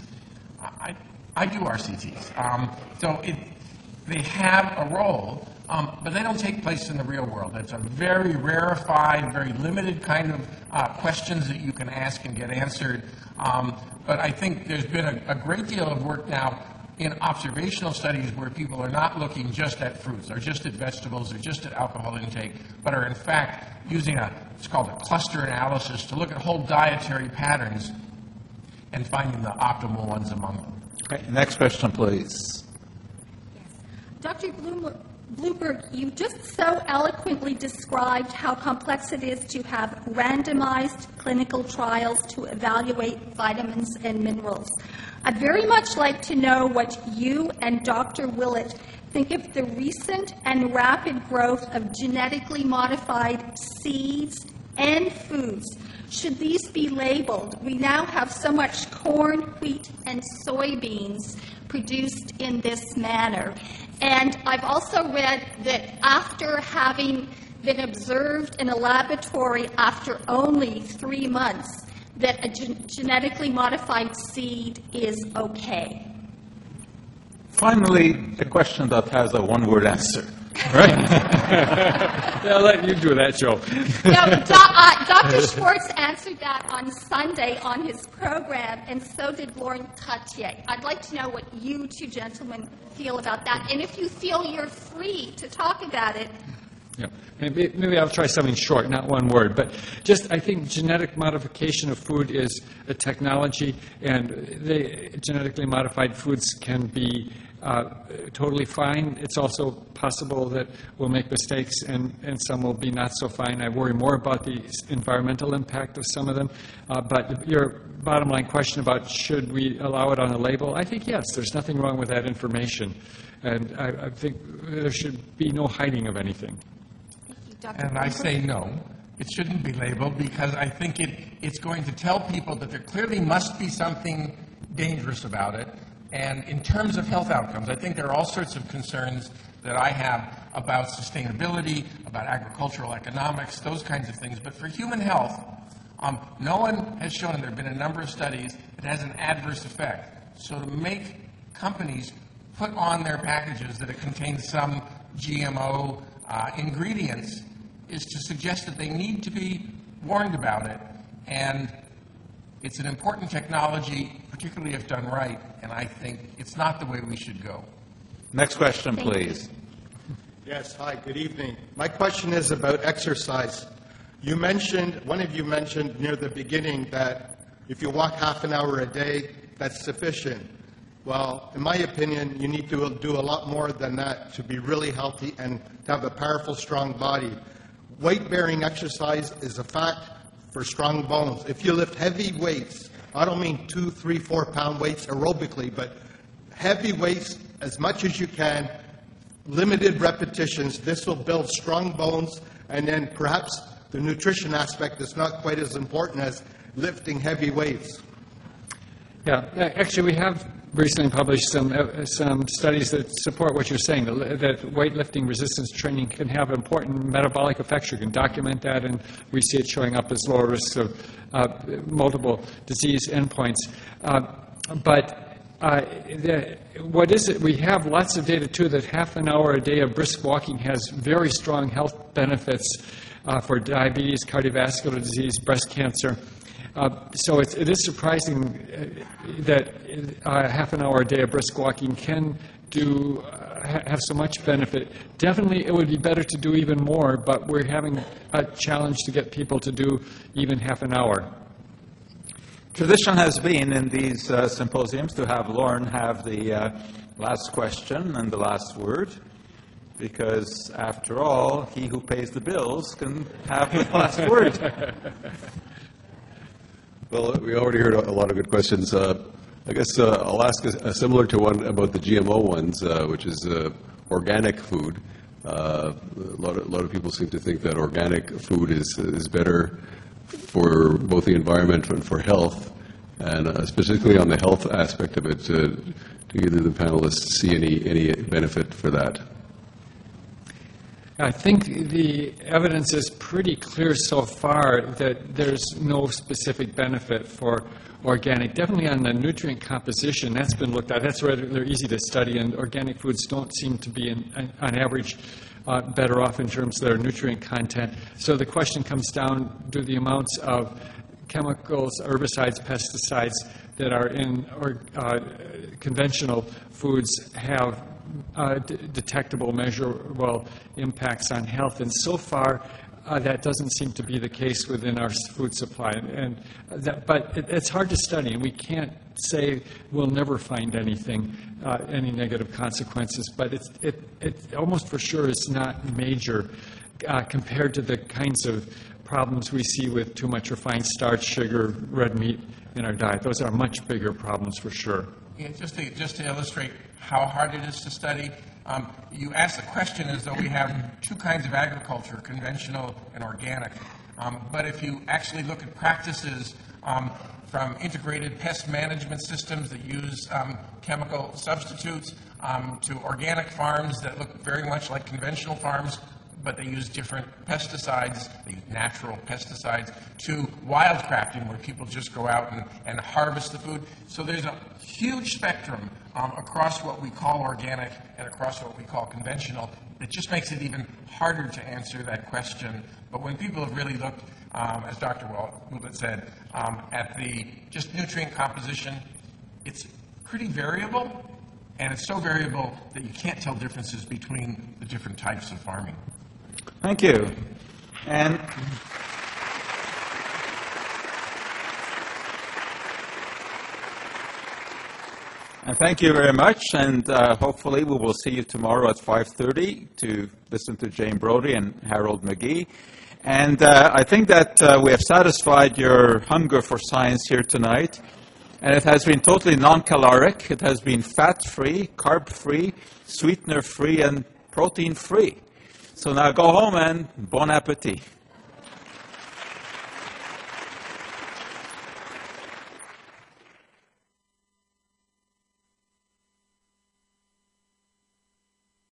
I do RCTs. They have a role, but they don't take place in the real world. It's a very rarefied, very limited kind of questions that you can ask and get answered. But I think there's been a great deal of work now in observational studies where people are not looking just at fruits or just at vegetables or just at alcohol intake, but are in fact using it's called a cluster analysis to look at whole dietary patterns and finding the optimal ones among them. Okay, next question, please. Dr. Blumberg, you just so eloquently described how complex it is to have randomized clinical trials to evaluate vitamins and minerals. I'd very much like to know what you and Dr. Willett think of the recent and rapid growth of genetically modified seeds and foods. Should these be labeled? We now have so much corn, wheat, and soybeans produced in this manner. And I've also read that after having been observed in a laboratory after only 3 months, that a genetically modified seed is okay. Finally, a question that has a one-word answer. Right? I'll let you do that, Joe. Dr. Schwartz answered that on Sunday on his program, and so did Lauren Trottier. I'd like to know what you two gentlemen feel about that, and if you feel you're free to talk about it. Yeah. Maybe I'll try something short, not one word, but just I think genetic modification of food is a technology, and genetically modified foods can be totally fine. It's also possible that we'll make mistakes and some will be not so fine. I worry more about the environmental impact of some of them. But your bottom line question about should we allow it on a label, I think yes, there's nothing wrong with that information. And I think there should be no hiding of anything. And I say no. It shouldn't be labeled because I think it's going to tell people that there clearly must be something dangerous about it. And in terms of health outcomes, I think there are all sorts of concerns that I have about sustainability, about agricultural economics, those kinds of things. But for human health, no one has shown, and there have been a number of studies, it has an adverse effect. So to make companies put on their packages that it contains some GMO ingredients is to suggest that they need to be warned about it. And it's an important technology, particularly if done right, and I think it's not the way we should go. Next question, please. Yes, hi, good evening. My question is about exercise. One of you mentioned near the beginning that if you walk half an hour a day, that's sufficient. Well, in my opinion, you need to do a lot more than that to be really healthy and to have a powerful, strong body. Weight-bearing exercise is a fact for strong bones. If you lift heavy weights, I don't mean 2, 3, 4 pound weights aerobically, but heavy weights as much as you can, limited repetitions, this will build strong bones, and then perhaps the nutrition aspect is not quite as important as lifting heavy weights. Yeah, actually we have recently published some studies that support what you're saying, that weightlifting resistance training can have important metabolic effects. You can document that, and we see it showing up as lower risks of multiple disease endpoints. What is it? We have lots of data, too, that half an hour a day of brisk walking has very strong health benefits for diabetes, cardiovascular disease, breast cancer. So it is surprising that half an hour a day of brisk walking can have so much benefit. Definitely, it would be better to do even more, but we're having a challenge to get people to do even half an hour. Tradition has been in these symposiums to have Lauren have the last question and the last word, because after all, he who pays the bills can have the last word. Well, we already heard a lot of good questions. I guess I'll ask a similar to one about the GMO ones, which is organic food. A lot of people seem to think that organic food is better for both the environment and for health, and specifically on the health aspect of it. Do either of the panelists see any benefit for that? I think the evidence is pretty clear so far that there's no specific benefit for organic. Definitely on the nutrient composition, that's been looked at. That's rather easy to study, and organic foods don't seem to be, on average, better off in terms of their nutrient content. So the question comes down, do the amounts of chemicals, herbicides, pesticides that are in conventional foods have detectable, measurable impacts on health? And so far, that doesn't seem to be the case within our food supply. But it's hard to study, and we can't say we'll never find anything, any negative consequences. But it almost for sure is not major compared to the kinds of problems we see with too much refined starch, sugar, red meat in our diet. Those are much bigger problems for sure. Yeah, just to illustrate how hard it is to study, you ask the question as though we have two kinds of agriculture, conventional and organic. But if you actually look at practices from integrated pest management systems that use chemical substitutes to organic farms that look very much like conventional farms, but they use different pesticides, they use natural pesticides, to wildcrafting, where people just go out and harvest the food. So there's a huge spectrum across what we call organic and across what we call conventional. It just makes it even harder to answer that question. But when people have really looked, as Dr. Willett said, at the just nutrient composition, it's pretty variable, and it's so variable that you can't tell differences between the different types of farming. Thank you. And thank you very much, and hopefully we will see you tomorrow at 5:30 to listen to Jane Brody and Harold McGee. And I think that we have satisfied your hunger for science here tonight, and it has been totally non-caloric. It has been fat-free, carb-free, sweetener-free, and protein-free. So now go home and bon appetit.